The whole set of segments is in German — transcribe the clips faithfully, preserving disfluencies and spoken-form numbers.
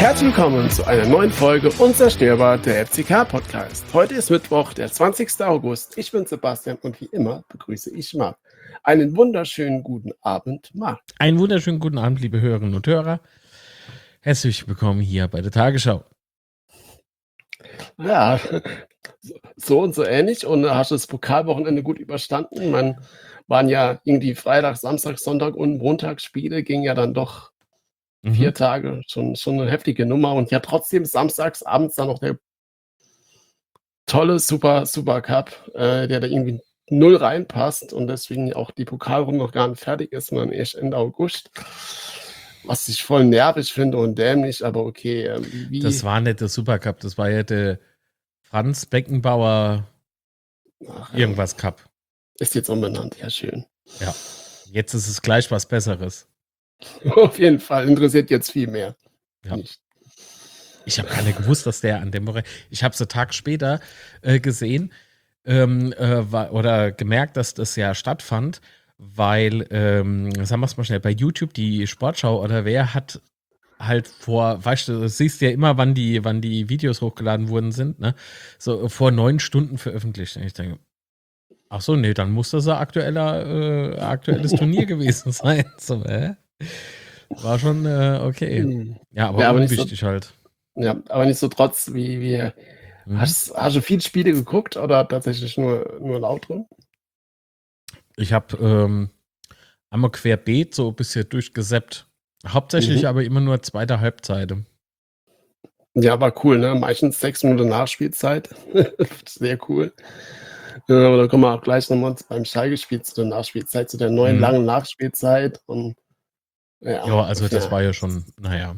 Herzlich willkommen zu einer neuen Folge Unzerstörbar, der F C K-Podcast. Heute ist Mittwoch, der zwanzigster August. Ich bin Sebastian und wie immer begrüße ich Marc. Einen wunderschönen guten Abend, Marc. Einen wunderschönen guten Abend, liebe Hörerinnen und Hörer. Herzlich willkommen hier bei der Tagesschau. Ja, so und so ähnlich. Und hast du das Pokalwochenende gut überstanden? Man waren ja irgendwie Freitag, Samstag, Sonntag und Montagsspiele, ging ja dann doch Mhm. vier Tage, schon, schon eine heftige Nummer. Und ja, trotzdem samstags abends dann noch der tolle Super, Super Cup, äh, der da irgendwie null reinpasst und deswegen auch die Pokalrunde noch gar nicht fertig ist, sondern erst Ende August. Was ich voll nervig finde und dämlich, aber okay. Ähm, wie, Das war nicht der Supercup, das war ja der Franz Beckenbauer ach, ja, irgendwas Cup. ist jetzt umbenannt, ja schön. Ja, jetzt ist es gleich was Besseres. Auf jeden Fall, interessiert jetzt viel mehr. Ja. Nicht. Ich habe gar nicht gewusst, dass der an dem Woche. Ich habe es einen Tag später äh, gesehen ähm, äh, war, oder gemerkt, dass das ja stattfand, weil, ähm, sagen wir es mal schnell, bei YouTube die Sportschau oder wer hat halt vor, weißt du, du siehst ja immer, wann die, wann die Videos hochgeladen worden sind, ne? So vor neun Stunden veröffentlicht. Und ich denke, ach so, nee, dann muss das ein aktueller, äh, aktuelles Turnier gewesen sein. So, äh? War schon äh, okay. Hm. Ja, aber Ja, aber nicht so, unwichtig halt. ja, aber nicht so trotz wie, wie Mhm. hast, hast du viele Spiele geguckt oder tatsächlich nur, nur laut drin? Ich habe ähm, einmal querbeet so ein bisschen durchgesappt. Hauptsächlich Mhm. aber immer nur zweite Halbzeit. Ja, war cool, ne? Meistens sechs Minuten Nachspielzeit. Sehr cool. Ja, aber da kommen wir auch gleich nochmal beim Schalke-Spiel zu der Nachspielzeit, zu der neuen Mhm. langen Nachspielzeit. Und ja, Ja, also das ja, war ja schon, naja.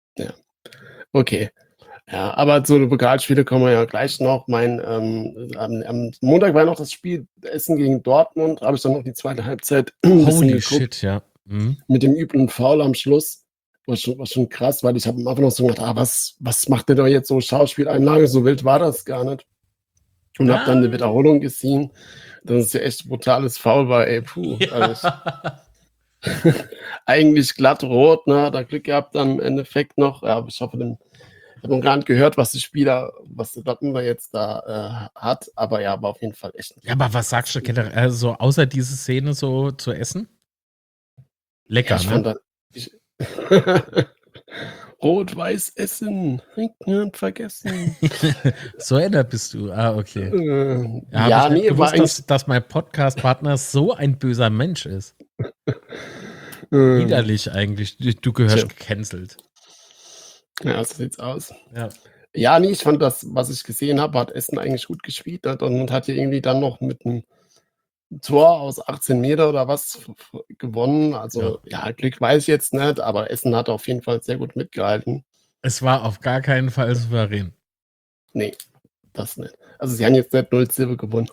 okay. Ja, aber zu den Pokalspiele kommen wir ja gleich noch. Mein, ähm, am, am Montag war noch das Spiel Essen gegen Dortmund. Habe ich dann noch die zweite Halbzeit ein bisschen Holy geguckt. shit, ja. Mhm. Mit dem üblen Foul am Schluss. War schon, war schon krass, weil ich habe am Anfang noch so gedacht, ah, was, was macht der da jetzt so Schauspieleinlage? So wild war das gar nicht. Und habe dann eine Ah. Wiederholung gesehen, dass es ja echt brutales Foul war, ey, puh. Also ich, eigentlich glatt rot, ne? Da Glück gehabt dann im Endeffekt noch. Ja, aber ich hoffe, dem, ich habe noch gar nicht gehört, was der Spieler, was der Dortmunder jetzt da äh, hat. Aber ja, war auf jeden Fall echt. Ja, aber was sagst du generell, also außer diese Szene so zu essen? Lecker, Ja, ich fand ne? das. Ich, Rot-Weiß essen, und vergessen. So einer bist du. Ah, okay. Äh, Ja, habe ja, ich nicht nee, war gewusst, dass, eigentlich. dass mein Podcast-Partner so ein böser Mensch ist. äh, Widerlich eigentlich. Du, du gehörst Tja. gecancelt. Ja, so sieht's aus. Ja. Ja, nee, ich fand das, was ich gesehen habe, hat Essen eigentlich gut gespielt. Ne? Und hat ja irgendwie dann noch mit einem Tor aus achtzehn Meter oder was f- f- gewonnen. Also, ja, Glück weiß ich jetzt nicht, aber Essen hat auf jeden Fall sehr gut mitgehalten. Es war auf gar keinen Fall souverän. Nee, das nicht. Also, sie haben jetzt nicht null Silber gewonnen.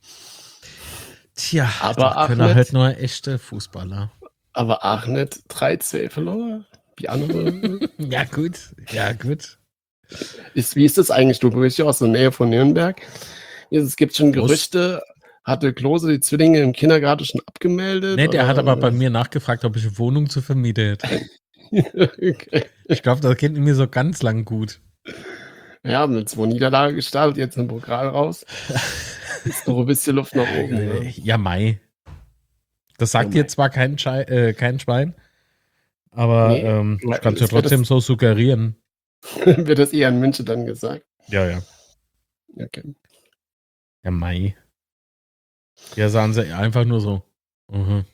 Tja, Aber das können Ahmed- halt nur echte Fußballer. Aber auch nicht drei zwei verloren. Wie andere. Ja, gut. Ja, gut. Ist, wie ist das eigentlich? Du bist ja aus der Nähe von Nürnberg. Es gibt schon Groß. Gerüchte, hatte Klose die Zwillinge im Kindergarten schon abgemeldet? Nee, der oder? hat aber bei mir nachgefragt, ob ich eine Wohnung zur Vermiete hätte. Okay. Ich glaube, das geht mir so ganz lang gut. Ja, mit zwei Niederlagen gestartet, jetzt im Pokal raus. Ist noch ein bisschen Luft nach oben. Ne? Ja, Mai. Das sagt Ja, dir Mai. zwar kein, Schei äh, kein Schwein, aber Nee, ähm, weil ich kann es ja es wird trotzdem so suggerieren. Wird das eher in München dann gesagt? Ja, ja. Okay. Ja, Mai. Ja, sagen sie einfach nur so. Mhm.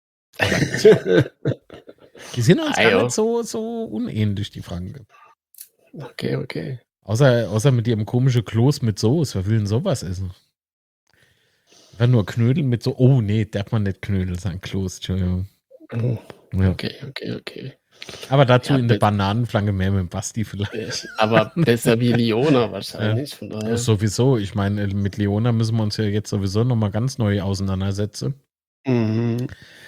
Die sind uns Ah, gar ja. nicht so, so unähnlich, die Franken. Okay, okay. Außer, außer mit ihrem komischen Kloß mit Soße. Wer will denn sowas essen? Einfach nur Knödel mit so. Oh, nee, darf man nicht Knödel sagen. Kloß, Entschuldigung. Oh, Ja. okay, okay, okay. Aber dazu Ja, in der besser- Bananenflanke mehr mit dem Basti vielleicht. Aber besser wie Leona wahrscheinlich. Von daher. Sowieso. Ich meine, mit Leona müssen wir uns ja jetzt sowieso nochmal ganz neu auseinandersetzen. Mhm.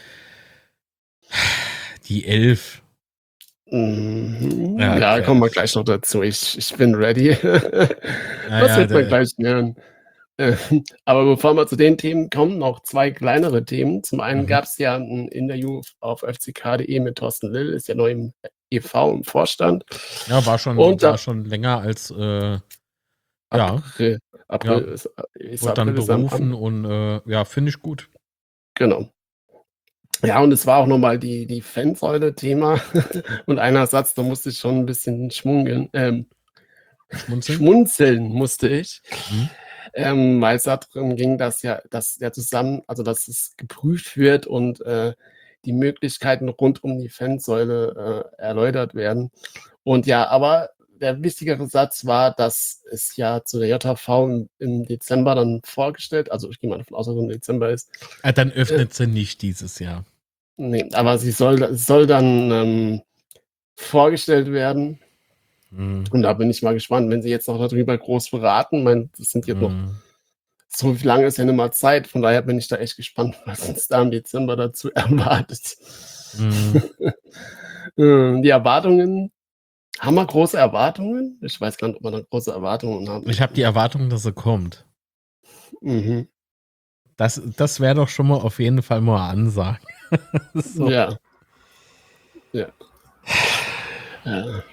Die Elf. Mhm. Ja, Ja, okay. kommen wir gleich noch dazu. Ich, ich bin ready. Was ja, wird man der- gleich hören? Äh, Aber bevor wir zu den Themen kommen, noch zwei kleinere Themen. Zum einen Mhm. gab es ja ein Interview auf f c k punkt d e mit Thorsten Lill, ist ja neu im e V im Vorstand. Ja, war schon, Und war da schon länger als, äh, ja, April, ja, April ist, ist wurde dann April ist am, am berufen und äh, ja, finde ich gut. genau. Ja, und es war auch nochmal die, die Fansäule-Thema. Und einer Satz, da musste ich schon ein bisschen schmungeln, ähm, Schmunzeln? schmunzeln musste ich. Mhm. Ähm, weil es darum ging, dass ja, dass ja zusammen, also dass es geprüft wird und äh, die Möglichkeiten rund um die Fansäule äh, erläutert werden. Und ja, aber der wichtigere Satz war, dass es ja zu der J H V im, im Dezember dann vorgestellt, also ich gehe mal davon aus, dass es im Dezember ist. Ah, dann Äh, öffnet sie nicht dieses Jahr. nee, aber sie soll, es soll dann ähm, vorgestellt werden. Mhm. Und da bin ich mal gespannt, wenn sie jetzt noch darüber groß beraten. Ich meine, das sind jetzt noch Mhm. so lange ist ja nicht mal Zeit. Von daher bin ich da echt gespannt, was uns da im Dezember dazu erwartet. Mhm. Äh, Die Erwartungen, haben wir große Erwartungen? Ich weiß gar nicht, ob wir da große Erwartungen haben. Ich habe die Erwartung, dass sie kommt. Mhm. Das, das wäre doch schon mal auf jeden Fall mal Ansage. So. Ja. Ja. Ja.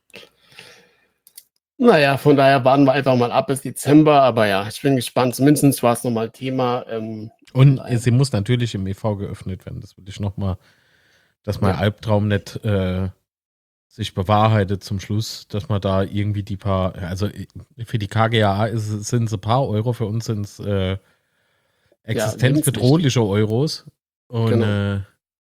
Naja, von daher warten wir einfach mal ab bis Dezember. Aber ja, ich bin gespannt. Zumindest war es nochmal Thema. Ähm, von Und daher, sie muss natürlich im e V geöffnet werden. Das will ich nochmal, dass mein Ja. Albtraum nicht äh, sich bewahrheitet zum Schluss, dass man da irgendwie die paar, also für die K G A sind es ein paar Euro, für uns sind es äh, existenzbedrohliche Euros. Und Genau. äh,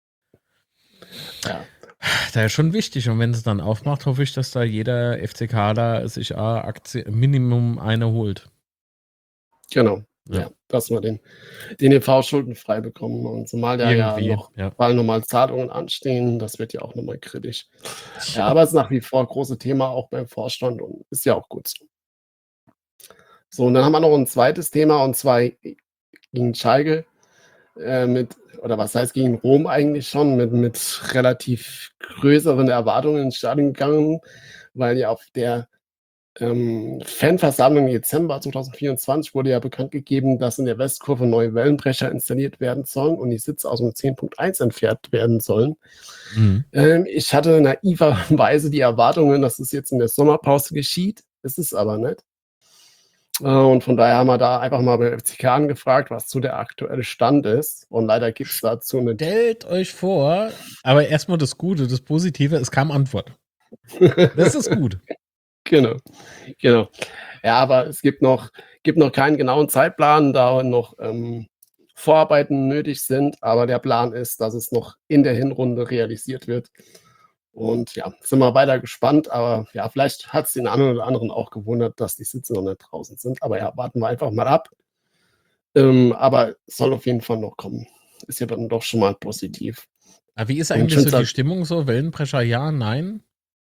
ja. da ist schon wichtig. Und wenn es dann aufmacht, hoffe ich, dass da jeder F C K da sich a Aktie, Minimum eine holt. Genau. Ja. Ja, dass wir den, den e V schuldenfrei bekommen. Und zumal da ja Irgendwie, noch ja. weil nochmal Zahlungen anstehen, das wird ja auch nochmal kritisch. Ja, aber es ist nach wie vor ein großes Thema auch beim Vorstand und ist ja auch gut so. So, und dann haben wir noch ein zweites Thema und zwar gegen Schalke äh, mit, oder was heißt gegen Rom eigentlich schon, mit, mit relativ größeren Erwartungen ins Stadion gegangen, weil ja auf der ähm, Fanversammlung im Dezember zwanzig vierundzwanzig wurde ja bekannt gegeben, dass in der Westkurve neue Wellenbrecher installiert werden sollen und die Sitze aus dem zehn Punkt eins entfernt werden sollen. Mhm. Ähm, ich hatte naiverweise die Erwartungen, dass es jetzt in der Sommerpause geschieht. Ist es aber nicht. Äh, und von daher haben wir da einfach mal bei F C K angefragt, was so der aktuelle Stand ist. Und leider gibt es dazu eine. Stellt euch vor, aber erstmal das Gute, das Positive, es kam Antwort. Das ist gut. Genau, genau. Ja, aber es gibt noch, gibt noch keinen genauen Zeitplan, da noch ähm, Vorarbeiten nötig sind. Aber der Plan ist, dass es noch in der Hinrunde realisiert wird. Und ja, sind wir weiter gespannt. Aber ja, vielleicht hat es den einen oder anderen auch gewundert, dass die Sitze noch nicht draußen sind. Aber ja, warten wir einfach mal ab. Ähm, aber es soll auf jeden Fall noch kommen. Ist ja dann doch schon mal positiv. Aber wie ist Und eigentlich ich so die halt, Stimmung so? Wellenbrecher ja, nein?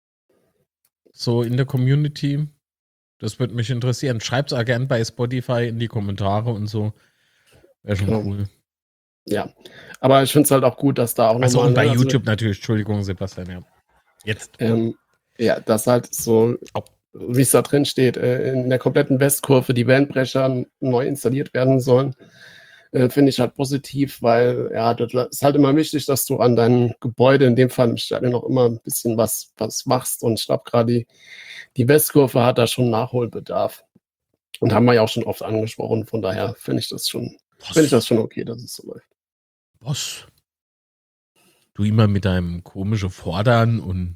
So in der Community? Das würde mich interessieren. Schreibt es auch gern bei Spotify in die Kommentare und so. Wäre schon Genau. cool. Ja, aber ich finde es halt auch gut, dass da auch Also nochmal. und bei also, YouTube natürlich. Entschuldigung, Sebastian, ja. Jetzt. Ähm, ja, dass halt so, Oh. wie es da drin steht, äh, in der kompletten Westkurve die Wellenbrecher neu installiert werden sollen, äh, finde ich halt positiv, weil ja, das ist halt immer wichtig, dass du an deinem Gebäude, in dem Fall im Stadion, noch immer ein bisschen was, was machst. Und ich glaube, gerade die, die Westkurve hat da schon Nachholbedarf. Und haben wir ja auch schon oft angesprochen. Von daher finde ich das schon, finde ich das schon okay, dass es so läuft. Was? Du immer mit deinem komischen Fordern und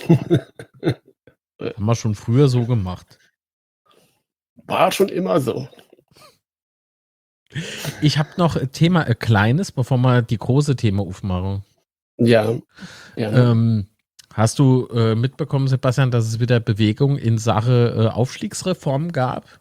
haben wir schon früher so gemacht. War schon immer so. Ich habe noch ein Thema, ein kleines, bevor wir die große Thema aufmachen. Ja. ja. Ähm, hast du äh, mitbekommen, Sebastian, dass es wieder Bewegung in Sache äh, Aufstiegsreform gab?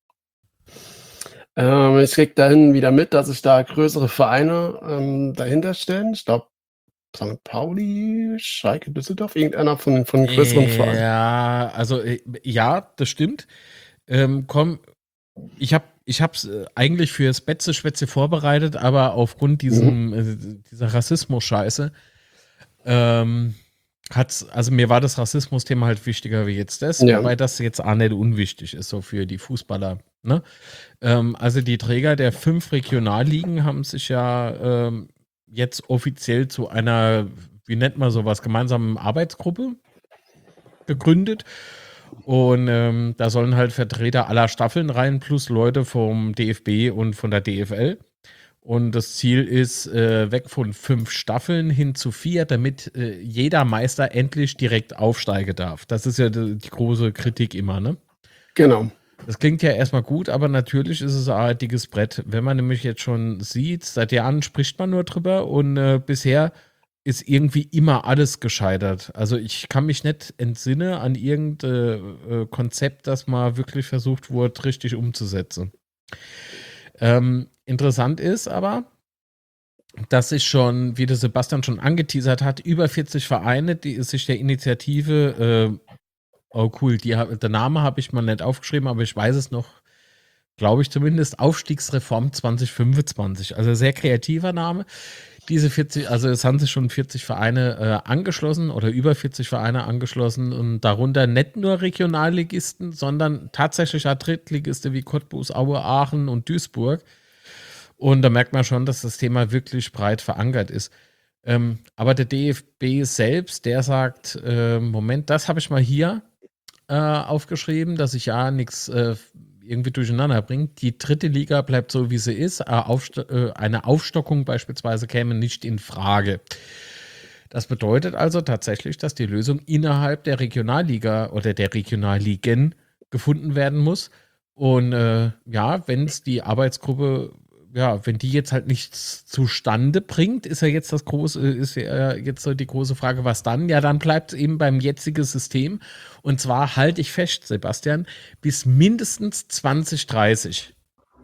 Ähm, ich krieg dahin wieder mit, dass sich da größere Vereine ähm, dahinter stellen. Ich glaube, Sankt Pauli, Schalke, Düsseldorf, irgendeiner von den, von den größeren Vereinen. Ja, also äh, ja, das stimmt. Ähm, komm, ich habe ich hab's äh, eigentlich fürs Betze-Schwätze vorbereitet, aber aufgrund diesem, Mhm. äh, dieser Rassismus-Scheiße ähm, hat's, also mir war das Rassismus-Thema halt wichtiger wie jetzt das, Ja. wobei das jetzt auch nicht unwichtig ist, so für die Fußballer. Ne? Ähm, also die Träger der fünf Regionalligen haben sich ja ähm, jetzt offiziell zu einer wie nennt man sowas, gemeinsamen Arbeitsgruppe gegründet. Und ähm, da sollen halt Vertreter aller Staffeln rein, plus Leute vom D F B und von der D F L. Und das Ziel ist, äh, weg von fünf Staffeln hin zu vier, damit äh, jeder Meister endlich direkt aufsteigen darf. Das ist ja die, die große Kritik immer, ne? Genau. Das klingt ja erstmal gut, aber natürlich ist es ein dickes Brett. Wenn man nämlich jetzt schon sieht, seit Jahren spricht man nur drüber und äh, bisher ist irgendwie immer alles gescheitert. Also ich kann mich nicht entsinnen an irgendein äh, Konzept, das mal wirklich versucht wurde, richtig umzusetzen. Ähm, interessant ist aber, dass sich schon, wie der Sebastian schon angeteasert hat, über vierzig Vereine, die sich der Initiative, äh, oh cool, die, der Name habe ich mal nicht aufgeschrieben, aber ich weiß es noch, glaube ich zumindest, Aufstiegsreform zwanzig fünfundzwanzig. Also sehr kreativer Name. Diese vierzig, also es haben sich schon vierzig Vereine äh, angeschlossen oder über vierzig Vereine angeschlossen und darunter nicht nur Regionalligisten, sondern tatsächlich auch Drittligisten wie Cottbus, Aue, Aachen und Duisburg. Und da merkt man schon, dass das Thema wirklich breit verankert ist. Ähm, aber der D F B selbst, der sagt, äh, Moment, das habe ich mal hier äh, aufgeschrieben, dass ich ja nichts äh, irgendwie durcheinander bringt. Die dritte Liga bleibt so, wie sie ist. Eine Aufstockung beispielsweise käme nicht in Frage. Das bedeutet also tatsächlich, dass die Lösung innerhalb der Regionalliga oder der Regionalligen gefunden werden muss. Und äh, ja, wenn es die Arbeitsgruppe, ja, wenn die jetzt halt nichts zustande bringt, ist ja jetzt das große, ist ja jetzt so die große Frage, was dann? Ja, dann bleibt es eben beim jetzigen System. Und zwar halte ich fest, Sebastian, bis mindestens zwanzig dreißig.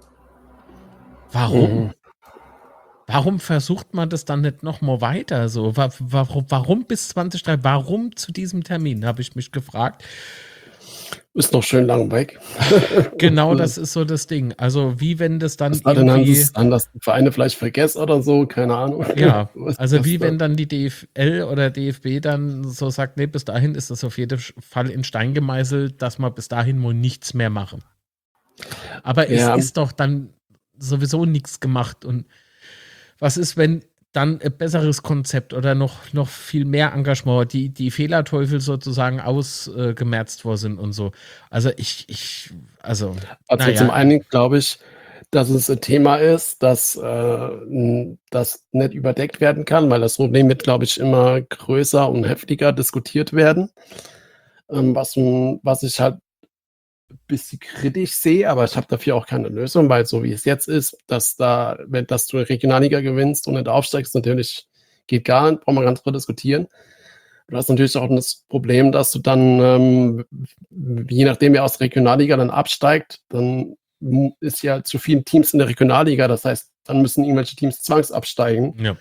Warum? Mhm. Warum versucht man das dann nicht nochmal weiter? So, warum, warum bis zwanzig dreißig? Warum zu diesem Termin, habe ich mich gefragt. Ist noch schön lang weg. Genau, das ist so das Ding. Also wie wenn das dann das irgendwie... Dann, dass die Vereine vielleicht vergessen oder so, keine Ahnung. Ja, also wie wenn dann die D F L oder D F B dann so sagt, nee, bis dahin ist das auf jeden Fall in Stein gemeißelt, dass wir bis dahin wohl nichts mehr machen. Aber ja. Es ist doch dann sowieso nichts gemacht. Und was ist, wenn dann ein besseres Konzept oder noch, noch viel mehr Engagement, die, die Fehlerteufel sozusagen ausgemerzt worden sind und so. Also ich, ich, also. Also ja. Zum einen glaube ich, dass es ein Thema ist, das, äh, das nicht überdeckt werden kann, weil das Problem wird, glaube ich, immer größer und heftiger diskutiert werden. Ähm, was, was ich halt ein bisschen kritisch sehe, aber ich habe dafür auch keine Lösung, weil so wie es jetzt ist, dass da, wenn dass du Regionalliga gewinnst und nicht aufsteigst, natürlich geht gar nicht, brauchen wir ganz drüber diskutieren. Du hast natürlich auch das Problem, dass du dann, ähm, je nachdem wer aus der Regionalliga dann absteigt, dann ist ja zu vielen Teams in der Regionalliga, das heißt, dann müssen irgendwelche Teams zwangsabsteigen. Ja.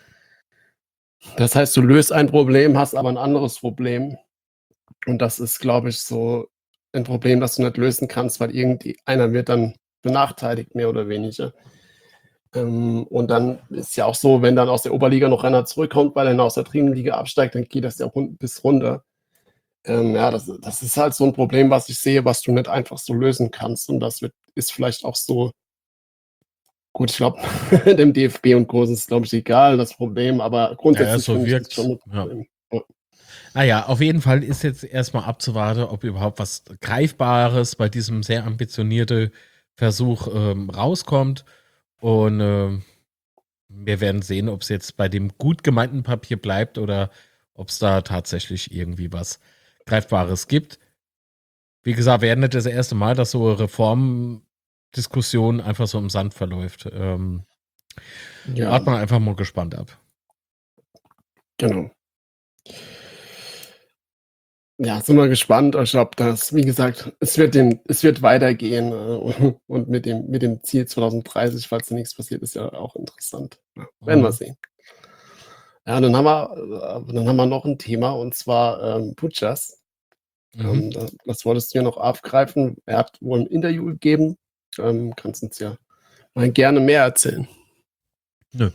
Das heißt, du löst ein Problem, hast aber ein anderes Problem. Und das ist, glaube ich, so ein Problem, das du nicht lösen kannst, weil irgendwie einer wird dann benachteiligt, mehr oder weniger. Ähm, und dann ist ja auch so, wenn dann aus der Oberliga noch einer zurückkommt, weil er aus der dritten Liga absteigt, dann geht das ja bis runter. Ähm, ja, das, das ist halt so ein Problem, was ich sehe, was du nicht einfach so lösen kannst. Und das wird, ist vielleicht auch so, gut, ich glaube, dem D F B und Co. ist es, glaube ich, egal, das Problem, aber grundsätzlich ja, so wirkt es schon ein Problem. Ja. Naja, auf jeden Fall ist jetzt erstmal abzuwarten, ob überhaupt was Greifbares bei diesem sehr ambitionierten Versuch ähm, rauskommt. Und äh, wir werden sehen, ob es jetzt bei dem gut gemeinten Papier bleibt oder ob es da tatsächlich irgendwie was Greifbares gibt. Wie gesagt, wäre nicht das erste Mal, dass so eine Reformdiskussion einfach so im Sand verläuft. Ähm, ja. Warten wir einfach mal gespannt ab. Genau. Ja, sind wir gespannt. Ich glaube, dass, wie gesagt, es wird, den, es wird weitergehen äh, und mit dem, mit dem Ziel zwanzig dreißig, falls da nichts passiert, ist ja auch interessant. Ja, werden mhm. wir sehen. Ja, dann haben wir, äh, dann haben wir noch ein Thema und zwar ähm, Puchas. Mhm. Ähm, das, das wolltest du ja noch aufgreifen. Er hat wohl ein Interview gegeben. Ähm, kannst uns ja mal gerne mehr erzählen. Nö.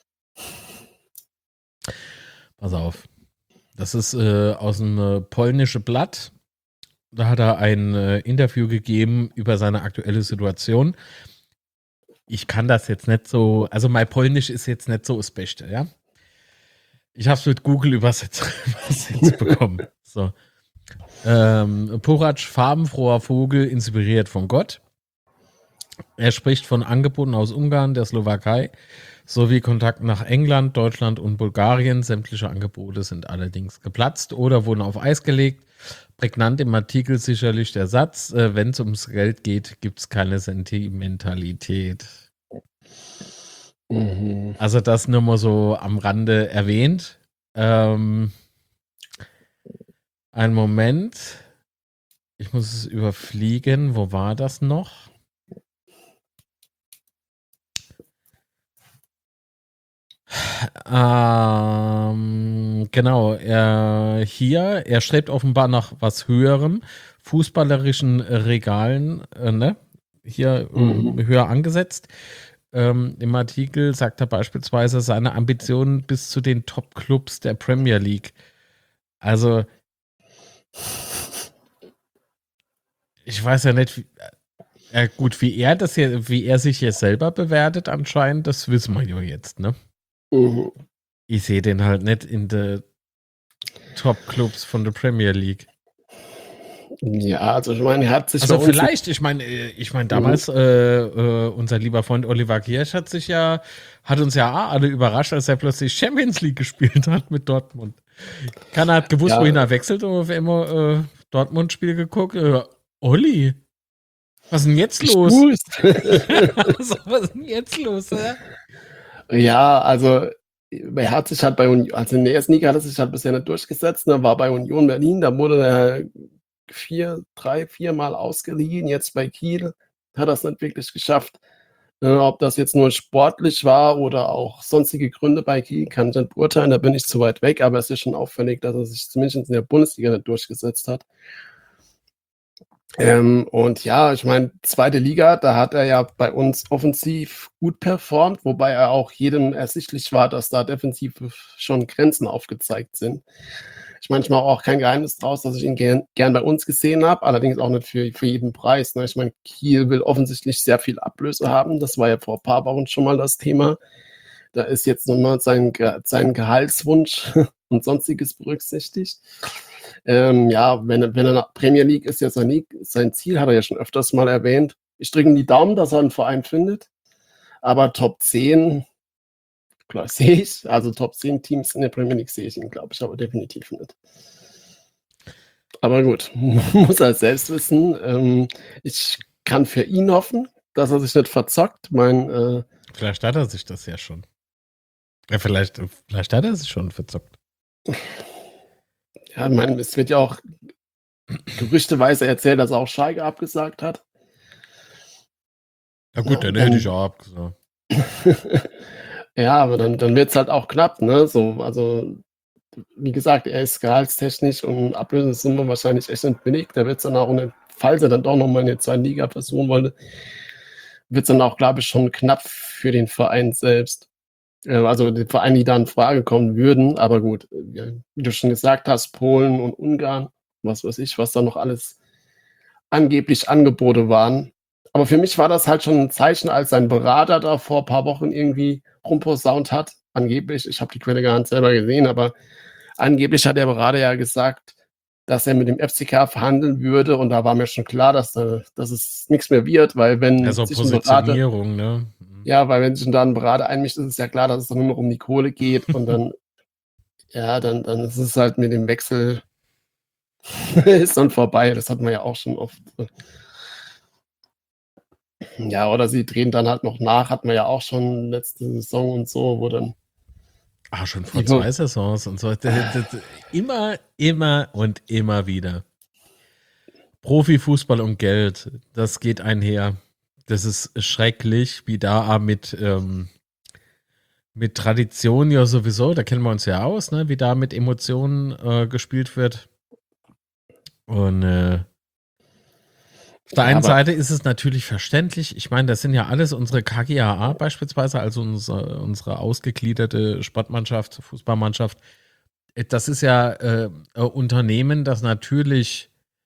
Pass auf. Das ist äh, aus dem äh, polnischen Blatt. Da hat er ein äh, Interview gegeben über seine aktuelle Situation. Ich kann das jetzt nicht so, also mein Polnisch ist jetzt nicht so das Beste, ja. Ich habe es mit Google übersetzt, übersetzt bekommen. So. Ähm, Pogac, farbenfroher Vogel, inspiriert von Gott. Er spricht von Angeboten aus Ungarn, der Slowakei, sowie Kontakten nach England, Deutschland und Bulgarien. Sämtliche Angebote sind allerdings geplatzt oder wurden auf Eis gelegt. Prägnant im Artikel sicherlich der Satz, äh, wenn es ums Geld geht, gibt es keine Sentimentalität. Mhm. Also das nur mal so am Rande erwähnt. Ähm, einen Moment. Ich muss es überfliegen. Wo war das noch? Ähm, genau, er hier, er strebt offenbar nach was Höherem, fußballerischen Regalen, äh, ne? Hier Mhm. äh, höher angesetzt. Ähm, Im Artikel sagt er beispielsweise seine Ambitionen bis zu den Top-Clubs der Premier League. Also, ich weiß ja nicht, wie, äh, gut, wie er das hier, wie er sich hier selber bewertet anscheinend, das wissen wir ja jetzt, ne? Mhm. Ich sehe den halt nicht in den Top-Clubs von der Premier League. Ja, also ich meine, er hat sich Also bei uns. vielleicht, ich meine, ich meine, Mhm. damals, äh, äh, unser lieber Freund Oliver Kirsch hat sich ja, hat uns ja auch alle überrascht, als er plötzlich Champions League gespielt hat mit Dortmund. Keiner hat gewusst, Ja. wohin er wechselt und auf immer äh, Dortmund-Spiel geguckt. Äh, Olli, was ist denn jetzt los? also, was ist denn jetzt los, oder? Ja, also er hat sich halt bei Union, also in der ersten Liga hat er sich halt bisher nicht durchgesetzt, ne, war bei Union Berlin, da wurde er vier, drei, vier Mal ausgeliehen, jetzt bei Kiel hat er es nicht wirklich geschafft. Äh, ob das jetzt nur sportlich war oder auch sonstige Gründe bei Kiel, kann ich nicht beurteilen, da bin ich zu weit weg, aber es ist schon auffällig, dass er sich zumindest in der Bundesliga nicht durchgesetzt hat. Ähm, und ja, ich meine, zweite Liga, da hat er ja bei uns offensiv gut performt, wobei er auch jedem ersichtlich war, dass da defensiv schon Grenzen aufgezeigt sind. Ich meine, ich mache auch kein Geheimnis draus, dass ich ihn gern, gern bei uns gesehen habe, allerdings auch nicht für, für jeden Preis. Ne? Ich meine, Kiel will offensichtlich sehr viel Ablöse haben. Das war ja vor ein paar Wochen schon mal das Thema. Da ist jetzt nochmal sein, sein Gehaltswunsch und sonstiges berücksichtigt. Ähm, ja, wenn, wenn er nach Premier League ist ja sein, sein Ziel, hat er ja schon öfters mal erwähnt. Ich drücke ihm die Daumen, dass er einen Verein findet. Aber Top zehn, klar, sehe ich. Also Top zehn Teams in der Premier League sehe ich ihn, glaube ich, aber definitiv nicht. Aber gut, muss er selbst wissen. Ähm, ich kann für ihn hoffen, dass er sich nicht verzockt. Mein, äh, vielleicht hat er sich das ja schon. Ja, vielleicht, vielleicht hat er sich schon verzockt. Ja, ich meine, es wird ja auch gerüchteweise erzählt, dass er auch Schalke abgesagt hat. Na gut, Ja, dann dann, hätte ich auch abgesagt. ja, aber dann, dann wird es halt auch knapp, ne? So, also, wie gesagt, er ist gehaltstechnisch und Ablösesumme wahrscheinlich echt nicht billig. Da wird es dann auch, eine, falls er dann doch nochmal in der zweiten Liga versuchen wollte, wird es dann auch, glaube ich, schon knapp für den Verein selbst. Also die Vereine, die da in Frage kommen würden, aber gut, wie du schon gesagt hast, Polen und Ungarn, was weiß ich, was da noch alles angeblich Angebote waren. Aber für mich war das halt schon ein Zeichen, als sein Berater da vor ein paar Wochen irgendwie rumposaunt hat. Angeblich, ich habe die Quelle gar nicht selber gesehen, aber angeblich hat der Berater ja gesagt, dass er mit dem F C K verhandeln würde und da war mir schon klar, dass, dass es nichts mehr wird, weil wenn Also sich ein Berater, Positionierung, ne? ja, weil wenn sich da ein Berater einmischt, ist es ja klar, dass es dann nur noch um die Kohle geht und dann, ja, dann, dann ist es halt mit dem Wechsel ist dann vorbei. Das hat man ja auch schon oft. Ja, oder sie drehen dann halt noch nach, hat man ja auch schon letzte Saison und so, wo dann. Ah, schon vor zwei Saisons und so. Das, das, das, immer, immer und immer wieder. Profifußball und Geld, das geht einher. Das ist schrecklich, wie da mit, ähm, mit Tradition ja sowieso, da kennen wir uns ja aus, ne, wie da mit Emotionen äh, gespielt wird. Und äh, auf der ja, einen Seite ist es natürlich verständlich. Ich meine, das sind ja alles unsere K G A A beispielsweise, also unsere, unsere ausgegliederte Sportmannschaft, Fußballmannschaft. Das ist ja äh, Unternehmen, das natürlich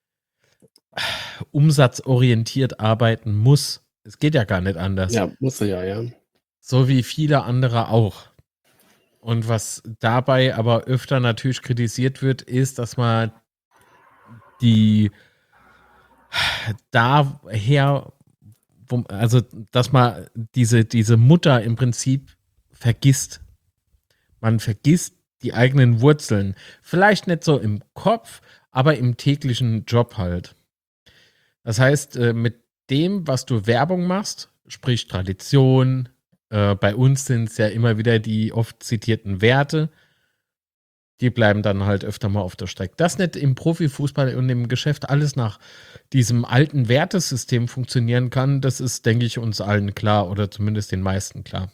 umsatzorientiert arbeiten muss. Es geht ja gar nicht anders. Ja, muss er ja, ja. So wie viele andere auch. Und was dabei aber öfter natürlich kritisiert wird, ist, dass man die daher, wo, also dass man diese, diese Mutter im Prinzip vergisst. Man vergisst die eigenen Wurzeln. Vielleicht nicht so im Kopf, aber im täglichen Job halt. Das heißt, äh, mit dem, was du Werbung machst, sprich Tradition, äh, bei uns sind es ja immer wieder die oft zitierten Werte, die bleiben dann halt öfter mal auf der Strecke. Dass nicht im Profifußball und im Geschäft alles nach diesem alten Wertesystem funktionieren kann, das ist, denke ich, uns allen klar oder zumindest den meisten klar.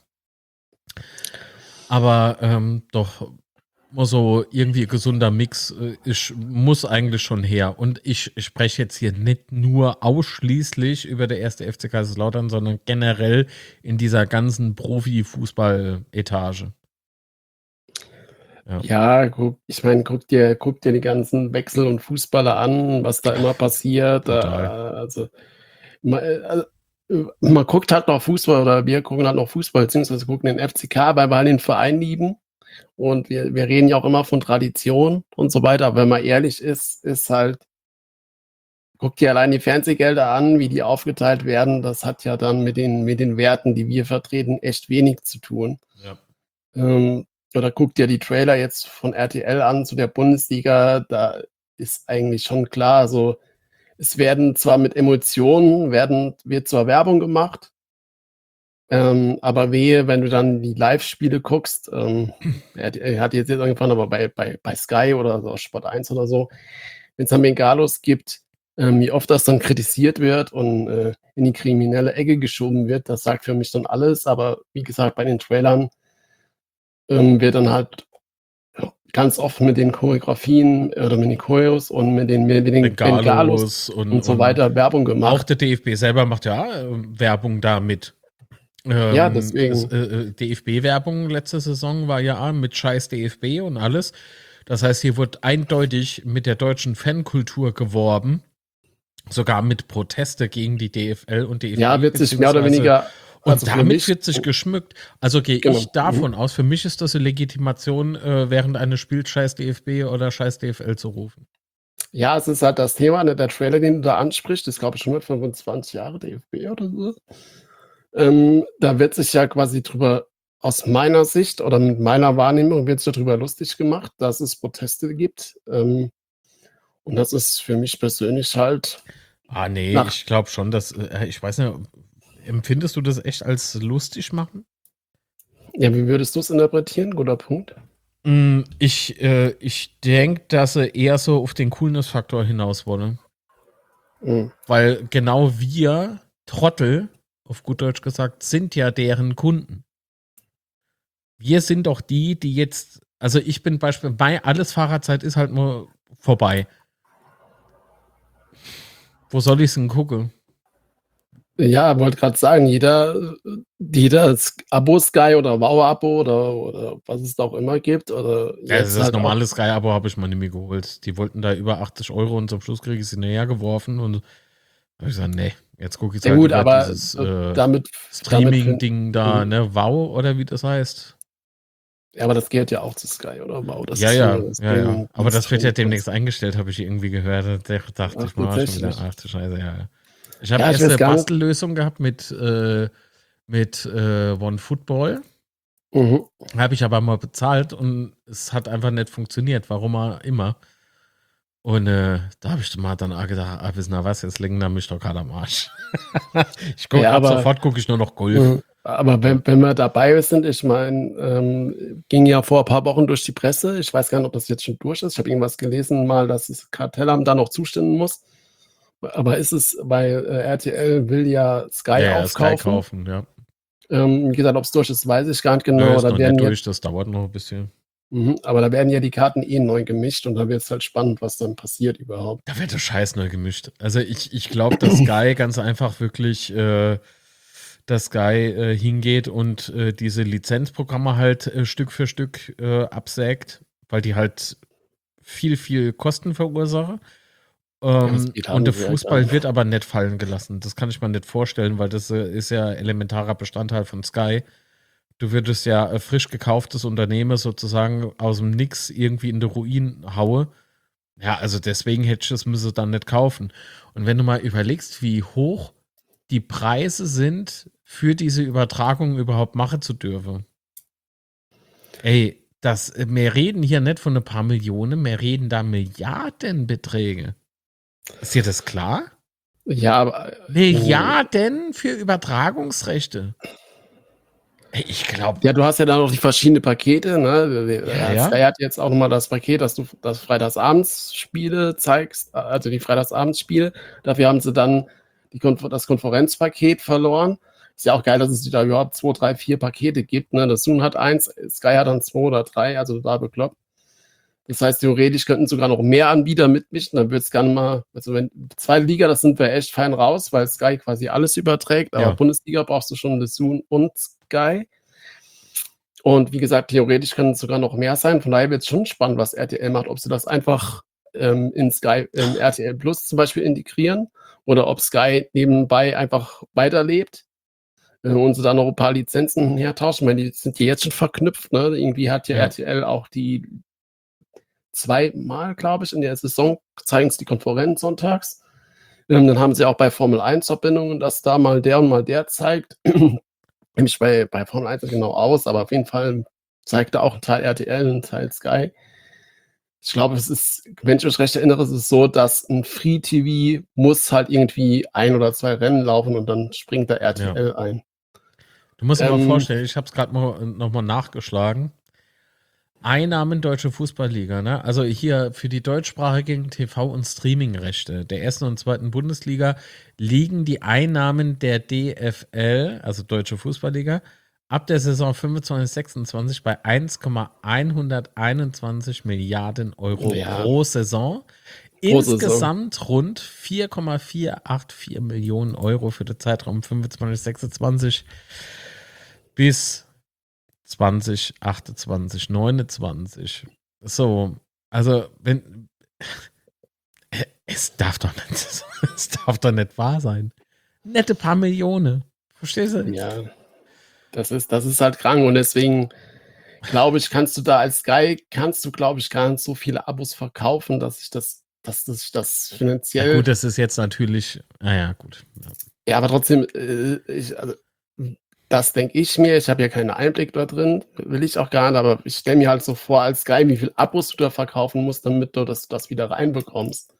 Aber ähm, doch so irgendwie gesunder Mix äh, ist, muss eigentlich schon her. Und ich, ich spreche jetzt hier nicht nur ausschließlich über der erste F C Kaiserslautern, sondern generell in dieser ganzen Profifußball-Etage. Ja, ja guck, ich meine, guck dir, guck dir die ganzen Wechsel und Fußballer an, was da immer passiert. Äh, also, man, also, man guckt halt noch Fußball oder wir gucken halt noch Fußball, beziehungsweise gucken den F C K, weil wir halt den Verein lieben. Und wir, wir reden ja auch immer von Tradition und so weiter. Aber wenn man ehrlich ist, ist halt, guck dir allein die Fernsehgelder an, wie die aufgeteilt werden. Das hat ja dann mit den, mit den Werten, die wir vertreten, echt wenig zu tun. Ja. Ähm, oder guck dir die Trailer jetzt von R T L an zu der Bundesliga. Da ist eigentlich schon klar, also es werden zwar mit Emotionen, werden, wird zwar Werbung gemacht, Ähm, aber wehe, wenn du dann die Live-Spiele guckst, ähm, er, er hat jetzt, jetzt angefangen, aber bei, bei, bei Sky oder so, Sport eins oder so, wenn es dann Bengalos gibt, ähm, wie oft das dann kritisiert wird und äh, in die kriminelle Ecke geschoben wird, das sagt für mich dann alles. Aber wie gesagt, bei den Trailern ähm, wird dann halt ganz oft mit den Choreografien oder mit den Choreos und mit den, mit den Bengalos, Bengalos und, und so weiter Werbung gemacht. Auch der D F B selber macht ja äh, Werbung damit. Ähm, ja, deswegen. Das, äh, D F B-Werbung letzte Saison war ja mit scheiß D F B und alles. Das heißt, hier wird eindeutig mit der deutschen Fankultur geworben. Sogar mit Proteste gegen die D F L und D F B. Ja, wird sich mehr oder weniger. Und also damit mich, wird sich geschmückt. Also gehe genau. ich davon mhm. aus, für mich ist das eine Legitimation, äh, während eines Spiels scheiß D F B oder scheiß D F L zu rufen. Ja, es ist halt das Thema, ne, der Trailer, den du da ansprichst, ist, glaube ich, schon mit fünfundzwanzig Jahre D F B oder so. Ähm, da wird sich ja quasi drüber, aus meiner Sicht oder mit meiner Wahrnehmung, wird sich darüber lustig gemacht, dass es Proteste gibt. Ähm, und das ist für mich persönlich halt. Ah, nee, ich glaube schon, dass, äh, ich weiß nicht, empfindest du das echt als lustig machen? Ja, wie würdest du es interpretieren? Guter Punkt. Ich, äh, ich denke, dass sie eher so auf den Coolness-Faktor hinaus wollen. Mhm. Weil genau wir, Trottel, auf gut Deutsch gesagt, sind ja deren Kunden. Wir sind doch die, die jetzt, also ich bin beispielsweise, bei alles Fahrerzeit ist halt nur vorbei. Wo soll ich es denn gucken? Ja, wollte gerade sagen, jeder, jeder Abo-Sky oder Wow-Abo oder, oder was es da auch immer gibt. Oder ja, das, das halt normale Sky-Abo habe ich mal nicht mehr geholt. Die wollten da über achtzig Euro und zum Schluss kriege ich sie näher geworfen und habe ich gesagt, nee, jetzt gucke ich ja, halt gut, über aber dieses äh, damit, Streaming-Ding da, ne, Wow oder wie das heißt. Ja, aber das gehört ja auch zu Sky, oder? Wow, das ja, ist ja, ja, ja. Aber das wird ja demnächst eingestellt, habe ich irgendwie gehört. Da dachte ach, ich mal schon wieder, ach du Scheiße, ja. Ich habe ja, erst eine Bastellösung gehabt mit, äh, mit äh, OneFootball. Mhm. Habe ich aber mal bezahlt und es hat einfach nicht funktioniert, warum auch immer. Und äh, da habe ich mal dann auch gedacht, ah, wissen wir was, jetzt legen da mich doch gerade am Arsch. ich gucke ja, ab sofort, gucke ich nur noch Golf. Mhm. Aber wenn, wenn wir dabei sind, ich meine, ähm, ging ja vor ein paar Wochen durch die Presse, ich weiß gar nicht, ob das jetzt schon durch ist, ich habe irgendwas gelesen mal, dass das Kartellamt da noch zustimmen muss. Aber ist es, weil äh, R T L will ja Sky ja, aufkaufen. Sky kaufen, ja. Ähm, wie gesagt, ob es durch ist, weiß ich gar nicht genau. Ja, ist da noch werden nicht ja, durch, das dauert noch ein bisschen. Mhm, aber da werden ja die Karten eh neu gemischt und da wird es halt spannend, was dann passiert überhaupt. Da wird der Scheiß neu gemischt. Also ich, ich glaube, dass Sky ganz einfach wirklich, äh, dass Sky äh, hingeht und äh, diese Lizenzprogramme halt äh, Stück für Stück äh, absägt, weil die halt viel, viel Kosten verursachen. Ähm, ja, und der Fußball wird aber nicht fallen gelassen. Das kann ich mir nicht vorstellen, weil das äh, ist ja elementarer Bestandteil von Sky. du würdest ja äh, frisch gekauftes Unternehmen sozusagen aus dem Nix irgendwie in den Ruin haue. Ja, also deswegen hätte ich das müsse dann nicht kaufen. Und wenn du mal überlegst, wie hoch die Preise sind, für diese Übertragung überhaupt machen zu dürfen. Ey, das, wir reden hier nicht von ein paar Millionen, wir reden da Milliardenbeträge. Ist dir das klar? Ja, aber. Milliarden für Übertragungsrechte. Ey, ich glaube. Ja, du hast ja dann noch die verschiedenen Pakete, ne? Ja, ja. Sky hat jetzt auch nochmal das Paket, dass du das Freitagsabends-Spiele zeigst, also die Freitagsabends-Spiele. Dafür haben sie dann die Konfer das Konferenzpaket verloren. Ist ja auch geil, dass es da überhaupt zwei, drei, vier Pakete gibt. Ne? Das Zoom hat eins, Sky hat dann zwei oder drei, also da bekloppt. Das heißt, theoretisch könnten sogar noch mehr Anbieter mitmischen. Dann wird es gerne mal, also wenn zwei Liga, das sind wir echt fein raus, weil Sky quasi alles überträgt. Aber Ja. Bundesliga brauchst du schon das Zoom und Sky. Und wie gesagt, theoretisch können es sogar noch mehr sein. Von daher wird es schon spannend, was R T L macht. Ob sie das einfach ähm, in Sky, in R T L Plus zum Beispiel integrieren oder ob Sky nebenbei einfach weiterlebt äh, und sie da noch ein paar Lizenzen hertauschen. Weil die sind hier jetzt schon verknüpft. Ne? Irgendwie hat ja, Ja. R T L auch die zweimal, glaube ich, in der Saison zeigen sie die Konferenz sonntags. Ähm, dann haben sie auch bei Formel eins Verbindungen, dass da mal der und mal der zeigt. Nämlich bei, bei Formel eins genau aus, aber auf jeden Fall zeigt er auch ein Teil R T L, ein Teil Sky. Ich glaube, es ist, wenn ich mich recht erinnere, es ist so, dass ein Free-T V muss halt irgendwie ein oder zwei Rennen laufen und dann springt da R T L Ja. ein. Du musst dir Ähm, mal vorstellen, ich habe es gerade mal, nochmal nachgeschlagen. Einnahmen Deutsche Fußballliga, ne? Also hier für die deutschsprachigen T V- und Streamingrechte der ersten und zweiten Bundesliga liegen die Einnahmen der D F L, also Deutsche Fußballliga, ab der Saison fünfundzwanzig sechsundzwanzig bei eins Komma hunderteinundzwanzig Milliarden Euro Ja. pro Saison. Pro Saison. Insgesamt rund vier Komma vierhundertachtzig Millionen Euro für den Zeitraum fünfundzwanzig sechsundzwanzig bis zwanzig achtundzwanzig neunundzwanzig. So, also wenn es darf doch nicht, es darf doch nicht wahr sein. Nette paar Millionen. Verstehst du? Ja, das ist, das ist halt krank und deswegen glaube ich, kannst du da als Sky, kannst du, glaube ich, gar nicht so viele Abos verkaufen, dass sich das, dass sich das finanziell. Ja, gut, das ist jetzt natürlich, naja, gut. Ja. Ja, aber trotzdem, äh, ich, also, das denke ich mir. Ich habe ja keinen Einblick da drin, will ich auch gar nicht, aber ich stelle mir halt so vor, als Sky, wie viel Abos du da verkaufen musst, damit du das, das wieder reinbekommst.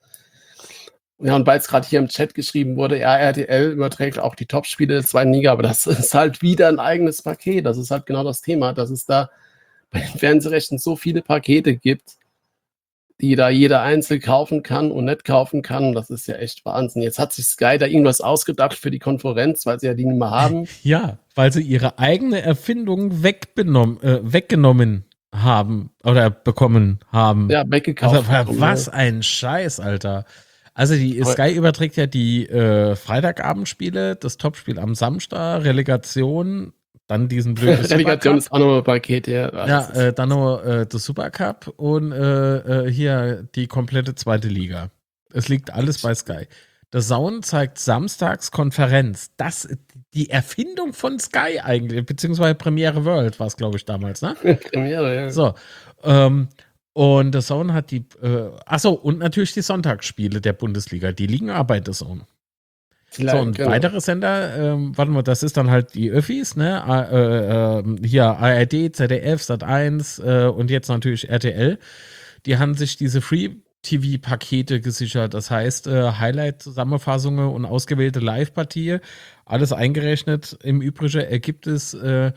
Ja, und weil es gerade hier im Chat geschrieben wurde, ja, R T L überträgt auch die Top-Spiele der zweiten Liga, aber das ist halt wieder ein eigenes Paket. Das ist halt genau das Thema, dass es da bei den Fernsehrechten so viele Pakete gibt, die da jeder einzeln kaufen kann und nicht kaufen kann. Das ist ja echt Wahnsinn. Jetzt hat sich Sky da irgendwas ausgedacht für die Konferenz, weil sie ja die nicht mehr haben. Ja, weil sie ihre eigene Erfindung wegbenommen, äh, weggenommen haben oder bekommen haben. Ja, weggekauft. Also, was ein Scheiß, Alter. Also die Sky überträgt ja die äh, Freitagabendspiele, das Topspiel am Samstag, Relegation, dann diesen blöden Relegation ist auch noch ein Paket, ja. Ja, äh, dann noch äh, das Supercup und äh, äh, hier die komplette zweite Liga. Es liegt alles bei Sky. Der Sound zeigt samstags Konferenz. Das, die Erfindung von Sky eigentlich, beziehungsweise Premiere World war es, glaube ich, damals, ne? Premiere, ja. So, ähm, und der Zone hat die, äh, achso, und natürlich die Sonntagsspiele der Bundesliga, die liegen auch bei der Zone. So, und genau. weitere Sender, ähm, warte mal, das ist dann halt die Öffis, ne? Äh, äh, hier A R D, Z D F, Sat eins äh, und jetzt natürlich R T L. Die haben sich diese Free-T V-Pakete gesichert. Das heißt, äh, Highlight-Zusammenfassungen und ausgewählte Live-Partien, alles eingerechnet. Im Übrigen ergibt es äh,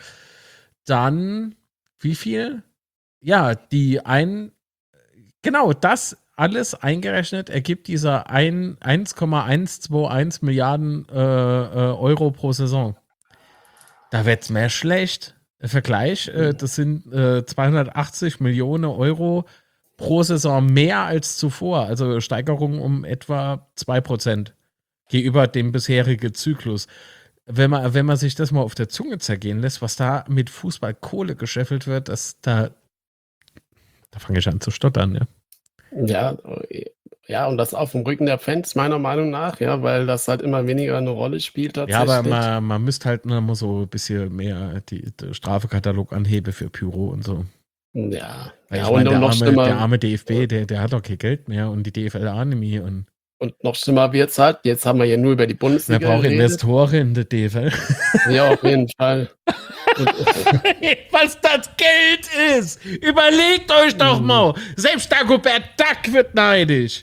dann, wie viel? Ja, die ein, genau, das alles eingerechnet ergibt dieser eins Komma hundertzweiundzwanzig Milliarden äh, äh, Euro pro Saison. Da wird's mehr schlecht. Vergleich, äh, das sind äh, zweihundertachtzig Millionen Euro pro Saison mehr als zuvor. Also Steigerung um etwa zwei Prozent gegenüber dem bisherigen Zyklus. Wenn man, wenn man sich das mal auf der Zunge zergehen lässt, was da mit Fußballkohle gescheffelt wird, das da Da fange ich an zu stottern, ja. Ja, Ja, und das auf dem Rücken der Fans meiner Meinung nach, ja, weil das halt immer weniger eine Rolle spielt Ja, aber tatsächlich. man, man müsste halt nur mal so ein bisschen mehr die, die Strafekatalog anheben für Pyro und so. Ja, Weil ja ich und, meine, und der noch arme, der schlimmer arme D F B, der, der hat doch kein Geld mehr und die D F L A nämlich und und noch schlimmer wird's halt, jetzt haben wir ja nur über die man Bundesliga braucht geredet. Investoren in der D F L. Ja, auf jeden Fall. Und, Was das Geld ist! Überlegt euch doch mal! Selbst Dagobert Duck wird neidisch!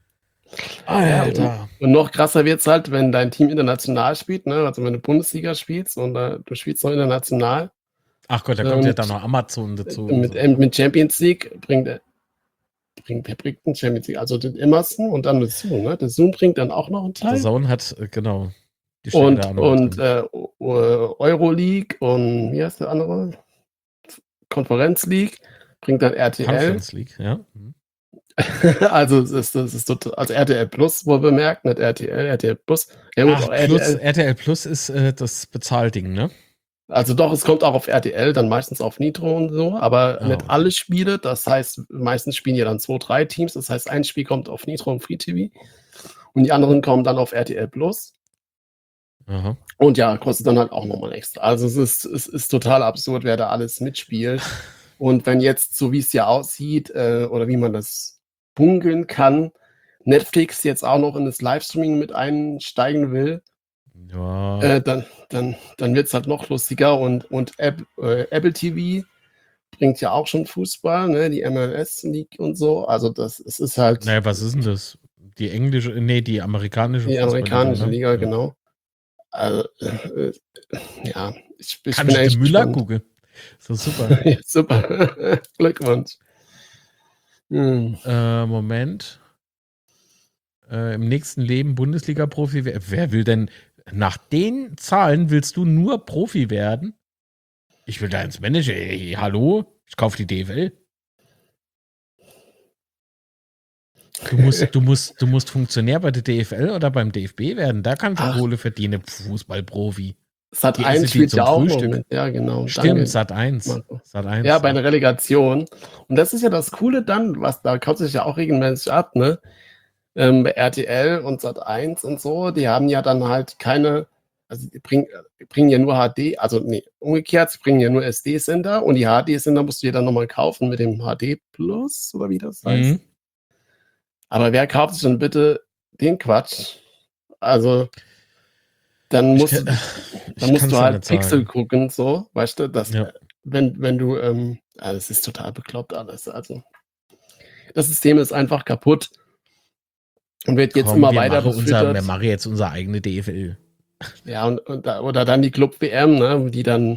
Ja, und, Alter. und noch krasser wird's halt, wenn dein Team international spielt, ne? Also wenn du Bundesliga spielst und äh, du spielst noch international. Ach Gott, da kommt und, ja dann noch Amazon dazu. Mit, und so. mit Champions League bringt bringt, wer bringt einen Champions League? Also den Emerson und dann das Zoom, ne? Das Zoom bringt dann auch noch einen Teil. Der Zone hat, äh, genau. Die Und, da auch noch und drin. äh, Euroleague und wie heißt der andere? Konferenz League bringt dann R T L. Conference League, ja. Mhm. Also es ist, es ist total, also R T L Plus wohl bemerkt, nicht R T L, R T L Plus. Ja, gut, Ach, auch R T L. Plus, R T L Plus ist äh, das Bezahlding, ne? Also doch, es kommt auch auf R T L, dann meistens auf Nitro und so, aber Ah, nicht okay. alle Spiele. Das heißt, meistens spielen ja dann zwei, drei Teams. Das heißt, ein Spiel kommt auf Nitro und Free T V und die anderen kommen dann auf R T L Plus. Aha. Und ja, kostet dann halt auch nochmal extra. Also es ist, es ist total absurd, wer da alles mitspielt. Und wenn jetzt, so wie es ja aussieht, äh, oder wie man das bunkeln kann, Netflix jetzt auch noch in das Livestreaming mit einsteigen will, Ja. äh, dann, dann, dann wird es halt noch lustiger. Und, und App, äh, Apple T V bringt ja auch schon Fußball, ne? Die M L S League und so. Also das es ist halt Naja, was ist denn das? Die englische, nee, die amerikanische die amerikanische ne? Liga, Ja. genau. Also, äh, ja, ich, ich Kann bin ich echt den Müller gespannt. gucken? So super. Ja, super. Glückwunsch. Hm. äh, Moment. Äh, Im nächsten Leben Bundesliga-Profi. Wer, wer will denn, nach den Zahlen willst du nur Profi werden? Ich will da ins Manager. Ey, hallo? Ich kaufe die D F L. Du musst, du, musst, du musst Funktionär bei der D F L oder beim D F B werden. Da kannst du Ach. Kohle verdienen, Fußballprofi. Sat Die eins essen die spielt zum ja auch noch Frühstück. mit. Ja, genau. Stimmt, Danke, Sat eins. Marco. Sat eins. Ja, bei der Relegation. Und das ist ja das Coole dann, was da kauft sich ja auch regelmäßig ab, ne? Ähm, bei R T L und Sat eins und so, die haben ja dann halt keine, also die bringen, die bringen ja nur H D, also nee, umgekehrt, sie bringen ja nur S D-Sender und die H D-Sender musst du dir dann nochmal kaufen mit dem H D Plus oder wie das heißt. Mhm. Aber wer kauft sich denn bitte den Quatsch? Also, dann musst Ich du, kann- dann ich musst kann's du ja halt nicht sagen. Pixel gucken, so, weißt du, das, Ja. wenn, wenn du, ähm, ja, das ist total bekloppt alles. Also, das System ist einfach kaputt und wird jetzt Komm, immer wir weiter machen unser, wir befüttert. machen jetzt unsere eigene D F L. Ja, und, und da, oder dann die Club-W M, ne, die dann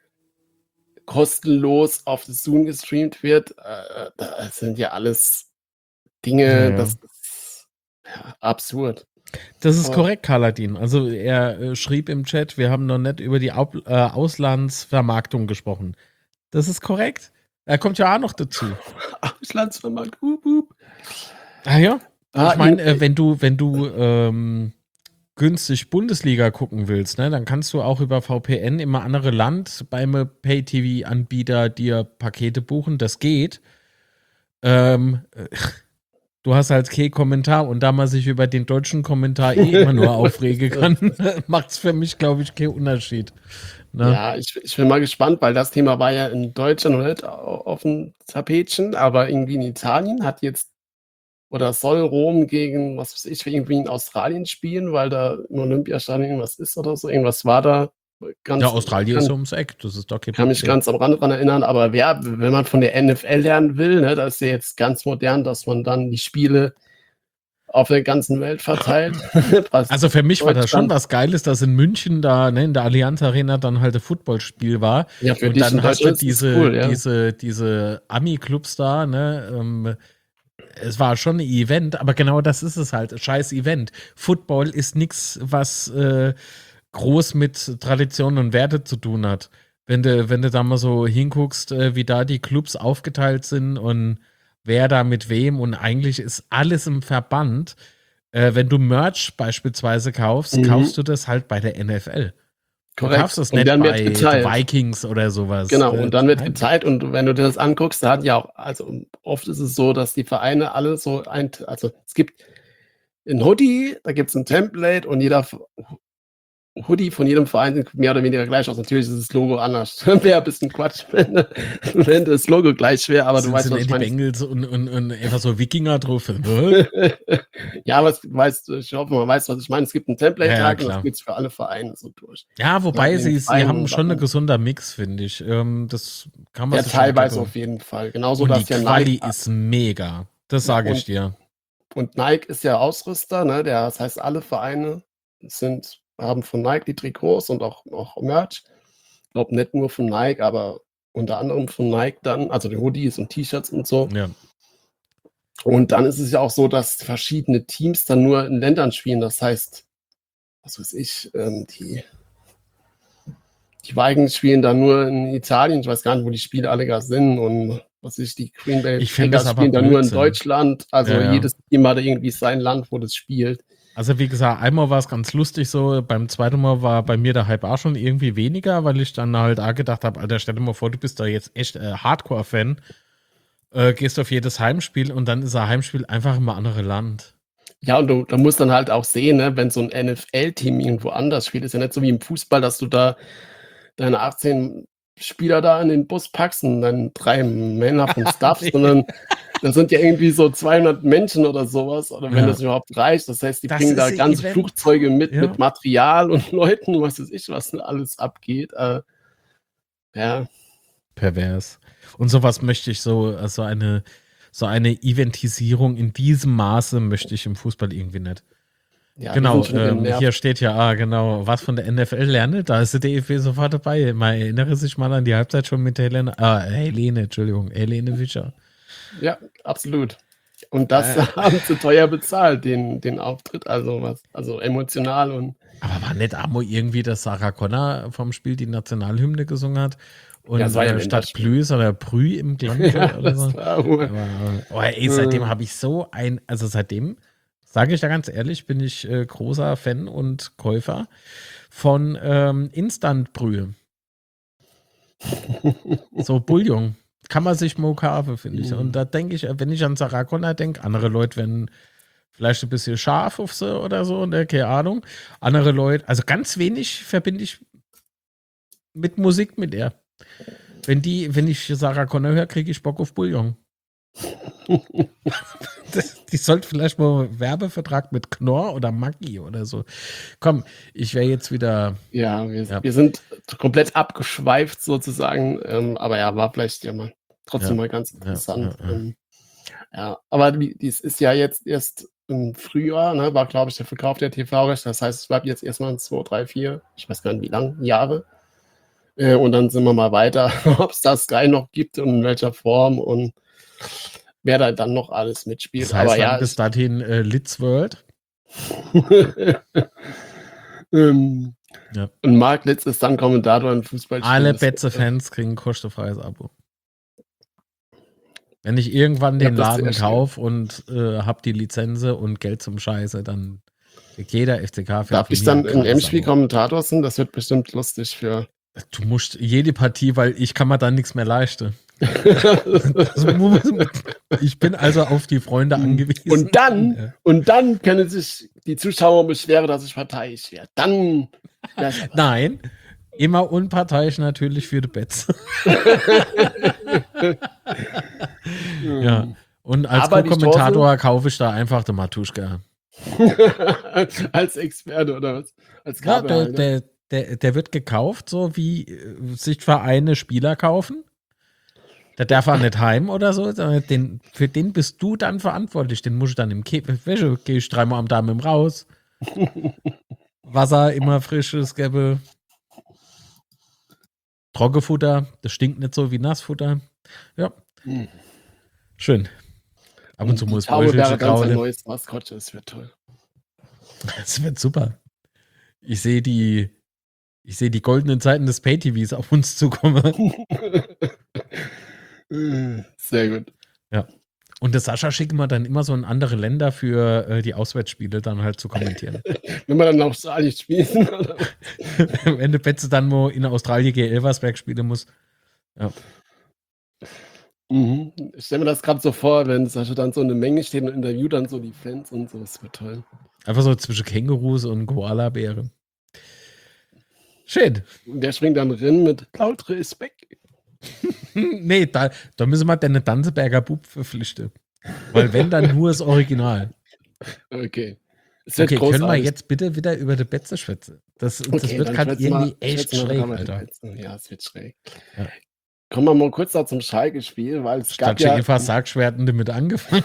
kostenlos auf das Zoom gestreamt wird. Äh, das sind ja alles Dinge, Ja, ja. das ist ja, absurd. Das ist Aber- korrekt, Kaladin. Also er äh, schrieb im Chat, wir haben noch nicht über die Au äh, Auslandsvermarktung gesprochen. Das ist korrekt. Er kommt ja auch noch dazu. Auslandsvermarkt, hup, hup. Ah ja. Ah, Ich meine, in- äh, wenn du, wenn du ähm, günstig Bundesliga gucken willst, ne, dann kannst du auch über V P N im andere Land beim Pay-T V-Anbieter dir Pakete buchen. Das geht. Ähm, äh, du hast halt kein Kommentar und da man sich über den deutschen Kommentar eh immer nur aufregen kann, macht es für mich, glaube ich, keinen Unterschied. Ne? Ja, ich, ich bin mal gespannt, weil das Thema war ja in Deutschland noch nicht au- auf dem Tapetchen, aber irgendwie in Italien hat jetzt oder soll Rom gegen, was weiß ich, irgendwie in Australien spielen, weil da im Olympiastadion irgendwas ist oder so. Irgendwas war da. Ganz, Ja, Australien ist kann, ums Eck. Das ist doch kein kann mich Problem. ganz am Rande dran erinnern, aber wer, wenn man von der N F L lernen will, ne, das ist ja jetzt ganz modern, dass man dann die Spiele auf der ganzen Welt verteilt. Was Also für mich war das schon Deutschland- was Geiles, dass in München da, ne, in der Allianz Arena dann halt ein Footballspiel war. Ja, für Und dich dann in hast du Deutschland ist das diese, cool, ja. diese, diese Ami-Clubs da, ne? Ähm, es war schon ein Event, aber genau das ist es halt. Scheiß Event. Football ist nichts, was äh, groß mit Tradition und Werte zu tun hat. Wenn du, wenn du da mal so hinguckst, äh, wie da die Clubs aufgeteilt sind und wer da mit wem und eigentlich ist alles im Verband. Äh, wenn du Merch beispielsweise kaufst, Mhm. kaufst du das halt bei der N F L. Du kaufst Korrekt. es Und nicht dann wird bei The geteilt. Vikings oder sowas. Genau, Äh, und dann wird nein. geteilt und wenn du dir das anguckst, da hat ja auch also, oft ist es so, dass die Vereine alle so ein also, es gibt 'n Hoodie, da gibt's 'n Template und jeder F Hoodie von jedem Verein sieht mehr oder weniger gleich aus. Natürlich ist das Logo anders. Wäre 'n bisschen Quatsch, wenn wenn das Logo gleich wäre, aber du Sind weißt, sind was nicht ich die meine. Bengals und und und einfach so Wikinger drauf? Was? Ja, aber es weißt ich hoffe, man weiß, was ich meine. Es gibt 'n Ja, ja, Template-Tag und das klar. gibt's für alle Vereine so durch. Ja, Und dann wobei in den sie sie Vereinen haben schon 'ne Wappen. gesunder Mix, finde ich. Ähm, das kann man Ja, sich schon teilweise geben. auf jeden Fall. Genauso, Und die dass ja Nike Quali a ist mega. Das ja, sage ich und dir. und Nike ist ja Ausrüster, ne? Der das heißt, alle Vereine sind haben von Nike die Trikots und auch auch Merch. Glaube nicht nur von Nike, aber unter anderem von Nike dann, also die Hoodies und T-Shirts und so. Ja. Und dann ist es ja auch so, dass verschiedene Teams dann nur in Ländern spielen. Das heißt, was weiß ich, ähm, die die Vikings spielen dann nur in Italien. Ich weiß gar nicht, wo die Spiele alle gar sind und was weiß ich, die Green Bay Ich finde das Packers aber spielen dann nur in Blödsinn. Deutschland. Also, Ja, ja. jedes Team hat irgendwie sein Land, wo das spielt. Also, wie gesagt, einmal war's ganz lustig so. Beim zweiten Mal war bei mir der Hype auch schon irgendwie weniger, weil ich dann halt auch gedacht habe: „Alter, stell dir mal vor, du bist da jetzt echt, äh, Hardcore-Fan, äh, gehst auf jedes Heimspiel und dann ist ein Heimspiel einfach im anderen Land.“ Ja, und du du musst dann halt auch sehen, ne, wenn so 'n N F L-Team irgendwo anders spielt, ist ja nicht so wie im Fußball, dass du da deine achtzehn Spieler da in den Bus packst und dann drei Männer vom Staff, Ne. sondern das sind ja irgendwie so zweihundert Menschen oder so was oder wenn Ja. das überhaupt reicht. Das heißt, die Das bringen da ist 'n ganze Event. Flugzeuge mit Ja. mit Material und Leuten, was weiß ich, was da alles abgeht. Äh ja. Pervers. Und so was möchte ich so äh, so eine so eine Eventisierung in diesem Maße möchte ich im Fußball irgendwie nicht. Ja, die Genau, sind schon ähm, genervt. hier steht ja, ah, genau, was von der N F L lerne, da ist der D F B sofort dabei. Man erinnere sich mal an die Halbzeit schon mit Helene ah, Helene, Entschuldigung, Helene Fischer. Ja, absolut. Und das Äh. haben sie teuer bezahlt, den den Auftritt, also was also emotional und Aber war nicht auch mal irgendwie, dass Sarah Connor vom Spiel die Nationalhymne gesungen hat Ja, es und, war ja äh, statt Länderspiel. Plüs oder Brü im Glanze Ja, oder so? das war Ur Aber oh, ey, seitdem äh. habe ich so ein also, seitdem, sage ich da ganz ehrlich, bin ich, äh, großer Fan und Käufer von, ähm, Instant-Brühe. So Bouillon. Kann man sich mal kaufen, finde ich. Und Mhm. da denke ich, wenn ich an Sarah Connor denke, andere Leute werden vielleicht 'n bisschen scharf auf sie oder so, ne, keine Ahnung. Andere Leute also, ganz wenig verbinde ich mit Musik mit der. Wenn die wenn ich Sarah Connor höre, kriege ich Bock auf Bouillon. Das die sollte vielleicht mal 'n Werbevertrag mit Knorr oder Maggi oder so. Komm, ich wäre jetzt wieder Ja, wir ja. wir sind komplett abgeschweift sozusagen, ähm, aber ja, war vielleicht ja mal trotzdem Ja. mal ganz Ja, ja, interessant. ja. Ähm, ja, aber die dies ist ja jetzt erst im Frühjahr, ne, war, glaube ich, der Verkauf der T V-Rechte. Das heißt, es bleibt jetzt erst mal zwei, drei, vier, ich weiß gar nicht, wie lang, Jahre. Äh, und dann sehen wir mal weiter, ob's da Sky noch gibt und in welcher Form und wer da dann noch alles mitspielt. Das Aber heißt ja, dann bis ich dahin, äh, Litz World? Ähm, Ja. und Marc Litz ist dann Kommentator im Fußballspiel. Alle Das wird, äh Betze-Fans kriegen 'n kostenfreies Abo. Wenn ich irgendwann Ja, den das ist Laden sehr schön. kaufe und, äh, habe die Lizenze und Geld zum Scheiße, dann kriegt jeder F C K-Fan Darf von ich mir 'n dann im gratis Endspiel Abo. Kommentator sein? Das wird bestimmt lustig für Du musst jede Partie weil ich kann mir dann nix mehr leisten. Ich bin also auf die Freunde angewiesen. Und dann Ja. und dann können sich die Zuschauer beschweren, dass ich parteiisch werde. Dann wäre ich dabei. Nein, immer unparteiisch natürlich für die Betze. Ja, Mhm. und als Aber die Co-Kommentator kaufe ich da einfach den Matuschka. Als Experte oder was? Als Ja, der Kabelhalter? der der der wird gekauft, so wie, äh, sich Vereine Spieler kaufen. Der darf auch nicht heim oder so, sondern den für den bist du dann verantwortlich. Den musst du dann im Ke weißt du, gehe ich dreimal am Tag mit ihm raus. Wasser immer frisches gäbe. Trockenfutter, das stinkt nicht so wie Nassfutter. Ja. Mhm. Schön. Ab und zu Und die muss Taube wäre dann sein Kraule. neues Maskottchen. Das wird toll. Das wird super. Ich sehe die ich sehe die goldenen Zeiten des Pay-TVs auf uns zukommen. Äh, sehr gut. Ja. Und der Sascha schicken wir dann immer so in andere Länder für äh, die Auswärtsspiele dann halt zu kommentieren. Wenn wir dann in Australien spielen. Oder? Wenn der Betze dann wo in Australien gegen Elversberg spielen muss. Ja. Mhm. Ich stelle mir das gerade so vor, wenn Sascha dann so eine Menge steht und interviewt dann so die Fans und so. Das wird toll. Einfach so zwischen Kängurus und Koala-Bären. Schön. Und der springt dann drin mit laut Respekt. Nee, da, da müssen wir den Danzeberger Bub verpflichten. Weil wenn, dann nur das Original. Okay. Es wird Okay, können wir großartig. jetzt bitte wieder über die Betze schwätzen? Das, das Okay, wird dann gerade schwätzen wir- irgendwie echt schwätzen wir schräg, mal Alter. Betzen. Ja, es wird schräg. Ja. Kommen wir mal kurz da zum Schalke-Spiel, weil es Statt gab ja... einfach Sargschwerten damit angefangen.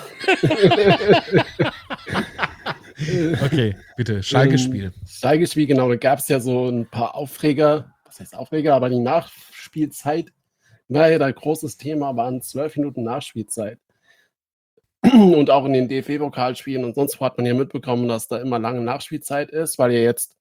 Okay, bitte, Schalke-Spiel. Ähm, Schalke-Spiel, genau, da gab es ja so ein paar Aufreger, was heißt Aufreger, aber die Nachspielzeit war ja da großes Thema, waren zwölf Minuten Nachspielzeit. Und auch in den D F B-Pokalspielen und sonst wo hat man ja mitbekommen, dass da immer lange Nachspielzeit ist, weil ja jetzt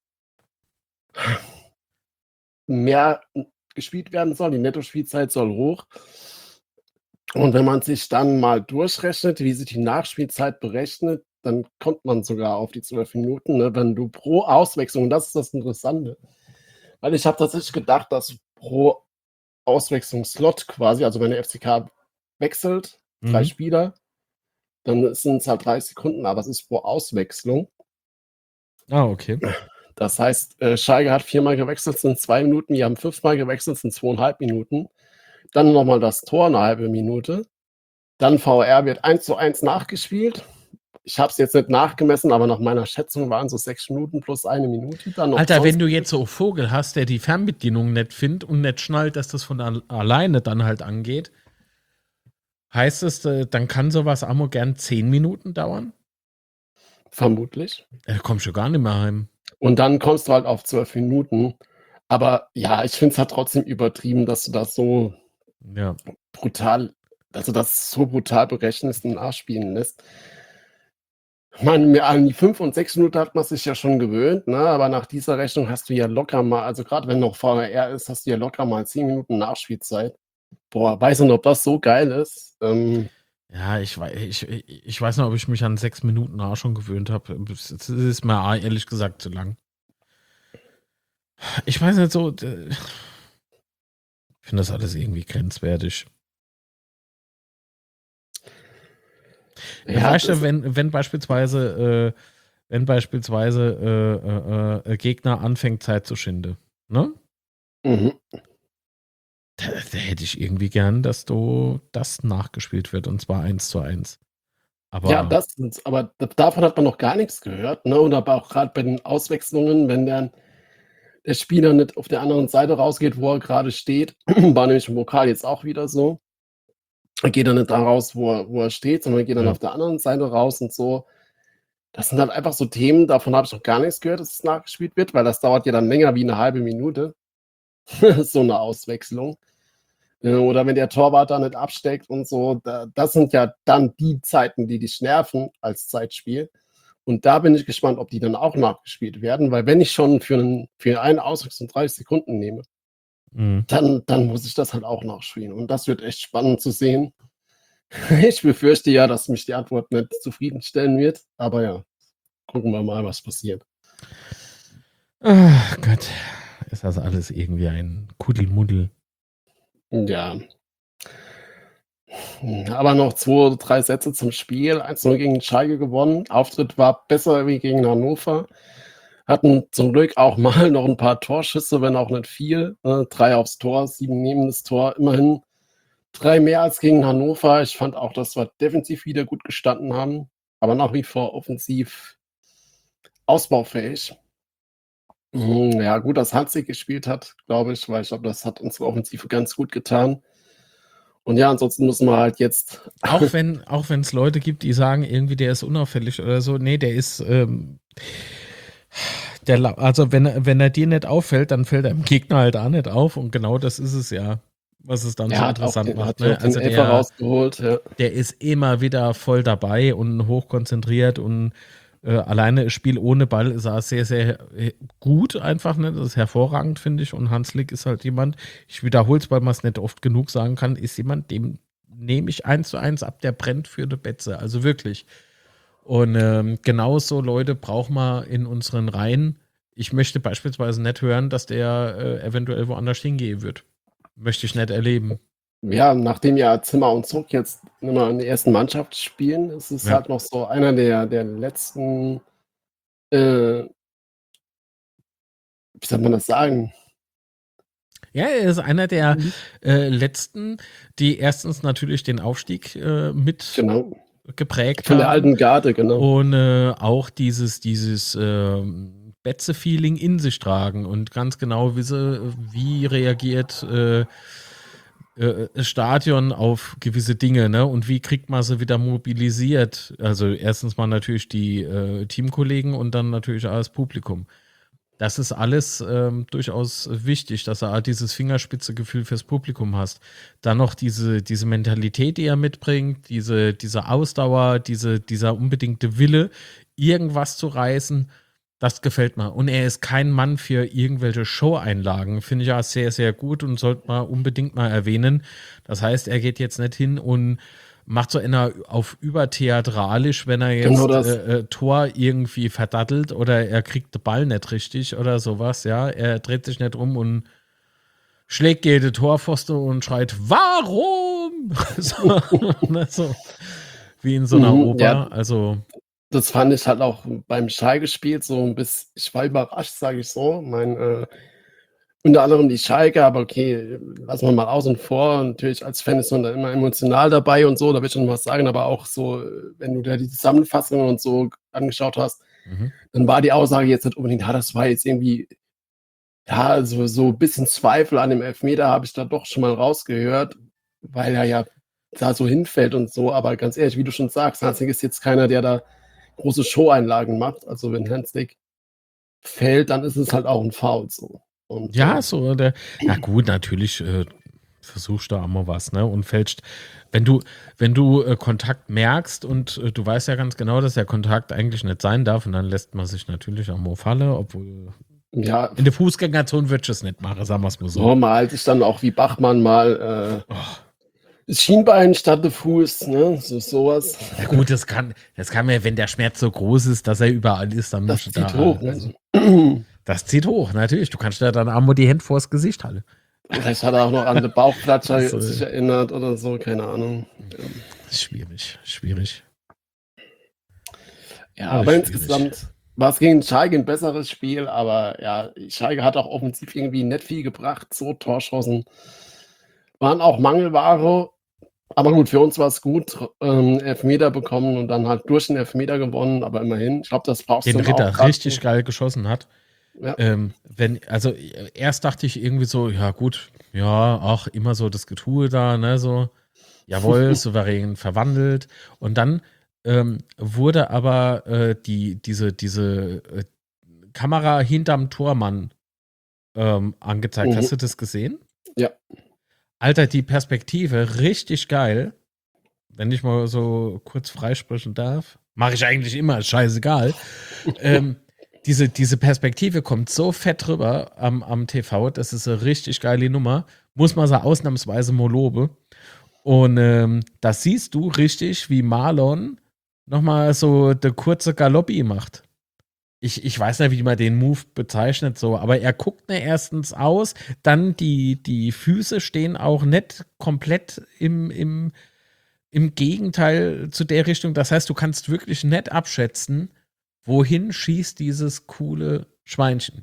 mehr gespielt werden soll, die Nettospielzeit soll hoch. Und wenn man sich dann mal durchrechnet, wie sich die Nachspielzeit berechnet, dann kommt man sogar auf die zwölf Minuten, ne, wenn du pro Auswechslung, und das ist das Interessante, weil ich habe tatsächlich gedacht, dass pro Auswechslungsslot quasi, also wenn der F C K wechselt, drei Mhm. Spieler, dann sind es halt dreißig Sekunden, aber es ist pro Auswechslung. Ah, okay. Das heißt, äh, Schalke hat viermal gewechselt, sind zwei Minuten, wir haben fünfmal gewechselt, sind zweieinhalb Minuten. Dann nochmal das Tor, eine halbe Minute. Dann V R wird eins zu eins nachgespielt. Ich habe es jetzt nicht nachgemessen, aber nach meiner Schätzung waren so sechs Minuten plus eine Minute. Dann noch Alter, sonst- wenn du jetzt so einen Vogel hast, der die Fernbedienung nicht findet und nicht schnallt, dass das von al- alleine dann halt angeht, heißt es, äh, dann kann sowas Amo gern zehn Minuten dauern? Vermutlich. Da kommst du gar nicht mehr heim. Und dann kommst du halt auf zwölf Minuten. Aber ja, ich finde es halt trotzdem übertrieben, dass du das so Ja. brutal, also das so brutal berechnest und nachspielen lässt. Ich meine, mir an die fünf und sechs Minuten hat man sich ja schon gewöhnt, ne? Aber nach dieser Rechnung hast du ja locker mal, also gerade wenn noch V R ist, hast du ja locker mal zehn Minuten Nachspielzeit. Boah, weiß nicht, ob das so geil ist. Ähm, Ja, ich, wei- ich, ich weiß nicht, ob ich mich an sechs Minuten auch schon gewöhnt habe. Es ist mir auch ehrlich gesagt zu lang. Ich weiß nicht so. äh, Ich finde das alles irgendwie grenzwertig. Ja, weißt du, das- wenn, wenn beispielsweise, äh, wenn beispielsweise äh, äh, äh, Gegner anfängt, Zeit zu schinden, ne? Mhm. Da, da hätte ich irgendwie gern, dass du das nachgespielt wird und zwar eins zu eins. Aber Ja, das sind, aber d- davon hat man noch gar nichts gehört, ne? Und aber auch gerade bei den Auswechslungen, wenn dann der Spieler nicht auf der anderen Seite rausgeht, wo er gerade steht, war nämlich im Pokal jetzt auch wieder so. Er geht dann nicht da raus, wo er, wo er steht, sondern geht dann Ja. auf der anderen Seite raus und so. Das sind halt einfach so Themen, davon habe ich noch gar nichts gehört, dass es nachgespielt wird, weil das dauert ja dann länger wie eine halbe Minute. So eine Auswechslung. Äh, Oder wenn der Torwart da nicht absteckt und so, da, das sind ja dann die Zeiten, die dich nerven als Zeitspiel. Und da bin ich gespannt, ob die dann auch nachgespielt werden, weil wenn ich schon für einen, für einen Auswechslung dreißig Sekunden nehme, mh. dann, dann muss ich das halt auch nachspielen. Und das wird echt spannend zu sehen. Ich befürchte ja, dass mich die Antwort nicht zufriedenstellen wird, aber ja, gucken wir mal, was passiert. Ach Gott, ist das alles irgendwie ein Kuddelmuddel. Ja. Aber noch zwei, drei Sätze zum Spiel. eins null gegen Schalke gewonnen. Auftritt war besser wie gegen Hannover. Hatten zum Glück auch mal noch ein paar Torschüsse, wenn auch nicht viel. Äh, drei aufs Tor, sieben neben das Tor. Immerhin drei mehr als gegen Hannover. Ich fand auch, dass wir defensiv wieder gut gestanden haben, aber nach wie vor offensiv ausbaufähig. Mhm, ja, gut, dass Hansi gespielt hat, glaube ich, weil ich glaube, das hat unsere Offensive ganz gut getan. Und ja, ansonsten müssen wir halt jetzt. Auch wenn auch wenn es Leute gibt, die sagen, irgendwie der ist unauffällig oder so. Nee, der ist ähm, der, la- also wenn, er- wenn er dir nicht auffällt, dann fällt er dem Gegner halt auch nicht auf. Und genau das ist es ja, was es dann Er so hat auch interessant den, macht. hat Ne? auch den Also Elfer der, rausgeholt. Ja. der ist immer wieder voll dabei und hochkonzentriert und äh, alleine das Spiel ohne Ball ist er sehr, sehr äh, gut einfach. Ne? Das ist hervorragend, finde ich. Und Hanslik ist halt jemand, ich wiederhole es, weil man es nicht oft genug sagen kann, ist jemand, dem nehme ich eins zu eins ab, der brennt für eine Betze, also wirklich. Und ähm, genauso Leute braucht man in unseren Reihen. Ich möchte beispielsweise nicht hören, dass der äh, eventuell woanders hingehen wird. Möchte ich nicht erleben. Ja, nachdem ja Zimmer und Zuck jetzt immer in der ersten Mannschaft spielen, ist es Ja. halt noch so einer der, der letzten, äh, wie soll man das sagen? Ja, er ist einer der Mhm. äh, letzten, die erstens natürlich den Aufstieg äh, mit Genau. geprägt Von der haben alten Garde, genau. und äh, auch dieses, dieses ähm, Betze-Feeling in sich tragen und ganz genau wissen, wie reagiert äh, äh, das Stadion auf gewisse Dinge, ne? Und wie kriegt man sie wieder mobilisiert? Also erstens mal natürlich die äh, Teamkollegen und dann natürlich auch das Publikum. Das ist alles ähm, durchaus wichtig, dass du auch dieses Fingerspitzegefühl fürs Publikum hast. Dann noch diese, diese Mentalität, die er mitbringt, diese, diese Ausdauer, diese, dieser unbedingte Wille, irgendwas zu reißen, das gefällt mir. Und er ist kein Mann für irgendwelche Show-Einlagen. Finde ich ja sehr, sehr gut und sollte man unbedingt mal erwähnen. Das heißt, er geht jetzt nicht hin und macht so einer auf übertheatralisch, wenn er Genau jetzt das. äh, äh, Tor irgendwie verdattelt oder er kriegt den Ball nicht richtig oder sowas, ja. Er dreht sich nicht um und schlägt jede Torpfoste und schreit, warum? so, ne, so, wie in so einer Mhm, Oper. ja, Also, das fand ich halt auch beim Schalke-Spiel so ein bisschen, ich war überrascht, sage ich so. Mein, äh, unter anderem die Schalke, aber okay, lassen wir mal außen vor. Natürlich als Fan ist man da immer emotional dabei und so, da will ich schon was sagen, aber auch so, äh, wenn du dir die Zusammenfassung und so angeschaut hast, mhm. dann war die Aussage jetzt nicht unbedingt, ja, das war jetzt irgendwie, ja, also so ein bisschen Zweifel an dem Elfmeter habe ich da doch schon mal rausgehört, weil er ja da so hinfällt und so. Aber ganz ehrlich, wie du schon sagst, Hanzig ist jetzt keiner, der da große Showeinlagen macht. Also wenn Hanzig fällt, dann ist es halt auch ein Foul so. Und Ja, äh, so, der, na gut, natürlich äh, versuchst du auch mal was, ne? Und fälscht, wenn du, wenn du äh, Kontakt merkst und äh, du weißt ja ganz genau, dass der Kontakt eigentlich nicht sein darf, und dann lässt man sich natürlich auch mal fallen, obwohl ja, in der Fußgängerzone würde ich es nicht machen, sagen wir es mal so. normal sich dann auch wie Bachmann mal äh, Oh. das Schienbein statt der Fuß, ne? So sowas. Ja gut, das kann, das kann man, wenn der Schmerz so groß ist, dass er überall ist, dann Das musst du zieht da. hoch. Also, Ne? das zieht hoch, natürlich. Du kannst ja dann auch mal die Hände vors Gesicht halten. Vielleicht hat er auch noch an den Bauchplatscher Also, sich erinnert oder so, keine Ahnung. Schwierig, schwierig. Ja, Alles aber schwierig. insgesamt war es gegen Schalke ein besseres Spiel, aber ja, Schalke hat auch offensiv irgendwie nicht viel gebracht. So Torschancen waren auch Mangelware. Aber gut, für uns war es gut, ähm, Elfmeter bekommen und dann halt durch den Elfmeter gewonnen, aber immerhin. Ich glaube, das brauchst Den du dann auch Ritter grad richtig so. geil geschossen hat. Ja. Ähm, wenn, also erst dachte ich irgendwie so, ja gut, ja, auch immer so das Getue da, ne, so, jawohl, souverän verwandelt. Und dann ähm, wurde aber äh, die, diese, diese äh, Kamera hinterm Tormann ähm, angezeigt. Mhm. Hast du das gesehen? Ja. Alter, die Perspektive, richtig geil. Wenn ich mal so kurz freisprechen darf. Mache ich eigentlich immer, ist scheißegal. ähm, diese, diese Perspektive kommt so fett rüber am, am T V, das ist eine richtig geile Nummer. Muss man so ausnahmsweise mal loben. Und ähm, da siehst du richtig, wie Marlon nochmal so der kurze Galoppi macht. Ich, ich weiß nicht, wie man den Move bezeichnet, so, aber er guckt ne erstens aus, dann die, die Füße stehen auch nicht komplett im, im, im Gegenteil zu der Richtung. Das heißt, du kannst wirklich nicht abschätzen, wohin schießt dieses coole Schweinchen.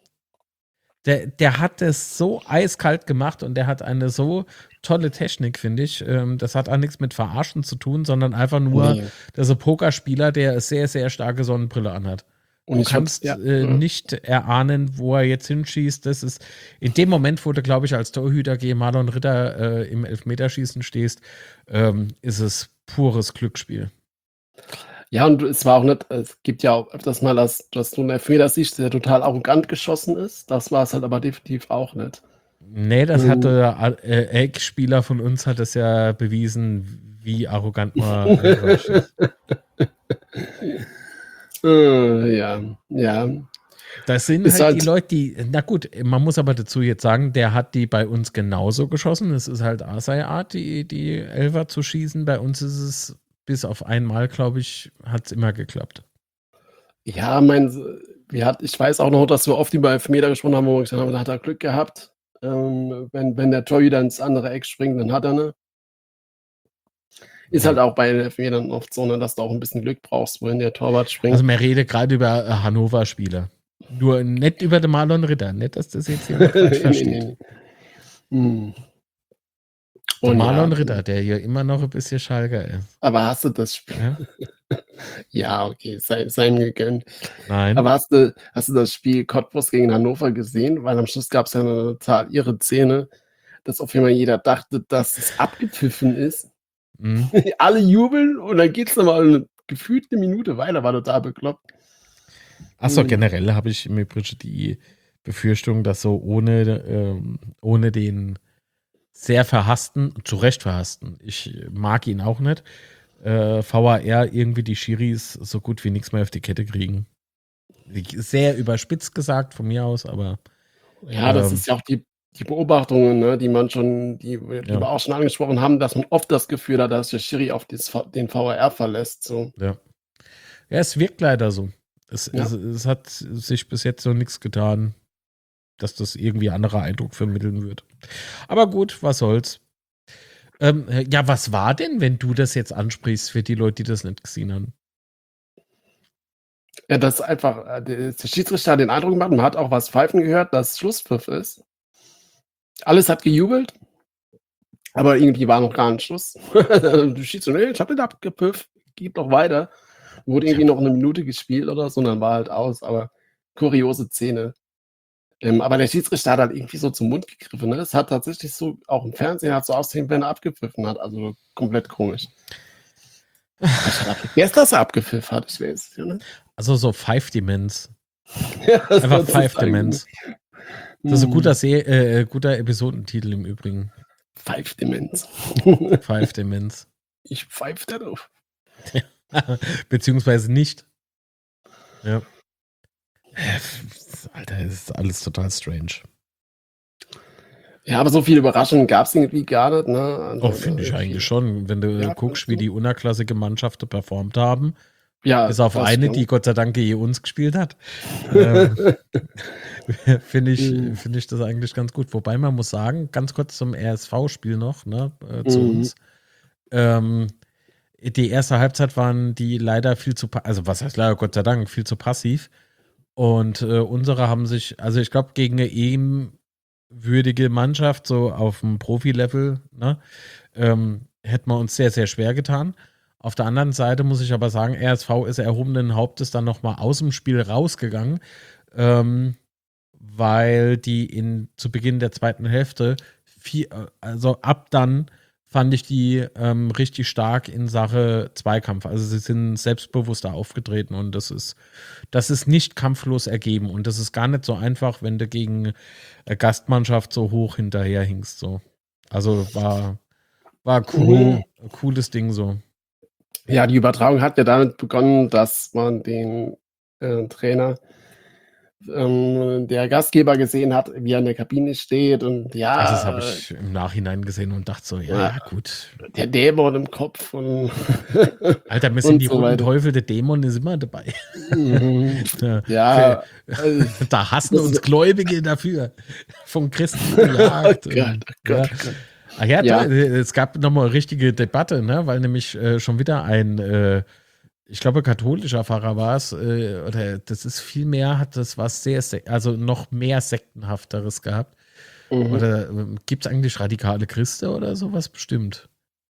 Der, der hat es so eiskalt gemacht und der hat eine so tolle Technik, finde ich. Ähm, das hat auch nichts mit Verarschen zu tun, sondern einfach nur, Nee. dass ein Pokerspieler, der sehr, sehr starke Sonnenbrille anhat. Und Du ich hab, kannst ja, äh, ja. nicht erahnen, wo er jetzt hinschießt. Das ist in dem Moment, wo du, glaube ich, als Torhüter gegen Marlon Ritter äh, im Elfmeterschießen stehst, ähm, ist es pures Glücksspiel. Ja, und es war auch nicht, es gibt ja auch öfters mal, dass, dass du einen Elfmeter siehst, der total arrogant geschossen ist. Das war es halt aber definitiv auch nicht. Nee, das Mhm. hatte äh, Ex-Spieler von uns hat es ja bewiesen, wie arrogant man äh, ist. Äh, ja, ja. Das sind Ist halt die halt, Leute, die, na gut, man muss aber dazu jetzt sagen, der hat die bei uns genauso geschossen. Es ist halt Asai Art, die, die Elfer zu schießen. Bei uns ist es bis auf einmal, glaube ich, hat es immer geklappt. ja, mein, wir hat, ich weiß auch noch, dass wir oft über Elfmeter gesprochen haben, wo wir gesagt haben, da hat er Glück gehabt. Ähm, wenn, wenn der Torhüter ins andere Eck springt, dann hat er eine. Ist Ja. halt auch bei den Elfmetern oft so, ne, dass du auch ein bisschen Glück brauchst, wohin der Torwart springt. Also man redet gerade über äh, Hannover-Spieler. Nur nicht über den Marlon Ritter. Nicht, dass das jetzt jemand falsch nee, versteht. nee, nee. Hm. Der Und Marlon ja, Ritter, der hier immer noch ein bisschen Schalker ist. aber hast du das Spiel? Ja? Ja, okay, sei, sei ihm gegönnt. Nein. Aber hast du, hast du das Spiel Cottbus gegen Hannover gesehen? Weil am Schluss gab es ja eine total irre Szene, dass auf einmal jeder dachte, dass es abgepfiffen ist. Mhm. Alle jubeln und dann geht es nochmal eine gefühlt eine Minute weiter, war total bekloppt. Achso, Hm. generell habe ich im Übrigen die Befürchtung, dass so ohne, ähm, ohne den sehr verhassten, zu Recht verhassten, ich mag ihn auch nicht, äh, V A R irgendwie die Schiris so gut wie nichts mehr auf die Kette kriegen. Sehr überspitzt gesagt von mir aus, aber Ja, das ähm, ist ja auch die, die Beobachtungen, ne, die man schon, die, die ja, wir auch schon angesprochen haben, dass man oft das Gefühl hat, dass der Schiri auf das, V- den V A R verlässt. So. ja. Ja, es wirkt leider so. Es, Ja. es, es hat sich bis jetzt so nichts getan, dass das irgendwie anderer Eindruck vermitteln wird. Aber gut, was soll's. Ähm, ja, was war denn, wenn du das jetzt ansprichst für die Leute, die das nicht gesehen haben? Ja, das ist einfach, äh, der der Schiedsrichter hat den Eindruck gemacht, man hat auch was pfeifen gehört, dass Schlusspfiff ist. Alles hat gejubelt, aber irgendwie war noch gar nicht Schluss. Du schießt so: „Ne, ich habe den abgepfiffen, geht noch weiter.“ Wurde irgendwie noch eine Minute gespielt oder so und dann war halt aus, aber kuriose Szene. Ähm, aber der Schiedsrichter hat halt irgendwie so zum Mund gegriffen, ne? Es hat tatsächlich so auch im Fernsehen hat's so ausgesehen, wenn er abgepfiffen hat, also komplett komisch. Ich habe vergessen, dass er abgepfiffen hat, ich weiß es ja nicht. Also so Five Demenz. Ja, Einfach Five sozusagen. Demenz. Das ist ein guter, Hm, Se äh, guter Episodentitel im Übrigen. Five Demenz. Five Demenz. Ich pfeife darauf. Beziehungsweise nicht. Ja. Äh, Alter, das ist alles total strange. Ja, aber so viele Überraschungen gab's irgendwie gar nicht, ne? Also, Oh, finde ich äh, eigentlich viel schon. Wenn du ja, guckst, findest wie du? die unterklassige Mannschaften performt haben, Ja, bis auf das eine, schon. die Gott sei Dank gegen uns gespielt hat, ähm, finde ich, Mhm. finde ich das eigentlich ganz gut. Wobei man muss sagen, ganz kurz zum R S V-Spiel noch, ne, äh, zu Mhm. uns. Ähm, die erste Halbzeit waren die leider viel zu, pa- also was heißt leider, Gott sei Dank, viel zu passiv. Und äh, unsere haben sich, also ich glaube, gegen eine ebenwürdige Mannschaft, so auf dem Profi-Level, ne, ähm, hätten wir uns sehr, sehr schwer getan. Auf der anderen Seite muss ich aber sagen, R S V ist erhobenen Hauptes dann nochmal aus dem Spiel rausgegangen, ähm, weil die in, zu Beginn der zweiten Hälfte, viel, also ab dann fand ich die ähm, richtig stark in Sache Zweikampf. Also sie sind selbstbewusster aufgetreten und das ist, das ist nicht kampflos ergeben und das ist gar nicht so einfach, wenn du gegen eine Gastmannschaft so hoch hinterher hingst. So. Also war, war cool, Mhm. cooles Ding so. Ja, die Übertragung hat ja damit begonnen, dass man den, äh, Trainer, ähm, der Gastgeber gesehen hat, wie er in der Kabine steht und Also das habe ja, äh, ich im Nachhinein gesehen und dachte so, ja, ja, ja, gut. der Dämon im Kopf und Alter, wir sind und die so roten weiter. Teufel, der Dämon ist immer dabei. Mhm. Ja, für, Ja, äh, da hassen das uns ist Gläubige dafür. Von Christen oh gejagt. Gott, Und, oh ja. Gott, oh Gott. Ach ja, Ja. toll. Es gab nochmal eine richtige Debatte, ne? Weil nämlich äh, schon wieder ein, äh, ich glaube, katholischer Pfarrer war es, äh, oder das ist viel mehr, hat das was sehr, sek- also noch mehr Sektenhafteres gehabt. Mhm. Oder ähm, gibt es eigentlich radikale Christen oder sowas bestimmt?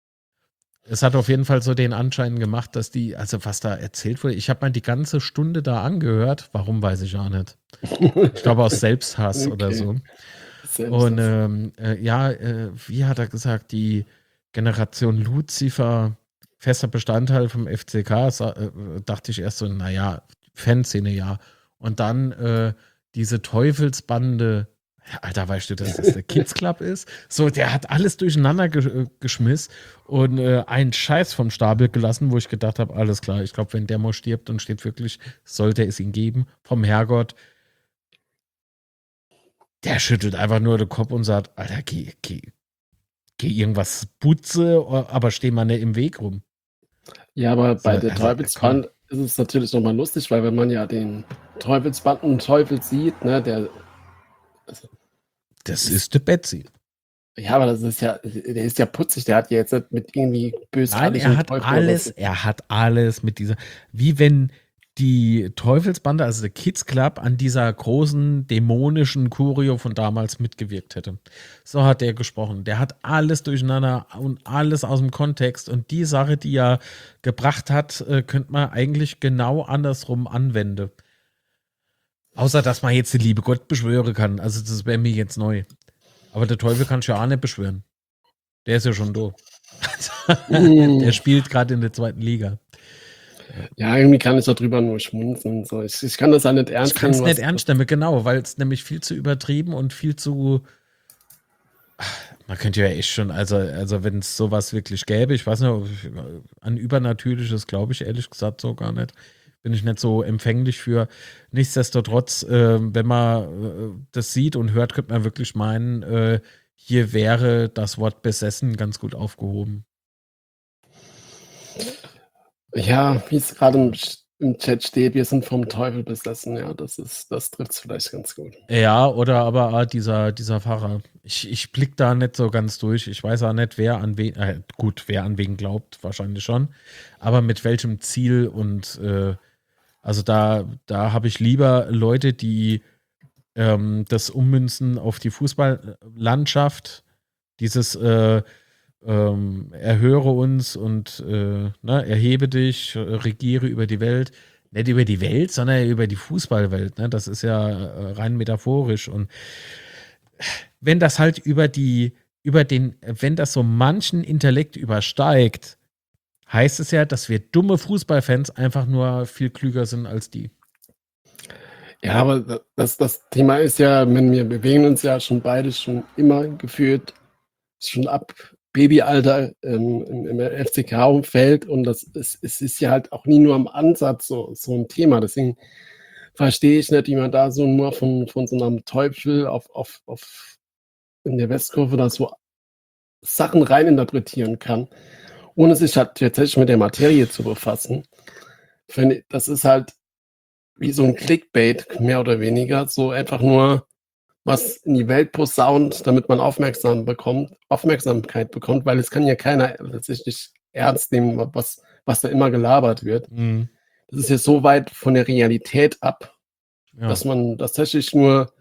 Es hat auf jeden Fall so den Anschein gemacht, dass die, also was da erzählt wurde, ich habe mal die ganze Stunde da angehört. Warum, weiß ich auch nicht. Ich glaube aus Selbsthass oder Okay. so. Selbst Und das. ähm, äh, ja, äh, wie hat er gesagt, die Generation Lucifer, fester Bestandteil vom F C K, sa- äh, dachte ich erst so, naja, Fanszene ja. Und dann äh, diese Teufelsbande, ja, Alter, weißt du, dass das der Kids Club ist? So, der hat alles durcheinander ge äh, geschmissen und äh, einen Scheiß vom Stapel gelassen, wo ich gedacht habe, alles klar, ich glaube, wenn der mal stirbt und steht wirklich, sollte es ihn geben, vom Herrgott, Der schüttelt einfach nur den Kopf und sagt, Alter, geh, geh, geh irgendwas putze, aber steh mal nicht im Weg rum. Ja, aber So, bei der also, komm. Teufelsband ist es natürlich noch mal lustig, weil wenn man ja den Teufelsbanden-Teufel sieht, ne, der also, Das ist ist der Betsy. ja, aber das ist ja der ist ja putzig, der hat ja jetzt nicht mit irgendwie Nein, er bösartigen hat Teufel oder alles, so. er hat alles mit dieser, wie wenn die Teufelsbande, also der Kids Club, an dieser großen dämonischen Choreo von damals mitgewirkt hätte. So hat der gesprochen. Der hat alles durcheinander und alles aus dem Kontext. Und die Sache, die er gebracht hat, äh, könnte man eigentlich genau andersrum anwenden. Außer, dass man jetzt den liebe Gott beschwören kann. Also, das wäre mir jetzt neu. Aber der Teufel kann ich ja auch nicht beschwören. Der ist ja schon da. Der spielt gerade in der zweiten Liga. Ja, irgendwie kann ich da drüber nur schmunzeln. So. Ich, ich kann das ja nicht Ich ernst kann es nehmen. nicht Was, ernst nehmen, genau, weil es nämlich viel zu übertrieben und viel zu. Man könnte ja echt schon, also, also wenn es sowas wirklich gäbe, ich weiß nicht, ob ich, an Übernatürliches glaube ich ehrlich gesagt so gar nicht. Bin ich nicht so empfänglich für. Nichtsdestotrotz, äh, wenn man äh, das sieht und hört, könnte man wirklich meinen, äh, hier wäre das Wort besessen ganz gut aufgehoben. Ja, wie es gerade im, im Chat steht, wir sind vom Teufel besessen. Ja, das ist, das trifft es vielleicht ganz gut. Ja, oder aber ah, dieser, dieser Pfarrer. Ich, ich blick da nicht so ganz durch. Ich weiß auch nicht, wer an wen, äh, gut, wer an wen glaubt, wahrscheinlich schon. Aber mit welchem Ziel und äh, also da, da habe ich lieber Leute, die ähm, das ummünzen auf die Fußballlandschaft, dieses äh, ähm, erhöre uns und äh, ne, erhebe dich, äh, regiere über die Welt. Nicht über die Welt, sondern über die Fußballwelt. Ne? Das ist ja äh, rein metaphorisch. Und wenn das halt über die, über den, wenn das so manchen Intellekt übersteigt, heißt es ja, dass wir dumme Fußballfans einfach nur viel klüger sind als die. Ja, aber das, das Thema ist ja, wenn wir bewegen uns ja schon beide schon immer gefühlt, schon ab Babyalter ähm, im, im F C K-Umfeld und das ist, es ist ja halt auch nie nur am Ansatz so, so ein Thema. Deswegen verstehe ich nicht, wie man da so nur von, von so einem Teufel auf, auf, auf in der Westkurve da so Sachen reininterpretieren kann, ohne sich halt tatsächlich mit der Materie zu befassen. Finde, das ist halt wie so ein Clickbait, mehr oder weniger, so einfach nur was in die Welt posaunt, damit man aufmerksam bekommt, Aufmerksamkeit bekommt, weil es kann ja keiner tatsächlich ernst nehmen, was, was da immer gelabert wird. Mhm. Das ist ja so weit von der Realität ab, Ja. dass man tatsächlich nur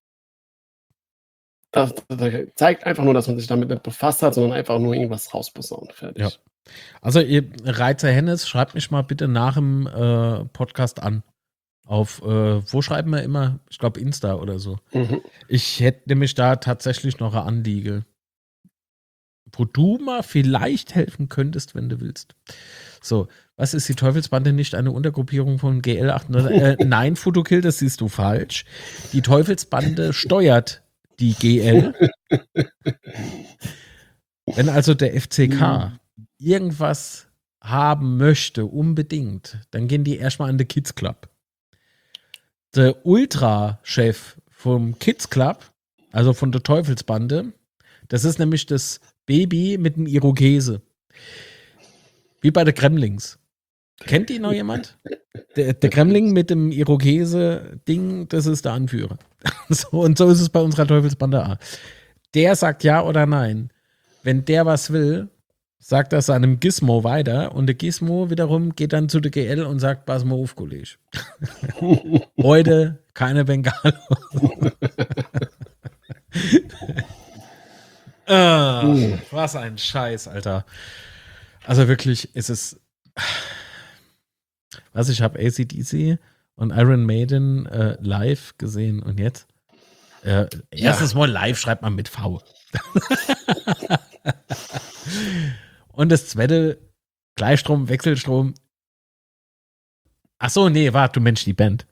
das, das zeigt einfach nur, dass man sich damit nicht befasst hat, sondern einfach nur irgendwas rausposaunt. Fertig. Ja. Also, ihr Reizer Hennes, schreibt mich mal bitte nach dem äh, Podcast an. Auf, äh, wo schreiben wir immer? Ich glaube, Insta oder so. Mhm. Ich hätte nämlich da tatsächlich noch eine Anliege, wo du mal vielleicht helfen könntest, wenn du willst. So, was ist die Teufelsbande nicht eine Untergruppierung von G L achthundert? Äh, nein, Fotokill, das siehst du falsch. Die Teufelsbande steuert die G L. Wenn also der F C K irgendwas haben möchte, unbedingt, dann gehen die erstmal an den Kids Club. Der Ultra-Chef vom Kids Club, also von der Teufelsbande, das ist nämlich das Baby mit dem Irokese. Wie bei der Gremlings. Kennt die noch jemand? Der, der Gremling mit dem Irokese-Ding, das ist der Anführer. So, und so ist es bei unserer Teufelsbande auch. Der sagt ja oder nein. Wenn der was will, sagt er seinem Gizmo weiter und der Gizmo wiederum geht dann zu der G L und sagt, pass mal auf, Kollege. Heute keine Bengalo. ah, was ein Scheiß, Alter. Also wirklich, ist es was, ich habe A C D C und Iron Maiden äh, live gesehen und jetzt äh, erstes Mal live schreibt man mit V. Und das zweite, Gleichstrom, Wechselstrom. Ach so, nee, warte, du Mensch, die Band.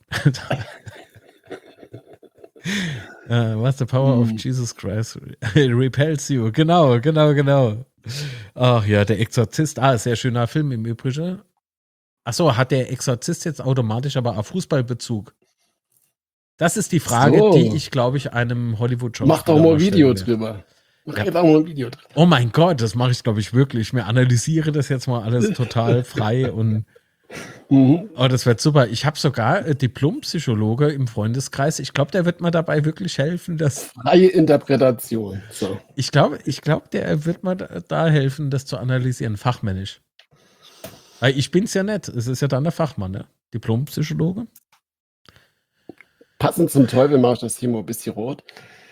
uh, what's the power hm. of Jesus Christ? Repels you. Genau, genau, genau. Ach ja, der Exorzist. Ah, sehr schöner Film im Übrigen. Ach so, hat der Exorzist jetzt automatisch aber auf Fußballbezug? Das ist die Frage, So. die ich, glaube ich, einem Hollywood-Schauspieler Mach doch mal ein Video stellen werde. drüber. Mach Ja. ja. doch mal ein Video drüber. Oh mein Gott, das mache ich, glaube ich, wirklich. Mir analysiere das jetzt mal alles total frei und Mhm. oh, das wird super. Ich habe sogar äh, Diplompsychologe im Freundeskreis. Ich glaube, der wird mir dabei wirklich helfen, dass Freie Interpretation. So. ich glaube, ich glaube, der wird mir da, da helfen, das zu analysieren, fachmännisch. Weil ich bin's ja nicht. Es ist ja dann der Fachmann, ne? Diplompsychologe. Passend zum Teufel mache ich das hier mal ein bisschen rot.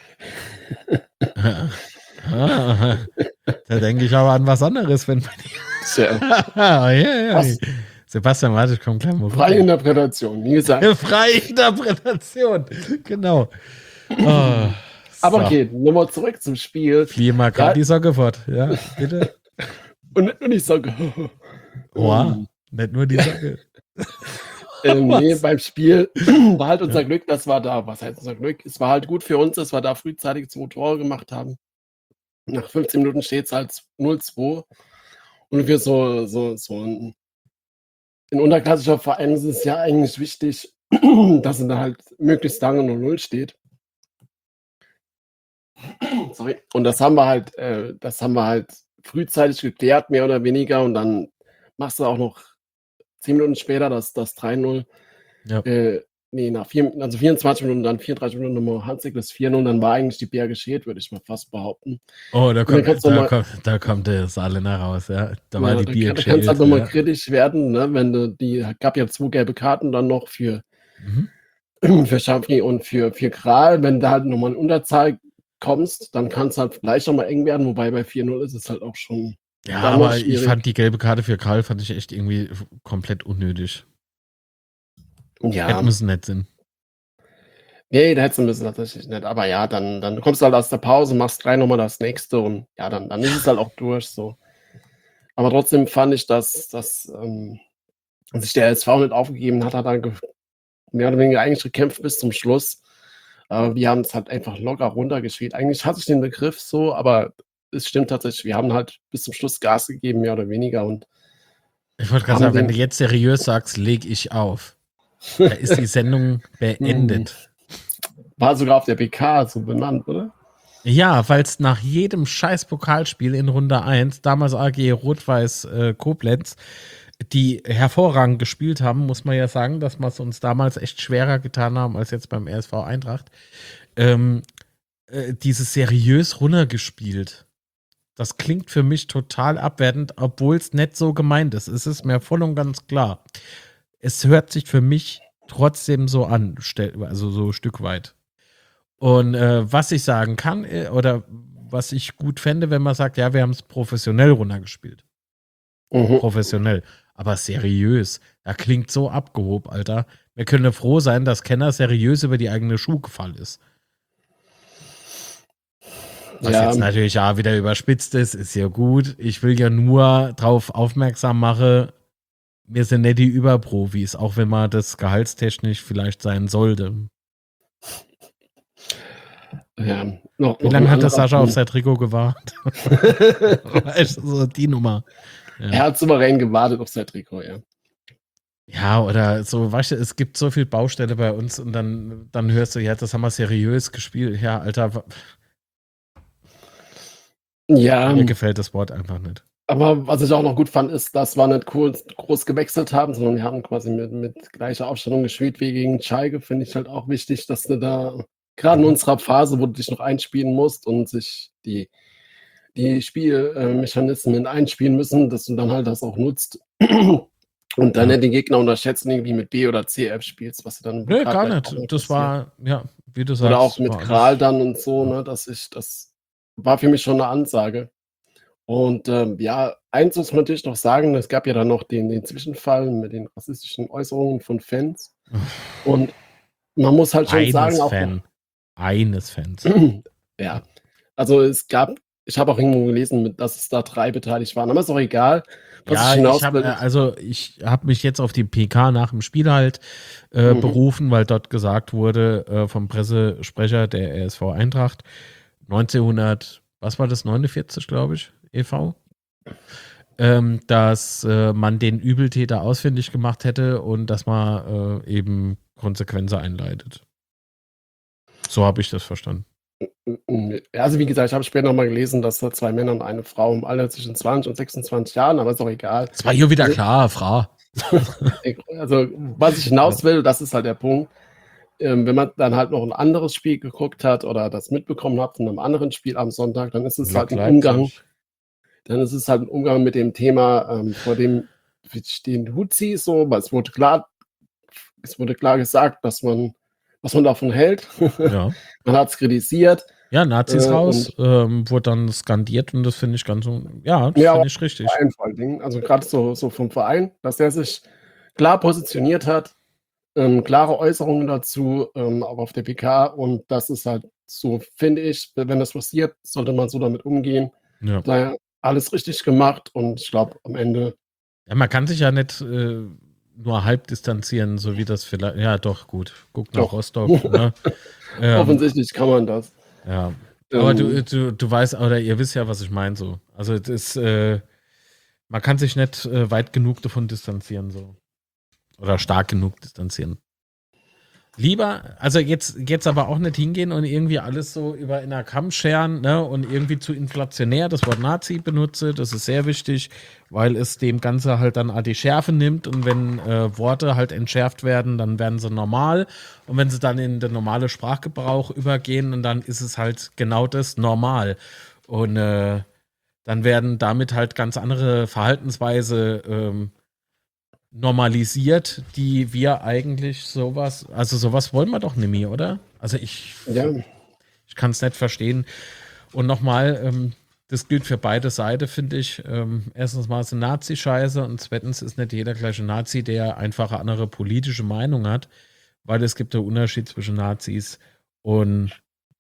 Ah, da denke ich aber an was anderes, wenn man Tja, ja, ja. Was? Sebastian, warte, ich komme gleich mal freie rein. Interpretation, wie gesagt. Freie Interpretation, genau. Oh, Aber so. okay, nochmal zurück zum Spiel. Fliehe mal gerade Ja. die Socke fort. Ja, bitte. Und nicht nur die Socke. Oha, nicht nur die Socke. Ähm, nee, Was? beim Spiel war halt unser Ja. Glück, dass wir da, was heißt unser Glück? Es war halt gut für uns, dass wir da frühzeitig zwei Tore gemacht haben. Nach fünfzehn Minuten steht es halt null zwei. Und für so, so, so ein, ein unterklassischer Verein ist es ja eigentlich wichtig, dass es da halt möglichst lange null null steht. Sorry. Und das haben wir halt, äh, das haben wir halt frühzeitig geklärt, mehr oder weniger. Und dann machst du auch noch zehn Minuten später das, das drei null. Ja. Äh, nee, nach vier, also vierundzwanzig Minuten, dann vierunddreißig Minuten nochmal Hansig das vier null, dann war eigentlich die Bär geschät, würde ich mal fast behaupten. Oh, da Und dann kommt, kannst du da mal- kommt, da kommt der Saarländer raus, ja. Da war Ja, die da, Bier kann- da kannst du halt geschält, nochmal ja. kritisch werden, ne? Wenn du die, gab ja zwei gelbe Karten dann noch für, Mhm. für Schafri und für, für Kral. Wenn du halt nochmal in Unterzahl kommst, dann kann es halt vielleicht nochmal eng werden, wobei bei vier null ist es halt auch schon. Ja, dann noch aber ich schwierig. fand die gelbe Karte für Karl fand ich echt irgendwie komplett unnötig. Ja, Hätte müssen nicht sein. nee, da hättest du müssen tatsächlich nicht. Aber ja, dann, dann kommst du halt aus der Pause, machst drei nochmal das nächste und ja, dann, dann ist es halt auch durch so. Aber trotzdem fand ich, dass, dass ähm, sich der S V nicht aufgegeben hat, hat er ge- mehr oder weniger eigentlich gekämpft bis zum Schluss. Aber wir haben es halt einfach locker runtergespielt. Eigentlich hatte ich den Begriff so, aber es stimmt tatsächlich. Wir haben halt bis zum Schluss Gas gegeben, mehr oder weniger. Und Ich wollte gerade Haben sagen, wenn den- du jetzt seriös sagst, leg ich auf. Da ist die Sendung beendet. war sogar auf der P K so benannt, oder? Ja, weil es nach jedem scheiß Pokalspiel in Runde eins, damals A G Rot-Weiß äh, Koblenz, die hervorragend gespielt haben, muss man ja sagen, dass wir es uns damals echt schwerer getan haben als jetzt beim R S V Eintracht. Ähm, äh, dieses seriös runtergespielt. Das klingt für mich total abwertend, obwohl es nicht so gemeint ist. Es ist mir voll und ganz klar. Es hört sich für mich trotzdem so an, stell- also so ein Stück weit. Und äh, was ich sagen kann, äh, oder was ich gut fände, wenn man sagt, ja, wir haben es professionell runtergespielt. Mhm. Professionell. Aber seriös. Da klingt so abgehoben, Alter. Wir können froh sein, dass Kenner seriös über die eigene Schuhe gefallen ist. Was Ja, jetzt natürlich auch wieder überspitzt ist, ist ja gut. Ich will ja nur darauf aufmerksam machen, wir sind nicht die Überprofis, auch wenn man das gehaltstechnisch vielleicht sein sollte. ja. Noch, Wie noch lange ein hat der anderer Sascha auf Punkt. sein Trikot gewartet? Weißt du, so die Nummer. Ja. Er hat souverän gewartet auf sein Trikot, ja. Ja, oder so, weißt du, es gibt so viel Baustelle bei uns und dann, dann hörst du, ja, das haben wir seriös gespielt. Ja, Alter, wa- Ja, mir gefällt das Wort einfach nicht. aber was ich auch noch gut fand, ist, dass wir nicht kurz, groß gewechselt haben, sondern wir haben quasi mit, mit gleicher Aufstellung gespielt wie gegen Schalke. Finde ich halt auch wichtig, dass du da, gerade in unserer Phase, wo du dich noch einspielen musst und sich die, die Spielmechanismen einspielen müssen, dass du dann halt das auch nutzt. Und dann Ja. nicht den Gegner unterschätzen, irgendwie mit B oder C F spielst, was du dann im Nee, Pokal gar vielleicht auch nicht. mal Das passiert. war, ja, wie du sagst. Oder auch mit war alles- Kral dann und so, ne, dass ich, das war für mich schon eine Ansage. Und ähm, ja, eins muss man natürlich noch sagen, es gab ja dann noch den, den Zwischenfall mit den rassistischen Äußerungen von Fans. Und man muss halt schon Eines sagen, auch Fan. Eines Fans. ja, also es gab, ich habe auch irgendwo gelesen, mit, dass es da drei beteiligt waren, aber ist auch egal. Was Ja, ich hinaus ich habe will, also ich habe mich jetzt auf die P K nach dem Spiel halt äh, Mhm. berufen, weil dort gesagt wurde äh, vom Pressesprecher der R S V Eintracht neunzehnhundert, was war das, neunundvierzig, glaube ich, e V, ähm, dass äh, man den Übeltäter ausfindig gemacht hätte und dass man äh, eben Konsequenzen einleitet. So habe ich das verstanden. Also wie gesagt, ich habe später noch mal gelesen, dass da zwei Männer und eine Frau im Alter zwischen zwanzig und sechsundzwanzig Jahren, aber ist auch egal. Es war hier wieder Also, klar, Frau. also was ich hinaus will, das ist halt der Punkt. Ähm, wenn man dann halt noch ein anderes Spiel geguckt hat oder das mitbekommen hat von einem anderen Spiel am Sonntag, dann ist es halt Lok ein Umgang, Leipzig. dann ist es halt ein Umgang mit dem Thema, ähm, vor dem ich den Hut ziehe, so, weil es wurde klar, es wurde klar gesagt, dass man, was man davon hält. Ja. Man hat es kritisiert. Ja, Nazis Äh, raus, und ähm, wurde dann skandiert und das finde ich ganz, so- ja, das ja, finde ich richtig. Verein vor allen Dingen. Also gerade so, so vom Verein, dass der sich klar positioniert hat, ähm, klare Äußerungen dazu, ähm, auch auf der P K. Und das ist halt so, finde ich, wenn das passiert, sollte man so damit umgehen. Ja. Daher alles richtig gemacht und ich glaube, am Ende. Ja, man kann sich ja nicht äh, nur halb distanzieren, so wie das vielleicht. Ja, doch, gut. Guck nach Doch. Rostock. Ne? ähm, Offensichtlich kann man das. ja. Aber du, Ähm, du, du weißt, oder ihr wisst ja, was ich meine, so. Also, das, äh, man kann sich nicht äh, weit genug davon distanzieren, so. Oder stark genug distanzieren. Lieber, also jetzt, jetzt aber auch nicht hingehen und irgendwie alles so über in der Kamm scheren, ne, und irgendwie zu inflationär das Wort Nazi benutze. Das ist sehr wichtig, weil es dem Ganze halt dann auch die Schärfe nimmt und wenn äh, Worte halt entschärft werden, dann werden sie normal und wenn sie dann in den normalen Sprachgebrauch übergehen und dann ist es halt genau das normal und äh, dann werden damit halt ganz andere Verhaltensweise ähm, normalisiert, die wir eigentlich sowas, also sowas wollen wir doch nicht mehr, oder? Also ich, ja, ich kann es nicht verstehen. Und nochmal, ähm, das gilt für beide Seiten, finde ich. Ähm, erstens mal ist eine Nazi-Scheiße und zweitens ist nicht jeder gleiche Nazi, der einfach eine andere politische Meinung hat, weil es gibt einen Unterschied zwischen Nazis und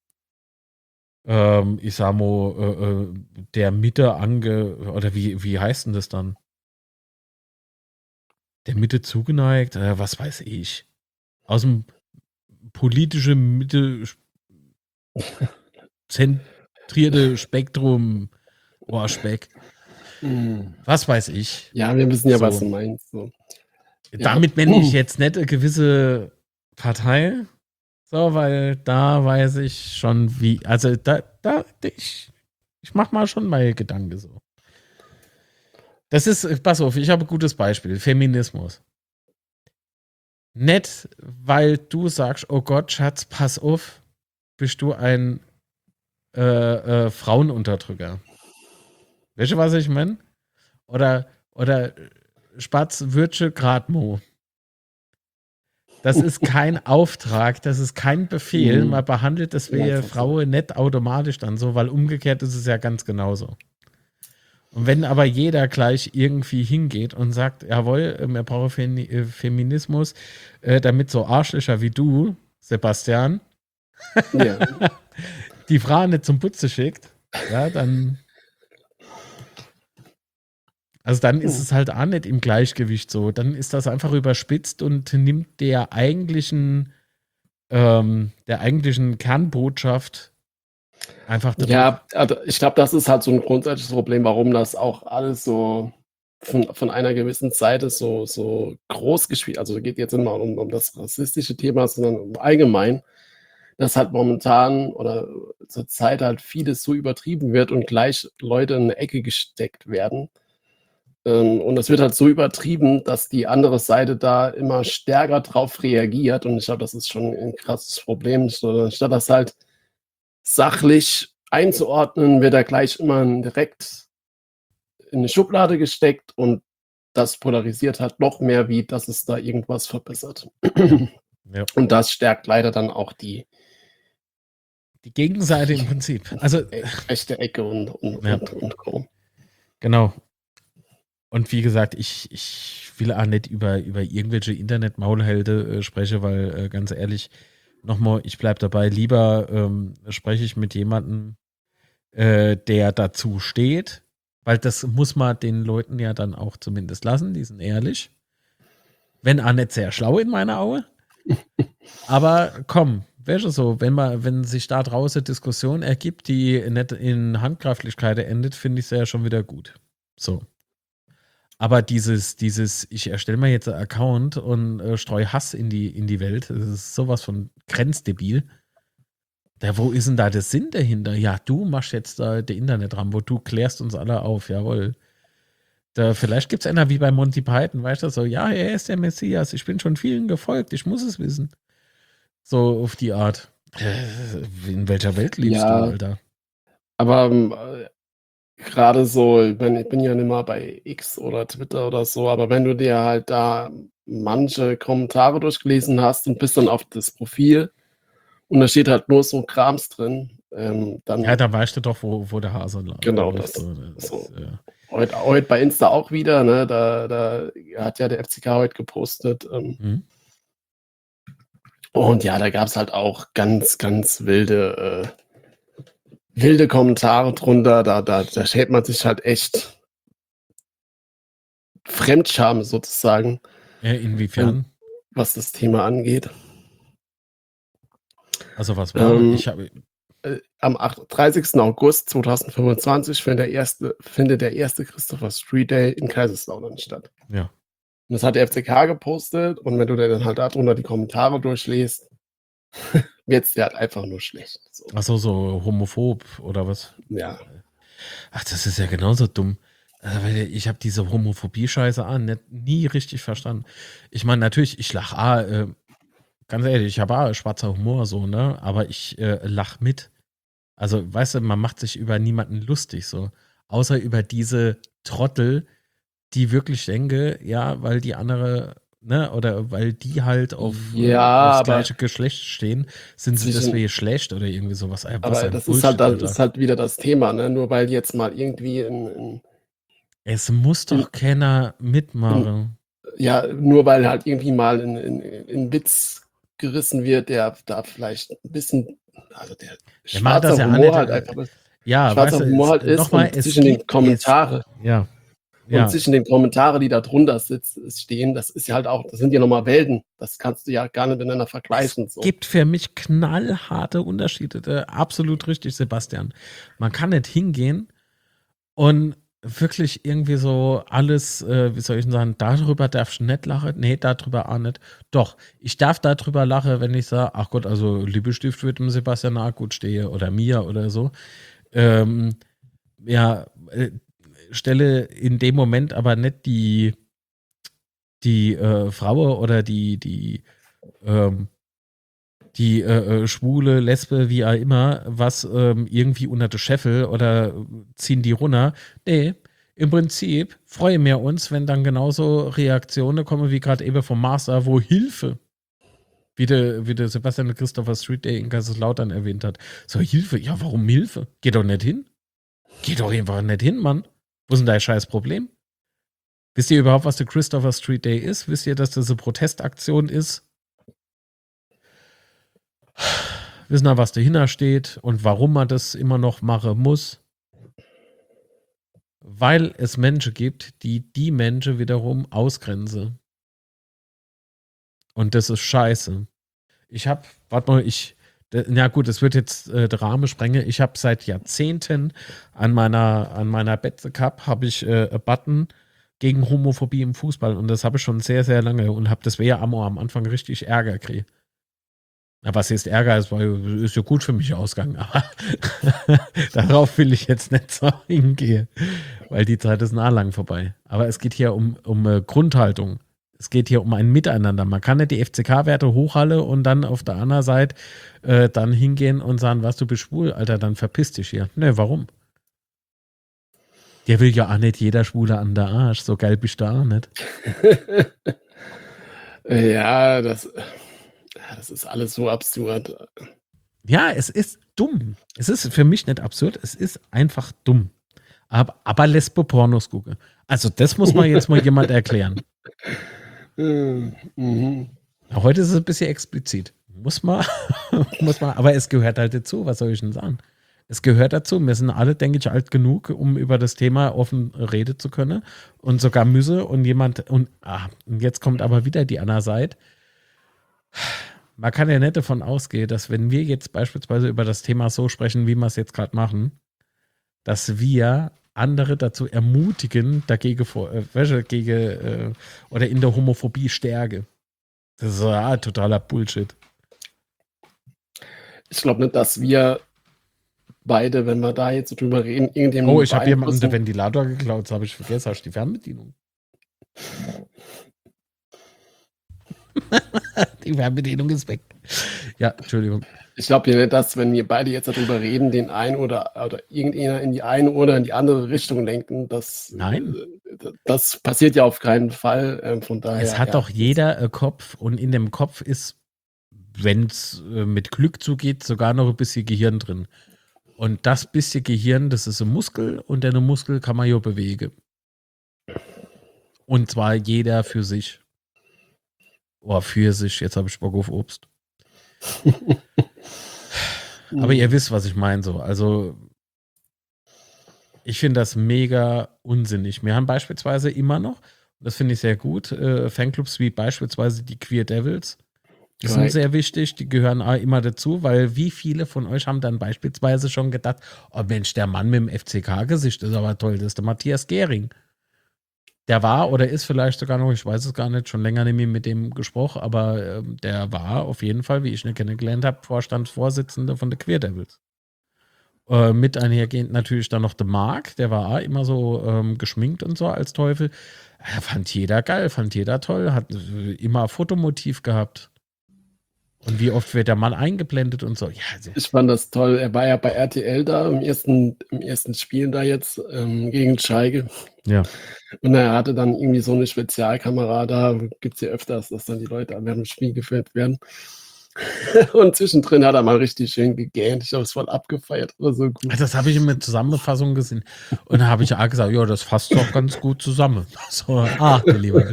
ähm, ich sag mal, äh, äh, der Mitte ange, oder wie, wie heißt denn das dann? Der Mitte zugeneigt, äh, was weiß ich. Aus dem politische Mitte zentrierte Spektrum, oh, Speck. Was weiß ich. ja, wir wissen ja, So. was du meinst. So. Ja. Damit nenne ich jetzt nicht eine gewisse Partei, so, weil da weiß ich schon, wie, also da, da, ich, ich mach mal schon mal Gedanken so. Das ist, pass auf, ich habe ein gutes Beispiel, Feminismus. Nicht, weil du sagst, oh Gott, Schatz, pass auf, bist du ein äh, äh, Frauenunterdrücker. Weißt du, was ich meine? Oder, oder Spatz, Würtsche, Gradmo. Das ist kein Auftrag, das ist kein Befehl. Man behandelt das wie Frau nicht automatisch dann so, weil umgekehrt ist es ja ganz genauso. Und wenn aber jeder gleich irgendwie hingeht und sagt, jawohl, wir brauchen Fem- Feminismus, äh, damit so Arschlöcher wie du, Sebastian, Ja. die Frau nicht zum Putze schickt, ja, dann. Also dann ist es halt auch nicht im Gleichgewicht so. Dann ist das einfach überspitzt und nimmt der eigentlichen, ähm, der eigentlichen Kernbotschaft einfach den Ja, also ich glaube, das ist halt so ein grundsätzliches Problem, warum das auch alles so von, von einer gewissen Seite so, so groß gespielt, also geht jetzt immer um, um das rassistische Thema, sondern um allgemein, dass halt momentan oder zur Zeit halt vieles so übertrieben wird und gleich Leute in eine Ecke gesteckt werden. Ähm, und es wird halt so übertrieben, dass die andere Seite da immer stärker drauf reagiert. Und ich glaube, das ist schon ein krasses Problem. So, statt das halt sachlich einzuordnen, wird er gleich immer direkt in eine Schublade gesteckt und das polarisiert halt noch mehr, wie dass es da irgendwas verbessert. Ja. Und das stärkt leider dann auch die, Die Gegenseite im Prinzip. Also, e- rechte Ecke und, und, ja. und, und Co. Genau. Und wie gesagt, ich, ich will auch nicht über, über irgendwelche Internet-Maulhelde äh, sprechen, weil äh, ganz ehrlich, nochmal, ich bleibe dabei, lieber ähm, spreche ich mit jemandem, äh, der dazu steht, weil das muss man den Leuten ja dann auch zumindest lassen, die sind ehrlich. Wenn auch nicht sehr schlau in meiner Auge. Aber komm, wäre so, wenn man, wenn sich da draußen Diskussion ergibt, die nicht in Handgreiflichkeit endet, finde ich es ja schon wieder gut. So. Aber dieses, dieses, ich erstelle mir jetzt einen Account und äh, streue Hass in die, in die Welt, das ist sowas von grenzdebil. Da, wo ist denn da der Sinn dahinter? Ja, du machst jetzt da der Internetrahmen, wo du klärst uns alle auf, jawohl. Da, vielleicht gibt es einer wie bei Monty Python, weißt du, so, ja, er ist der Messias, ich bin schon vielen gefolgt, ich muss es wissen. So auf die Art. Äh, In welcher Welt lebst du, Ja, Alter? aber ähm, äh, gerade so, ich mein, ich bin ja nicht mal bei X oder Twitter oder so, aber wenn du dir halt da manche Kommentare durchgelesen hast und bist dann auf das Profil und da steht halt nur so Krams drin, ähm, Ja, dann da weißt du doch, wo, wo der Hase la- genau läuft. das. So, das So. ist, äh, Heute, heute bei Insta auch wieder, ne? Da, da hat ja der F C K heute gepostet. Ähm, hm? und ja, da gab es halt auch ganz, ganz wilde, äh, wilde Kommentare drunter. Da, da, da schämt man sich halt echt Fremdscham sozusagen, Äh, ähm, inwiefern? was das Thema angeht. Also was war? Ähm, Ich habe, äh, am dreißigsten August zweitausendfünfundzwanzig findet der erste, findet der erste Christopher Street Day in Kaiserslautern statt. ja. Und das hat der F C K gepostet und wenn du dir dann halt darunter die Kommentare durchliest, wird's dir halt einfach nur schlecht. So. Ach so, so homophob oder was? Ja. Ach, das ist ja genauso dumm. Also, weil ich habe diese Homophobie-Scheiße an, nicht, nie richtig verstanden. Ich meine, natürlich, ich lache, ah, äh, ganz ehrlich, ich habe auch schwarzer Humor so, ne? Aber ich äh, lach mit. Also, weißt du, man macht sich über niemanden lustig so. Außer über diese Trottel, die wirklich denke, ja, weil die andere, ne, oder weil die halt auf, äh, Ja, aufs aber gleiche Geschlecht stehen, sind sie zwischen deswegen schlecht oder irgendwie sowas. Ey, was aber ein das ist halt Bullshit, das Alter. ist halt wieder das Thema, ne? Nur weil jetzt mal irgendwie in in Es muss in doch keiner in mitmachen. ja, nur weil halt irgendwie mal 'n 'n 'n Witz gerissen wird, der da vielleicht 'n bisschen also, der Wir machen das schwarzer ja auch Humor nicht, halt äh, einfach ist ja, weißt schwarzer du, Humor es, halt äh, ist nochmal, und es zwischen den gibt, es, Kommentare ja, und ja. zwischen den Kommentare, die da drunter sitz stehen, das ist ja halt auch das sind ja noch mal Welten. Das kannst du ja gar nicht miteinander Es vergleichen so. gibt für mich knallharte Unterschiede. Äh, absolut richtig, Sebastian. Man kann nicht hingehen und wirklich irgendwie so alles, äh, wie soll ich denn sagen, darüber darfst du nicht lachen. Nee, darüber auch nicht. Doch, ich darf darüber lachen, wenn ich sage, ach Gott, also Lippenstift wird dem Sebastian auch gut stehe oder mir oder so. Ähm, ja, äh, stelle in dem Moment aber nicht die, die äh, Frau oder die, die, ähm, die äh, äh, Schwule, Lesbe, wie auch immer, was ähm, irgendwie unter der Scheffel oder ziehen die runter. Nee, im Prinzip freuen wir uns, wenn dann genauso Reaktionen kommen wie gerade eben vom Master, wo Hilfe, wie der, wie der Sebastian Christopher Street Day in Kaiserslautern erwähnt hat. So, Hilfe, ja, warum Hilfe? Geh doch nicht hin. Geh doch einfach nicht hin, Mann. Wo ist denn dein scheiß Problem? Wisst ihr überhaupt, was der Christopher Street Day ist? Wisst ihr, dass das eine Protestaktion ist? Wissen wir, was dahinter steht und warum man das immer noch machen muss? Weil es Menschen gibt, die die Menschen wiederum ausgrenzen. Und das ist scheiße. Ich habe, warte mal, ich, na gut, es wird jetzt äh, der Rahmen sprengen. Ich habe seit Jahrzehnten an meiner, an meiner Betze Cup habe ich äh, einen Button gegen Homophobie im Fußball und das habe ich schon sehr, sehr lange und habe das wäre am am Anfang richtig Ärger gekriegt. Ja, was ist Ärger? Es war, ist ja gut für mich ausgegangen, aber darauf will ich jetzt nicht so hingehen, weil die Zeit ist nah lang vorbei. Aber es geht hier um, um äh, Grundhaltung. Es geht hier um ein Miteinander. Man kann nicht die F C K-Werte hochhalten und dann auf der anderen Seite äh, dann hingehen und sagen, was, du bist schwul, Alter, dann verpiss dich hier. Ne, warum? Der will ja auch nicht jeder Schwule an der Arsch. So geil bist du auch nicht. Ja, das ja, das ist alles so absurd. Ja, es ist dumm. Es ist für mich nicht absurd, es ist einfach dumm. Aber, aber Lesbo-Pornos gucke. Also, das muss mal jetzt mal jemand erklären. Mhm, mhm. Heute ist es ein bisschen explizit. Muss man, muss man, aber es gehört halt dazu. Was soll ich denn sagen? Es gehört dazu. Wir sind alle, denke ich, alt genug, um über das Thema offen reden zu können. Und sogar müsse und jemand, und, ah, und jetzt kommt aber wieder die andere Seite. Man kann ja nicht davon ausgehen, dass wenn wir jetzt beispielsweise über das Thema so sprechen, wie wir es jetzt gerade machen, dass wir andere dazu ermutigen, dagegen vor, äh, welche, gegen, äh, oder in der Homophobie stärke. Das ist ja totaler Bullshit. Ich glaube nicht, dass wir beide, wenn wir da jetzt so drüber reden, irgendjemanden Oh, ich habe jemandem den beeinflussen. Ventilator geklaut, das habe ich vergessen. Hast du die Fernbedienung? Die Fernbedienung ist weg. Ja, Entschuldigung. Ich glaube ja nicht, dass, wenn wir beide jetzt darüber reden, den einen oder, oder irgendeiner in die eine oder in die andere Richtung lenken, das, Nein. äh, das passiert ja auf keinen Fall. ähm, Von daher. Es hat ja, doch jeder äh, Kopf und in dem Kopf ist, wenn es äh, mit Glück zugeht, sogar noch ein bisschen Gehirn drin. Und das bisschen Gehirn, das ist ein Muskel und den Muskel kann man ja bewegen. Und zwar jeder für sich. Oh, für sich, jetzt habe ich Bock auf Obst. Aber ihr wisst, was ich meine so. Also ich finde das mega unsinnig. Wir haben beispielsweise immer noch, das finde ich sehr gut, äh, Fanclubs wie beispielsweise die Queer Devils. Die sind Right. sehr wichtig, die gehören auch immer dazu, weil wie viele von euch haben dann beispielsweise schon gedacht, oh Mensch, der Mann mit dem F C K-Gesicht ist aber toll, das ist der Matthias Gehring. Der war oder ist vielleicht sogar noch, ich weiß es gar nicht, schon länger nicht mehr mit dem gesprochen, aber äh, der war auf jeden Fall, wie ich ihn kennengelernt habe, Vorstandsvorsitzender von der Queer Devils. Äh, mit einhergehend natürlich dann noch der Marc, der war auch immer so ähm, geschminkt und so als Teufel. Er fand jeder geil, fand jeder toll, hat äh, immer Fotomotiv gehabt. Und wie oft wird der Mann eingeblendet und so. Ja, also, Ich fand das toll. Er war ja bei R T L da im ersten, im ersten Spiel da jetzt ähm, gegen Schalke. ja. Und er hatte dann irgendwie so eine Spezialkamera da. Gibt es ja öfters, dass dann die Leute während dem Spiel gefilmt werden. Und zwischendrin hat er mal richtig schön gegähnt. Ich habe es voll abgefeiert. Das war so gut. Das habe ich in der Zusammenfassung gesehen. Und da habe ich auch gesagt, ja, das fasst doch ganz gut zusammen. So, ach, der Liebe.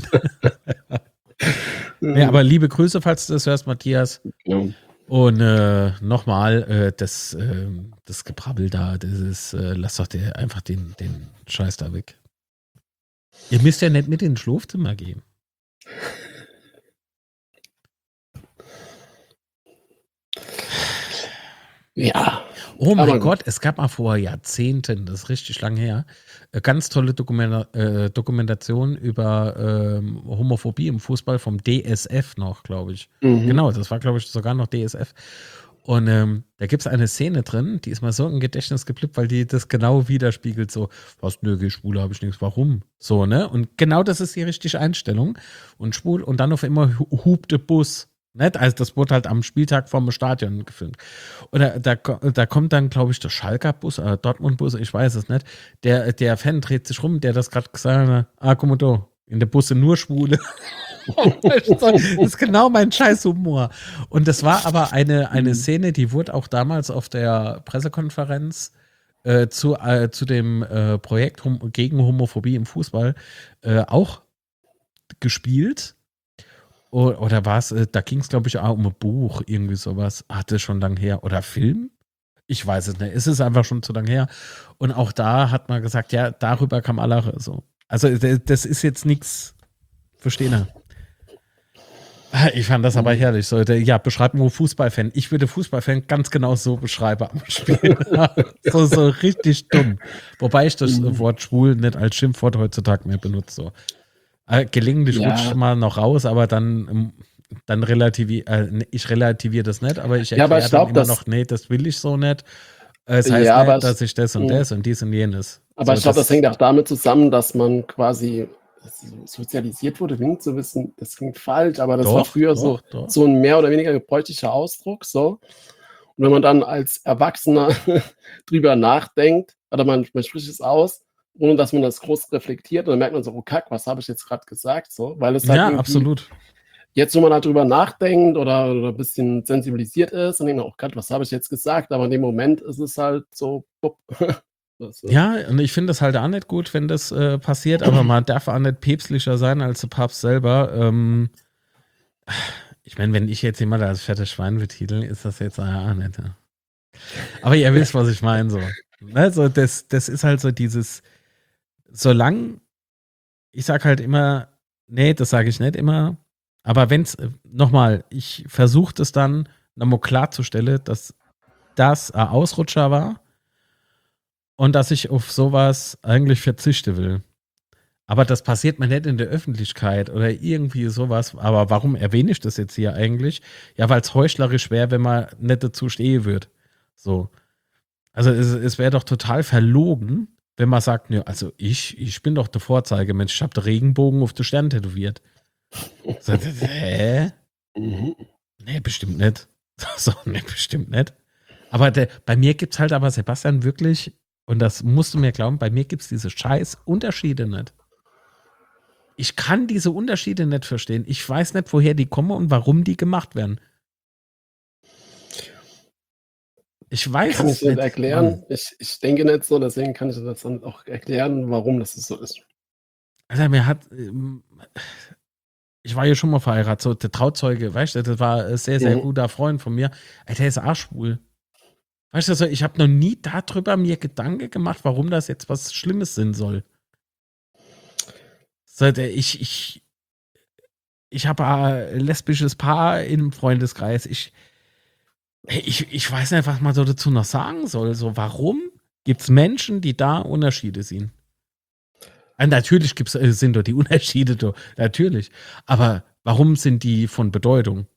Nee, aber liebe Grüße, falls du das hörst, Matthias. Ja. Und äh, nochmal, äh, das, äh, das Gebrabbel da, das ist, äh, lass doch der, einfach den, den Scheiß da weg. Ihr müsst ja nicht mit in den Schlafzimmer gehen. Ja. Oh mein Aber Gott, es gab mal vor Jahrzehnten, das ist richtig lang her, eine ganz tolle Dokumenta äh, Dokumentation über ähm, Homophobie im Fußball vom D S F noch, glaube ich. Mhm. Genau, das war, glaube ich, sogar noch D S F. Und ähm, da gibt es eine Szene drin, die ist mal so im Gedächtnis geblieben, weil die das genau widerspiegelt. So, was, nö, geh schwul habe ich nichts, warum? So, ne? Und genau das ist die richtige Einstellung. Und schwul, und dann auf immer hu- hupte Bus. Nicht? Also das wurde halt am Spieltag vom Stadion gefilmt. Oder da, da kommt dann, glaube ich, der Schalker Bus, äh, Dortmund Bus, ich weiß es nicht. Der, der Fan dreht sich rum, der das gerade gesagt hat, ah, guck mal da, in der Busse nur Schwule. Das ist genau mein Scheißhumor. Und das war aber eine, eine Szene, die wurde auch damals auf der Pressekonferenz äh, zu, äh, zu dem äh, Projekt hom gegen Homophobie im Fußball äh, auch gespielt. O oder war es, äh, da ging es, glaube ich, auch um ein Buch, irgendwie sowas. Hatte schon lang her. Oder Film? Ich weiß es nicht. Es ist einfach schon zu lang her. Und auch da hat man gesagt, ja, darüber kam Allache. So. Also, das ist jetzt nichts. Verstehen. Ich fand das aber herrlich. So, der, ja, beschreib nur Fußballfan. Ich würde Fußballfan ganz genau so beschreiben am Spiel. so, so richtig dumm. Wobei ich das Mhm. Wort schwul nicht als Schimpfwort heutzutage mehr benutze. So. Äh, gelegentlich Ja. rutscht mal noch raus, aber dann, dann relativier, äh, ich relativiere das nicht, aber ich Ja, aber erkläre ich dann glaub, immer dass- noch, nee, das will ich so nicht. Äh, Es heißt Ja, aber nicht, es- dass ich das und Mhm. das und dies und jenes. Aber So, ich glaube, das hängt auch damit zusammen, dass man quasi sozialisiert wurde, klingt so ein bisschen, das klingt falsch, aber das Doch, war früher doch, so, doch. so ein mehr oder weniger gebräuchlicher Ausdruck. So. Und wenn man dann als Erwachsener drüber nachdenkt, oder man, man spricht es aus, ohne dass man das groß reflektiert, und dann merkt man so, oh Kack, was habe ich jetzt gerade gesagt? So, weil es halt Ja, irgendwie, absolut. jetzt, wo man halt drüber nachdenkt oder, oder ein bisschen sensibilisiert ist, dann denkt man, oh Gott, was habe ich jetzt gesagt? Aber in dem Moment ist es halt so, bupp. Das, äh, Ja, und ich finde das halt auch nicht gut, wenn das äh, passiert, aber man darf auch nicht päpstlicher sein als der Papst selber. Ähm, ich meine, wenn ich jetzt jemand als fettes Schwein betitel, ist das jetzt auch nicht. Ja. Aber ihr wisst, was ich meine. So. Ne, so das, das ist halt so dieses, solange, ich sag halt immer, nee, das sage ich nicht immer, aber wenn es, nochmal, ich versuche das dann nochmal klarzustellen, dass das ein Ausrutscher war und dass ich auf sowas eigentlich verzichten will. Aber das passiert mir nicht in der Öffentlichkeit oder irgendwie sowas. Aber warum erwähne ich das jetzt hier eigentlich? Ja, weil es heuchlerisch wäre, wenn man nicht dazu stehen würde. So. Also es, es wäre doch total verlogen, wenn man sagt, nö, also ich, ich bin doch der Vorzeigemensch, ich habe den Regenbogen auf den Stern tätowiert. So, hä? Mhm. Nee, bestimmt nicht. So, nee, bestimmt nicht. Aber der, bei mir gibt es halt aber, Sebastian, wirklich, und das musst du mir glauben, bei mir gibt es diese scheiß Unterschiede nicht. Ich kann diese Unterschiede nicht verstehen. Ich weiß nicht, woher die kommen und warum die gemacht werden. Ich weiß Kann es ich nicht nicht. erklären. Mann. Ich, ich denke nicht so, deswegen kann ich das dann auch erklären, warum das so ist. Alter, mir hat, ähm, ich war ja schon mal verheiratet, so der Trauzeuge, weißt du, das war ein sehr, sehr Mhm. guter Freund von mir. Alter, der ist arschschwul. Weißt du, also ich habe noch nie darüber mir Gedanken gemacht, warum das jetzt was Schlimmes sein soll. So, der, ich, ich, ich habe ein lesbisches Paar im Freundeskreis. Ich, ich, ich weiß nicht, was man so dazu noch sagen soll. So, warum gibt es Menschen, die da Unterschiede sehen? Und natürlich gibt's, äh, sind dort die Unterschiede, do, natürlich. Aber warum sind die von Bedeutung?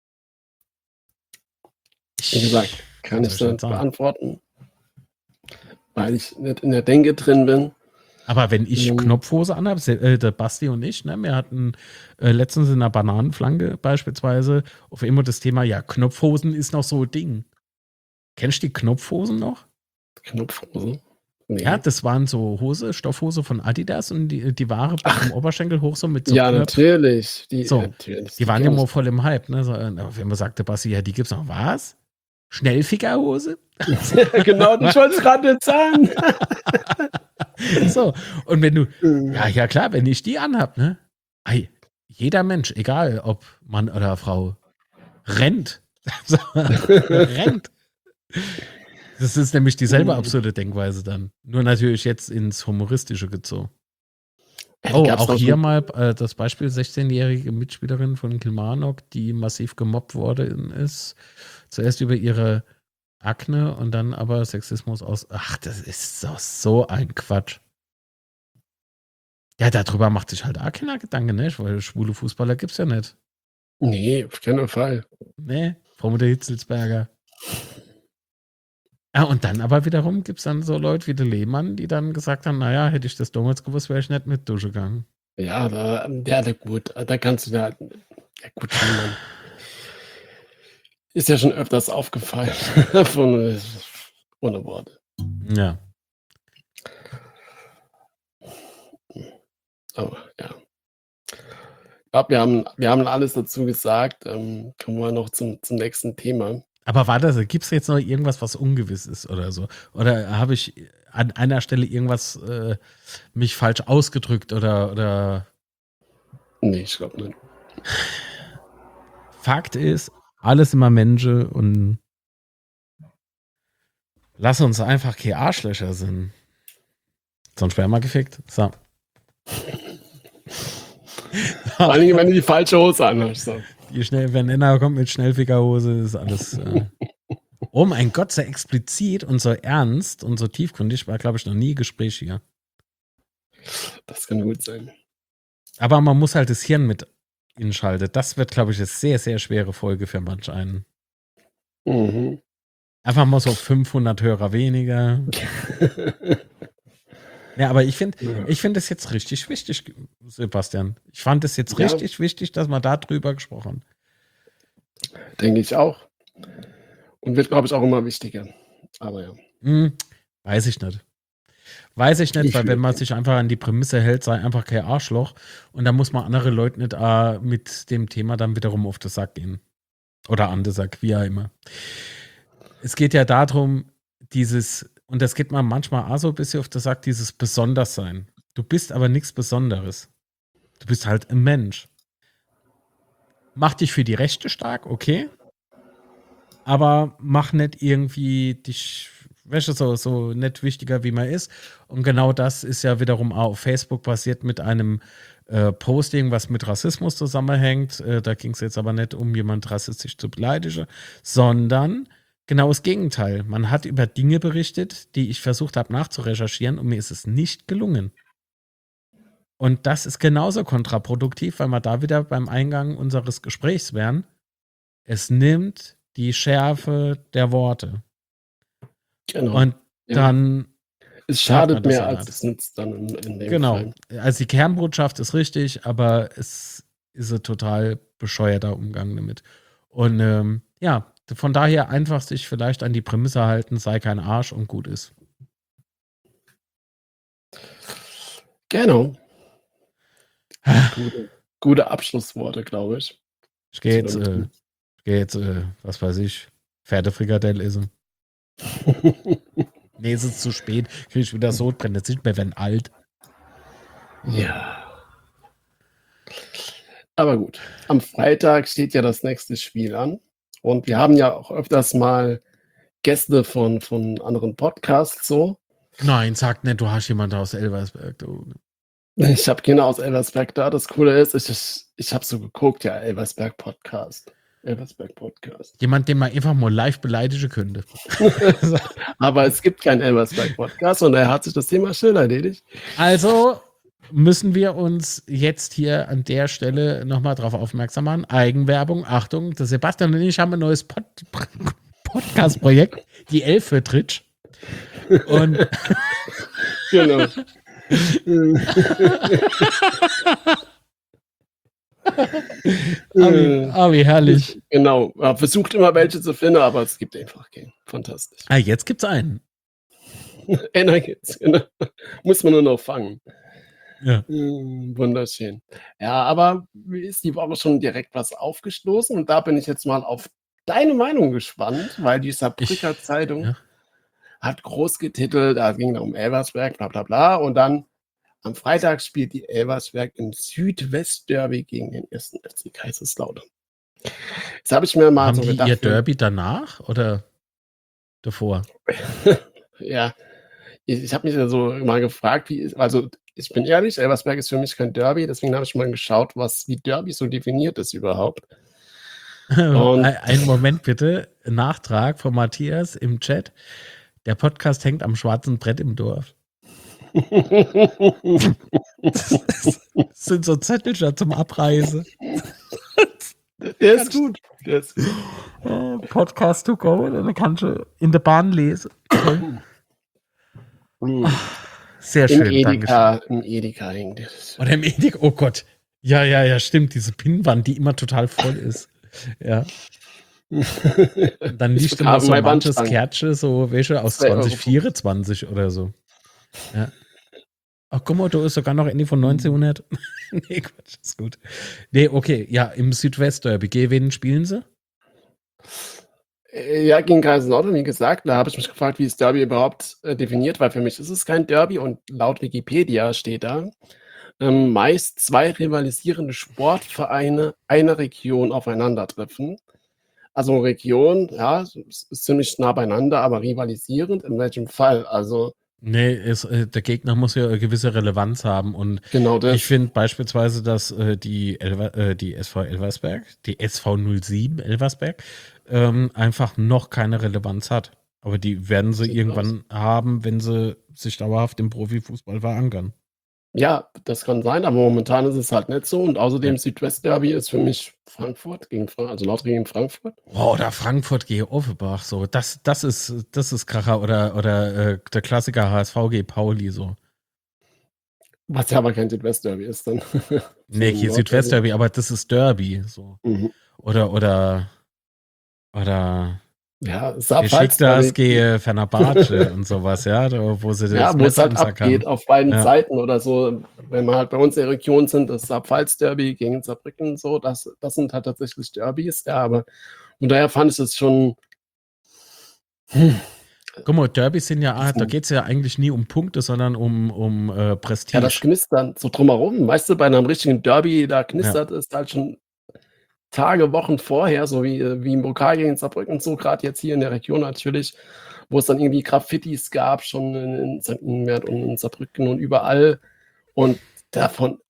Wie gesagt, kann was ich soll nicht nicht sagen? beantworten, weil ich nicht in der Denke drin bin. Aber wenn ich Ähm, Knopfhose anhabe, se- äh, der Basti und ich, ne, wir hatten äh, letztens in einer Bananenflanke beispielsweise auf immer das Thema, ja, Knopfhosen ist noch so ein Ding. Kennst du die Knopfhosen noch? Knopfhose? Nee. Ja, das waren so Hose, Stoffhose von Adidas und die, die Ware bis zum Oberschenkel hoch so mit so Ja, Knöpfen. natürlich. Die, So, natürlich. Die waren ja kenn mal ich. voll im Hype, ne? So, äh, wenn man sagte, Basti, ja, die gibt's noch. Was? Schnellfickerhose? Genau, ich wollte es gerade nicht sagen. So, und wenn du, ja, ja klar, wenn ich die anhab, ne? Ei, jeder Mensch, egal ob Mann oder Frau, rennt. So, rennt. Das ist nämlich dieselbe absurde Denkweise dann. Nur natürlich jetzt ins Humoristische gezogen. Ja, Oh, gab's auch doch hier schon. mal äh, das Beispiel sechzehnjährige Mitspielerin von Kilmarnock, die massiv gemobbt worden ist. Zuerst über ihre Akne und dann aber Sexismus aus. Ach, das ist doch so ein Quatsch. Ja, darüber macht sich halt auch keiner Gedanken, ne? Weil schwule Fußballer gibt's ja nicht. Nee, auf keinen Fall. Ne? Frau Mutter Hitzelsberger. Ja, und dann aber wiederum gibt's dann so Leute wie der Lehmann, die dann gesagt haben, naja, hätte ich das damals gewusst, wäre ich nicht mit Dusche gegangen. Ja, da, ja, da gut, da kannst du da, ja gut, Mann. Ist ja schon öfters aufgefallen. Von, ohne Worte. Ja. Aber ja. Ich glaube, wir haben, wir haben alles dazu gesagt. Ähm, kommen wir noch zum, zum nächsten Thema. Aber war das, gibt es jetzt noch irgendwas, was ungewiss ist oder so? Oder habe ich an einer Stelle irgendwas äh, mich falsch ausgedrückt oder, oder Nee, ich glaube nicht. Fakt ist, alles immer Menschen und lass uns einfach keine Arschlöcher sind. Sonst wären wir gefickt. So. Vor allem, wenn du die falsche Hose anhast. So. Die schnell, wenn einer kommt mit Schnellfickerhose, ist alles. Äh oh mein Gott, so explizit und so ernst und so tiefgründig war, glaube ich, noch nie Gespräch hier. Das kann gut sein. Aber man muss halt das Hirn mit inschalten. Das wird, glaube ich, eine sehr, sehr schwere Folge für manch einen. Mhm. Einfach mal so fünfhundert Hörer weniger. Ja, aber ich finde, Ja. ich finde es jetzt richtig wichtig, Sebastian. Ich fand es jetzt Ja. richtig wichtig, dass wir da drüber gesprochen haben. Denke ich auch. Und wird, glaube ich, auch immer wichtiger. Aber ja. Hm, weiß ich nicht. Weiß ich nicht, Ich weil wenn man will- sich einfach an die Prämisse hält, sei einfach kein Arschloch. Und dann muss man andere Leute nicht äh, mit dem Thema dann wiederum auf den Sack gehen. Oder an den Sack, wie auch immer. Es geht ja darum, dieses, und das geht man manchmal auch so ein bisschen auf den Sack, dieses Besonderssein. Du bist aber nichts Besonderes. Du bist halt ein Mensch. Mach dich für die Rechte stark, okay. Aber mach nicht irgendwie dich, weißt du, so, so nicht wichtiger, wie man ist. Und genau das ist ja wiederum auch auf Facebook passiert mit einem äh, Posting, was mit Rassismus zusammenhängt. Äh, da ging es jetzt aber nicht um jemand rassistisch zu beleidigen, sondern genau das Gegenteil. Man hat über Dinge berichtet, die ich versucht habe nachzurecherchieren und mir ist es nicht gelungen. Und das ist genauso kontraproduktiv, weil wir da wieder beim Eingang unseres Gesprächs wären. Es nimmt die Schärfe der Worte. Genau. Und Ja. dann Es darf man schadet das mehr, ja als nicht. es nützt dann in, in dem Genau. Fall. Also die Kernbotschaft ist richtig, aber es ist ein total bescheuerter Umgang damit. Und ähm, ja, von daher einfach sich vielleicht an die Prämisse halten, sei kein Arsch und gut ist. Genau. Gute, gute Abschlussworte, glaube ich. Ich gehe jetzt, So, äh, damit- ich geh jetzt äh, was weiß ich, Pferdefrikadelle essen. Nee, es ist zu spät. Kriege ich wieder Sodbrennen. Jetzt sind wir werden alt. Ja. Aber gut, am Freitag steht ja das nächste Spiel an. Und wir haben ja auch öfters mal Gäste von, von anderen Podcasts so. Nein, sag nicht, du hast jemanden aus Elversberg. Du. Ich habe Kinder aus Elversberg da. Das Coole ist, ich, ich, ich habe so geguckt, ja, Elversberg Podcast. Elversberg Podcast. Jemand, den man einfach mal live beleidigen könnte. Aber es gibt keinen Elversberg Podcast und er hat sich das Thema schön erledigt. Also müssen wir uns jetzt hier an der Stelle nochmal drauf aufmerksam machen. Eigenwerbung, Achtung, der Sebastian und ich haben ein neues Pod Podcast-Projekt, die Elf für Tritsch. Und Genau. Abi, Abi, herrlich. Genau. Man versucht immer welche zu finden, aber es gibt einfach keinen. Fantastisch. Ah, jetzt gibt's einen. Einer gibt's, genau. Muss man nur noch fangen. Ja. Hm, wunderschön. Ja, aber mir ist die Woche schon direkt was aufgestoßen und da bin ich jetzt mal auf deine Meinung gespannt, weil die Saarbrücker Ich- Zeitung ja. hat groß getitelt, da ging es um Elversberg, bla bla bla. Und dann am Freitag spielt die Elversberg im Südwestderby gegen den ersten F C Kaiserslautern. Jetzt habe ich mir mal Haben so die gedacht, ihr Derby danach oder davor? ja, ich, ich habe mich ja so mal gefragt, wie ist, also ich bin ehrlich, Elversberg ist für mich kein Derby, deswegen habe ich mal geschaut, was wie Derby so definiert ist überhaupt. Und- Ein- Einen Moment bitte. Nachtrag von Matthias im Chat. Der Podcast hängt am schwarzen Brett im Dorf. Das sind so Zettelchen zum Abreise. Der ist gut. Der ist gut. Äh, Podcast to go, dann kannst du in der Bahn lesen. Sehr Im schön, danke. Edeka, im Edeka hängt das. Oder im Edeka, oh Gott. Ja, ja, ja, stimmt. Diese Pinnwand, die immer total voll ist. Ja. Und dann Ich liegt immer habe so meine manches Wandstange. Kärtchen, so welche aus Zwei Euro. zwanzig vierundzwanzig oder so. Ja. Ach, guck mal, da ist sogar noch Ende von neunzehnhundert. Nee, Quatsch, ist gut. Nee, okay, ja, im Südwestderby. Gegen wen spielen sie? Äh, Ja, gegen Kaiserslautern, wie gesagt, da habe ich mich gefragt, wie ist Derby überhaupt äh, definiert, weil für mich ist es kein Derby und laut Wikipedia steht da, ähm, meist zwei rivalisierende Sportvereine einer Region aufeinandertreffen. Also Region, ja, es ist ziemlich nah beieinander, aber rivalisierend, in welchem Fall? Also Nee, es, äh, der Gegner muss ja eine gewisse Relevanz haben und genau das. ich finde beispielsweise, dass äh, die, Elver, äh, die S V Elversberg, die S V null sieben Elversberg, ähm, einfach noch keine Relevanz hat. Aber die werden sie Sieht irgendwann haben, wenn sie sich dauerhaft im Profifußball verankern. Ja, das kann sein, aber momentan ist es halt nicht so. Und außerdem Ja. Südwestderby ist für mich Frankfurt gegen Fra also Lautern gegen Frankfurt. Oh, oder Frankfurt gegen Offenbach, so. Das, das ist, das ist Kracher oder, oder äh, der Klassiker H S V gegen Pauli, so. Was ja aber kein Südwestderby ist dann. Nee, hier Südwestderby, aber das ist Derby, so. Mhm. Oder, oder, oder Ja, Besiktas Saarpfalz gegen Fenerbahce und sowas, ja, da, wo sie ja, das wo es Messer halt im Sack abgeht haben. auf beiden Ja. Seiten oder so. Wenn wir halt bei uns in der Region sind, das Saarpfalz-Derby gegen Saarbrücken so, das, das sind halt tatsächlich Derbys, ja, aber von daher fand ich es schon. Hm, Guck mal, Derbys sind ja, ah, da Mhm. geht es ja eigentlich nie um Punkte, sondern um, um äh, Prestige. ja, das Knistern so drumherum. Weißt du, bei einem richtigen Derby, da knistert es halt schon Tage, Wochen vorher, so wie, äh, wie im Pokal gegen Saarbrücken und so, gerade jetzt hier in der Region natürlich, wo es dann irgendwie Graffitis gab, schon in, in Sankt Ingbert und in Saarbrücken und überall. Und davon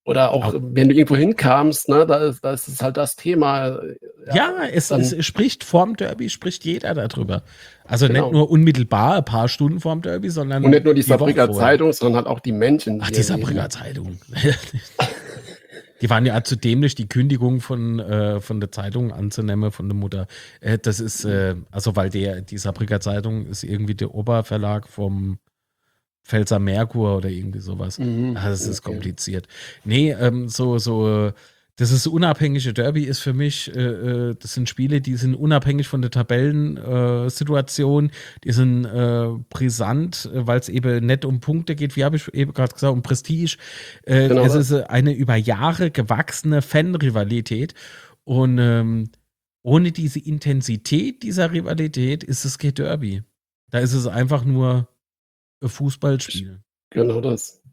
Oder auch, Au wenn du irgendwo hinkamst, ne, da ist da ist es halt das Thema, äh, ja, Ja, es dann es spricht vorm Derby spricht jeder da drüber. Also, nicht genau. nur unmittelbar ein paar Stunden vorm Derby, Und nicht sondern nur die die Woche Saarbrücker vorher. Zeitung, sondern halt auch die Menschen, die Ach, hier die leben. Saarbrücker Zeitung. Die waren ja zu dämlich, die Kündigung von, äh, von der Zeitung anzunehmen, von der Mutter. Äh, das ist, äh, also weil der, die Saarbrücker Zeitung ist irgendwie der Oberverlag vom Pfälzer Merkur oder irgendwie sowas. Mhm, Ah, das ist okay. kompliziert. Nee, ähm, so, so, das ist unabhängige Derby ist für mich, äh, äh, das sind Spiele, die sind unabhängig von der Tabellensituation, äh, Situation. Die sind äh, brisant, äh, weil es eben nicht um Punkte geht, wie habe ich eben gerade gesagt, um Prestige. Äh, Genau es ist das. äh, eine über Jahre gewachsene Fanrivalität und ähm, ohne diese Intensität dieser Rivalität ist es kein Derby. Da ist es einfach nur ein Fußballspiel. Genau das.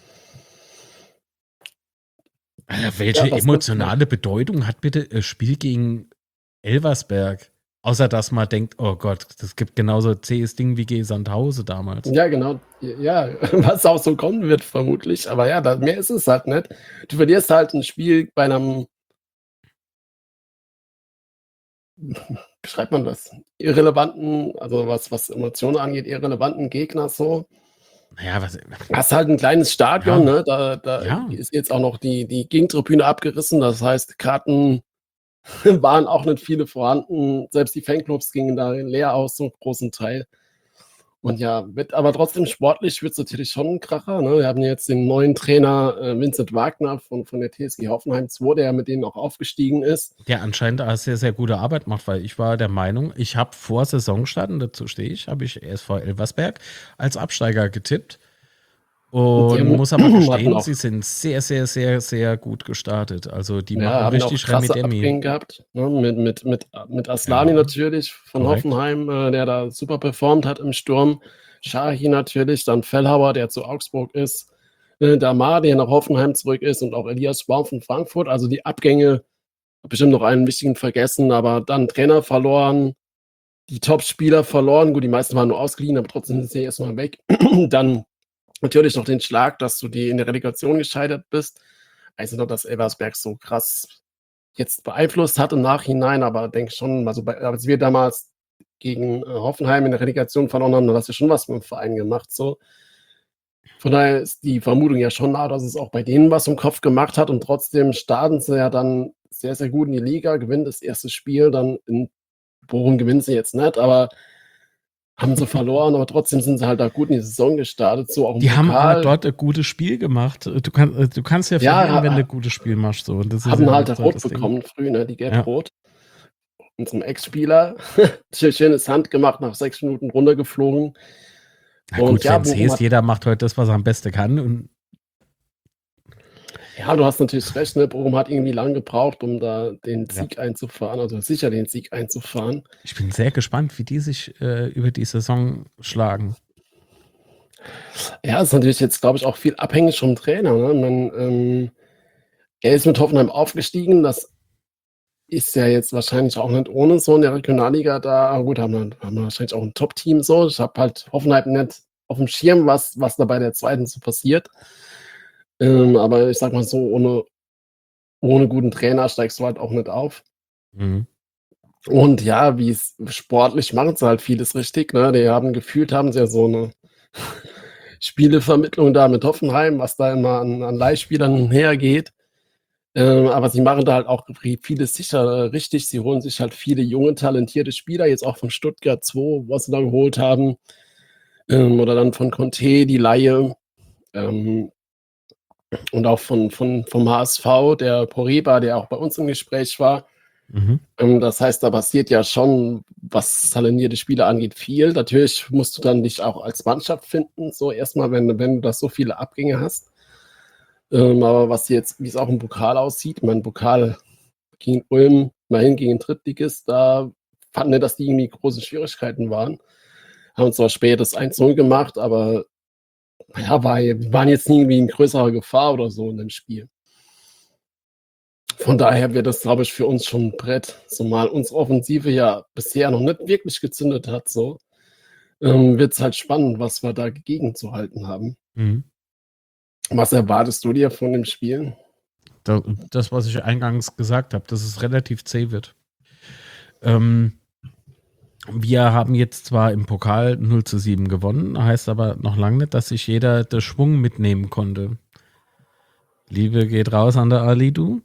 Alter, Ja, welche was gibt's noch? emotionale Bedeutung hat bitte das Spiel gegen Elversberg? Außer dass man denkt, oh Gott, das gibt genauso zähes Ding wie gegen Sandhause damals. Ja, genau. Ja, was auch so kommen wird vermutlich, aber ja, da mehr ist es halt nicht. Du verlierst halt 'n Spiel bei 'nem wie beschreibt man das? Irrelevanten, also was was Emotionen angeht, irrelevanten Gegner so. Na ja, was Hast halt 'n kleines Stadion, ja, ne? Da da ja. ist jetzt auch noch die die Gegentribüne abgerissen. Das heißt, Karten waren auch nicht viele vorhanden. Selbst die Fanclubs gingen da leer aus zum großen Teil. Und ja, wird aber trotzdem sportlich wird's natürlich schon 'n Kracher, ne? Wir haben jetzt den neuen Trainer, äh, Vincent Wagner von von der T S G Hoffenheim zwei, der ja mit denen auch aufgestiegen ist. Der anscheinend auch sehr, sehr gute Arbeit macht, weil ich war der Meinung, ich habe vor Saisonstart, und dazu stehe ich, habe ich S V Elversberg als Absteiger getippt Und die und haben muss aber hatten gestehen, auch sie sind sehr, sehr, sehr, sehr gut gestartet. Also, die ja, machen haben auch richtig krasse Remi-Demi. Abgänge gehabt, ne, mit mit mit A mit Aslani Ja, natürlich von korrekt. Hoffenheim, äh, der da super performt hat im Sturm. Şahin natürlich, dann Fellhauer, der zu Augsburg ist, äh, Damar, der nach Hoffenheim zurück ist und auch Elias Baum von Frankfurt. Also, die Abgänge habe bestimmt noch einen wichtigen vergessen, aber dann Trainer verloren, die Topspieler verloren. Gut, die meisten waren nur ausgeliehen, aber trotzdem sind sie erst mal weg. Dann natürlich noch den Schlag, dass du die in der Relegation gescheitert bist. Weiß nicht, ob das Elversberg so krass jetzt beeinflusst hat im Nachhinein, aber denke schon, also bei als wir damals gegen, äh, Hoffenheim in der Relegation verloren haben, dann hast du schon was mit dem Verein gemacht so. Von daher ist die Vermutung ja schon nah, dass es auch bei denen was im Kopf gemacht hat und trotzdem starten sie ja dann sehr, sehr gut in die Liga, gewinnen das erste Spiel, dann in Bochum gewinnen sie jetzt nicht, aber haben sie verloren, aber trotzdem sind sie halt da gut in die Saison gestartet, so auch im Die haben aber Pokal. dort ein gutes Spiel gemacht. Du kann äh, du kannst ja Ja, verlieren, wenn du ha 'n gutes Spiel machst so und das ist haben ja halt jetzt halt rot das Ding. bekommen früh, ne, die Ja. gelb-rot. Unserem Ex-Spieler schö schönes Handgemacht, nach sechs Minuten runtergeflogen. Na Und gut, ja, wenn's Bochum heißt, hat jeder macht heute das, was er am besten kann und ja, du hast natürlich recht, ne? Bochum hat irgendwie lang gebraucht, um da den ja. Sieg einzufahren, also sicher den Sieg einzufahren. Ich bin sehr gespannt, wie die sich, äh, über die Saison schlagen. Ja, ist natürlich jetzt, glaube ich, auch viel abhängig vom Trainer, ne? Man, ähm er ist mit Hoffenheim aufgestiegen. Das ist ja jetzt wahrscheinlich auch nicht ohne so in der Regionalliga da gut, haben wir haben wir wahrscheinlich auch 'n Top-Team so. Ich habe halt Hoffenheim nicht aufm Schirm, was was da bei der zweiten so passiert. Ähm, aber ich sage mal so, ohne ohne guten Trainer steigst du halt auch nicht auf. Mhm. Und ja, wie's sportlich machen sie halt vieles richtig, ne? Die haben gefühlt haben sie ja so 'ne Spielevermittlung da mit Hoffenheim, was da immer an an Leihspielern hergeht. Ähm, aber sie machen da halt auch ri vieles sicher, äh, richtig. Sie holen sich halt viele junge, talentierte Spieler, jetzt auch von Stuttgart zwei, was sie da geholt haben, ähm, oder dann von Conte die Leihe, ähm, und auch von von vom H S V, der Poreba, der auch bei uns im Gespräch war. Mhm. Ähm, das heißt, da passiert ja schon, was talentierte Spieler angeht, viel. Natürlich musst du dann dich auch als Mannschaft finden, so erst mal, wenn wenn du da so viele Abgänge hast. Ähm, aber was jetzt wie's auch im Pokal aussieht, ich meine, Pokal gegen Ulm, immerhin gegen 'n Drittligist, da fanden wir, dass die irgendwie große Schwierigkeiten waren. Haben zwar spät das eins null gemacht, aber ja, war je waren jetzt nie irgendwie in größerer Gefahr oder so in dem Spiel. Von daher wird das, glaube ich, für uns schon 'n Brett, zumal unsere Offensive ja bisher noch nicht wirklich gezündet hat so. Ähm, wird's halt spannend, was wir da gegenzuhalten haben. Mhm. Was erwartest du dir von dem Spiel? Da, das, was ich eingangs gesagt habe, dass es relativ zäh wird. Ähm, wir haben jetzt zwar im Pokal null zu sieben gewonnen, heißt aber noch lange nicht, dass sich jeder den Schwung mitnehmen konnte. Liebe geht raus an der Alidu,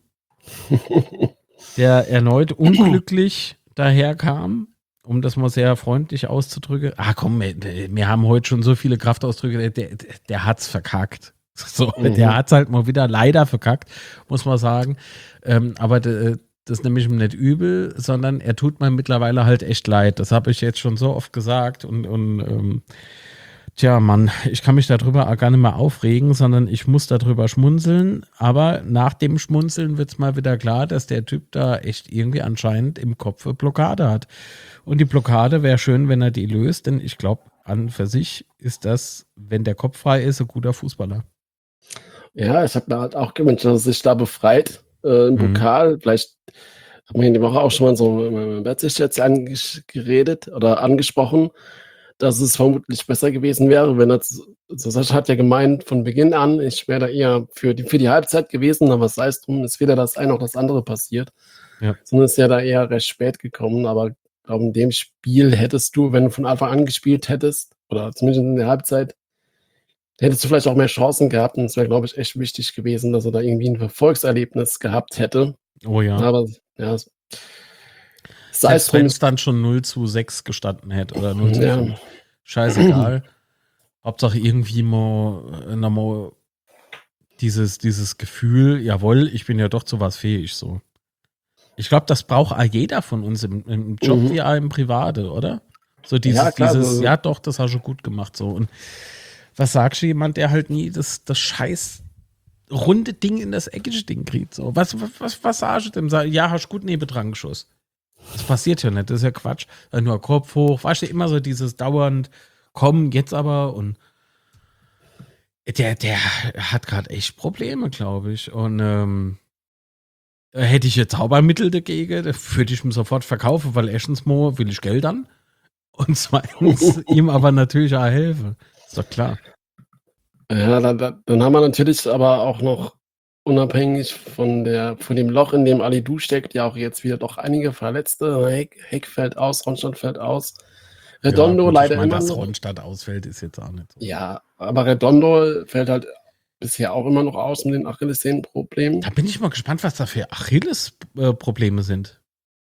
der erneut unglücklich daherkam, um das mal sehr freundlich auszudrücken. Ah komm, wir, wir haben heute schon so viele Kraftausdrücke, der, der, der hat's verkackt. So, Mhm. der hat's halt mal wieder leider verkackt, muss man sagen. Ähm, aber de, das nehme ich ihm nicht übel, sondern er tut mir mittlerweile halt echt leid. Das habe ich jetzt schon so oft gesagt und, und ähm, tja, Mann, ich kann mich darüber auch gar nicht mehr aufregen, sondern ich muss darüber schmunzeln. Aber nach dem Schmunzeln wird es mal wieder klar, dass der Typ da echt irgendwie anscheinend im Kopf eine Blockade hat. Und die Blockade wäre schön, wenn er die löst, denn ich glaube, an für sich ist das, wenn der Kopf frei ist, ein guter Fußballer. Ja, ich habe mir halt auch gewünscht, dass er sich da befreit äh, im Mhm. Pokal. Vielleicht haben wir in der Woche auch schon mal so im Betzisch jetzt anges- geredet oder angesprochen, dass es vermutlich besser gewesen wäre, wenn er, z- also Sascha hat ja gemeint von Beginn an, ich wäre da eher für die, für die Halbzeit gewesen, aber sei es drum, ist weder das eine noch das andere passiert, Ja. sondern ist ja da eher recht spät gekommen. Aber ich glaube, in dem Spiel hättest du, wenn du von Anfang an gespielt hättest, oder zumindest in der Halbzeit, hättest du vielleicht auch mehr Chancen gehabt. Und es wäre, glaube ich, echt wichtig gewesen, dass er da irgendwie ein Erfolgserlebnis gehabt hätte. Oh ja. Aber ja, sei es Selbst drum, wenn ist, es dann schon null zu sechs gestanden hätte oder null zu ja. fünf. Scheißegal. Hauptsache irgendwie mal, äh, noch mal dieses, dieses Gefühl, jawohl, ich bin ja doch zu was fähig, so. Ich glaube, das braucht auch jeder von uns im, im Job Mhm. wie auch im Private, oder? So dieses, Ja, klar, dieses, so- ja doch, das hast du gut gemacht, so. Und was sagst du jemand, der halt nie das, das scheiß runde Ding in das eckige Ding kriegt, so? Was, was, was, was sagst du dem? Sag, ja, hast gut neben dran geschossen. Das passiert ja nicht, das ist ja Quatsch. Nur Kopf hoch, weißt du, immer so dieses dauernd, komm, jetzt aber und der, der hat gerade echt Probleme, glaube ich. Und ähm, hätte ich jetzt Zaubermittel dagegen, das würde ich ihm sofort verkaufen, weil erstens mal will ich Geld an und zweitens ihm aber natürlich auch helfen. Ist doch klar. Ja, dann, dann dann haben wir natürlich aber auch noch unabhängig von der von dem Loch, in dem Ali Du steckt, ja auch jetzt wieder doch einige Verletzte. Heck, Heck fällt aus, Ronstadt fällt aus. Redondo Ja, gut, ich leider meine, immer dass noch. Ronstadt ausfällt, ist jetzt auch nicht so. Ja, aber Redondo fällt halt bisher auch immer noch aus mit den Achillessehnenproblemen. Da bin ich mal gespannt, was da für Achilles-Probleme sind.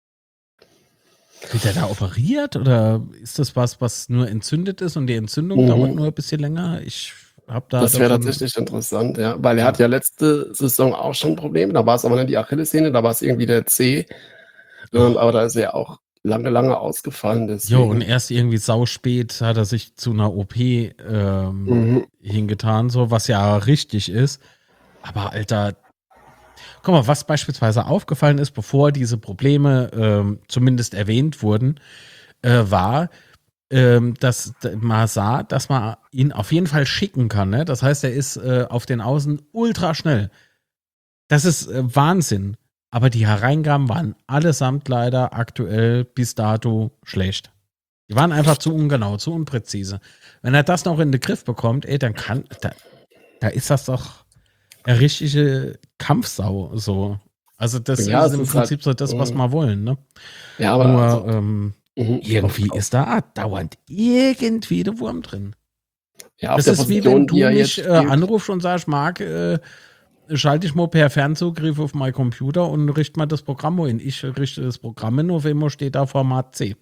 Wird er da operiert oder ist das was, was nur entzündet ist und die Entzündung Mhm. dauert nur ein bisschen länger? Ich habe da Das wäre davon- tatsächlich interessant, ja, weil er Ja. hat ja letzte Saison auch schon Probleme. Da war es aber nicht die Achillessehne, da war es irgendwie der Zeh. Ähm, aber da ist er auch lange, lange ausgefallen. Jo, und Deswegen. erst irgendwie sauspät hat er sich zu einer O P ähm, Mhm. hingetan, so was ja richtig ist. Aber Alter, guck mal, was beispielsweise aufgefallen ist, bevor diese Probleme ähm, zumindest erwähnt wurden, äh, war, ähm, dass d- man sah, dass man ihn auf jeden Fall schicken kann. Ne? Das heißt, er ist äh, auf den Außen ultra schnell. Das ist äh, Wahnsinn. Aber die Hereingaben waren allesamt leider aktuell bis dato schlecht. Die waren einfach zu ungenau, zu unpräzise. Wenn er das noch in den Griff bekommt, ey, dann kann, da, da ist das doch eine richtige Kampfsau, so. Also das Ja, ist es im ist Prinzip halt, so das, was mhm. wir wollen, ne? Ja, aber Nur also, ähm, mhm. irgendwie Auf- ist da dauernd irgendwie der Wurm drin. ja, auf Das der ist wie Position, wenn die du er mich jetzt äh, spielt. anrufst und sagst, Marc, äh, schalte ich mal per Fernzugriff auf meinen Computer und richte mal das Programm hin. Ich richte das Programm hin, auf einmal steht da Format C.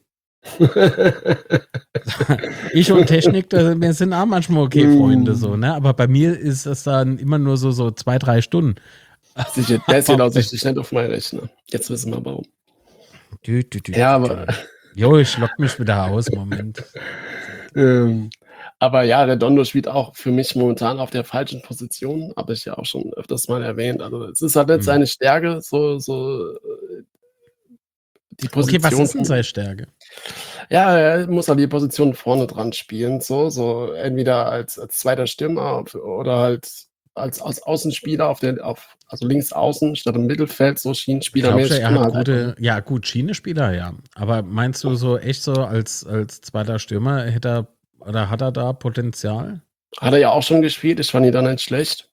Ich und Technik, da, wir sind auch manchmal okay Freunde, so, ne? Aber bei mir ist das dann immer nur so, so zwei, drei Stunden. Sicher, der ist genau sicherlich nicht auf meinen Rechner. Jetzt wissen wir warum. Dü, dü, dü, Ja, dü, aber, dü. Jo, ich lock mich wieder aus, Moment. ähm, aber ja, Redondo spielt auch für mich momentan auf der falschen Position, habe ich ja auch schon öfters mal erwähnt. Also es ist halt nicht Hm. seine Stärke, so, so äh, die Position. Okay, was ist denn von- seine Stärke? Ja, er muss halt die Position vorne dran spielen, so, so entweder als, als zweiter Stürmer oder halt als, als Außenspieler auf der, auf, also links außen statt im Mittelfeld, so Glaubst du, Schienenspielermäßig. er kann hat halt gute, einfach- ja gut, Schienespieler, ja. Aber meinst du so echt so als, als zweiter Stürmer hätte er oder hat er da Potenzial? Hat er ja auch schon gespielt, ich fand ihn dann nicht schlecht.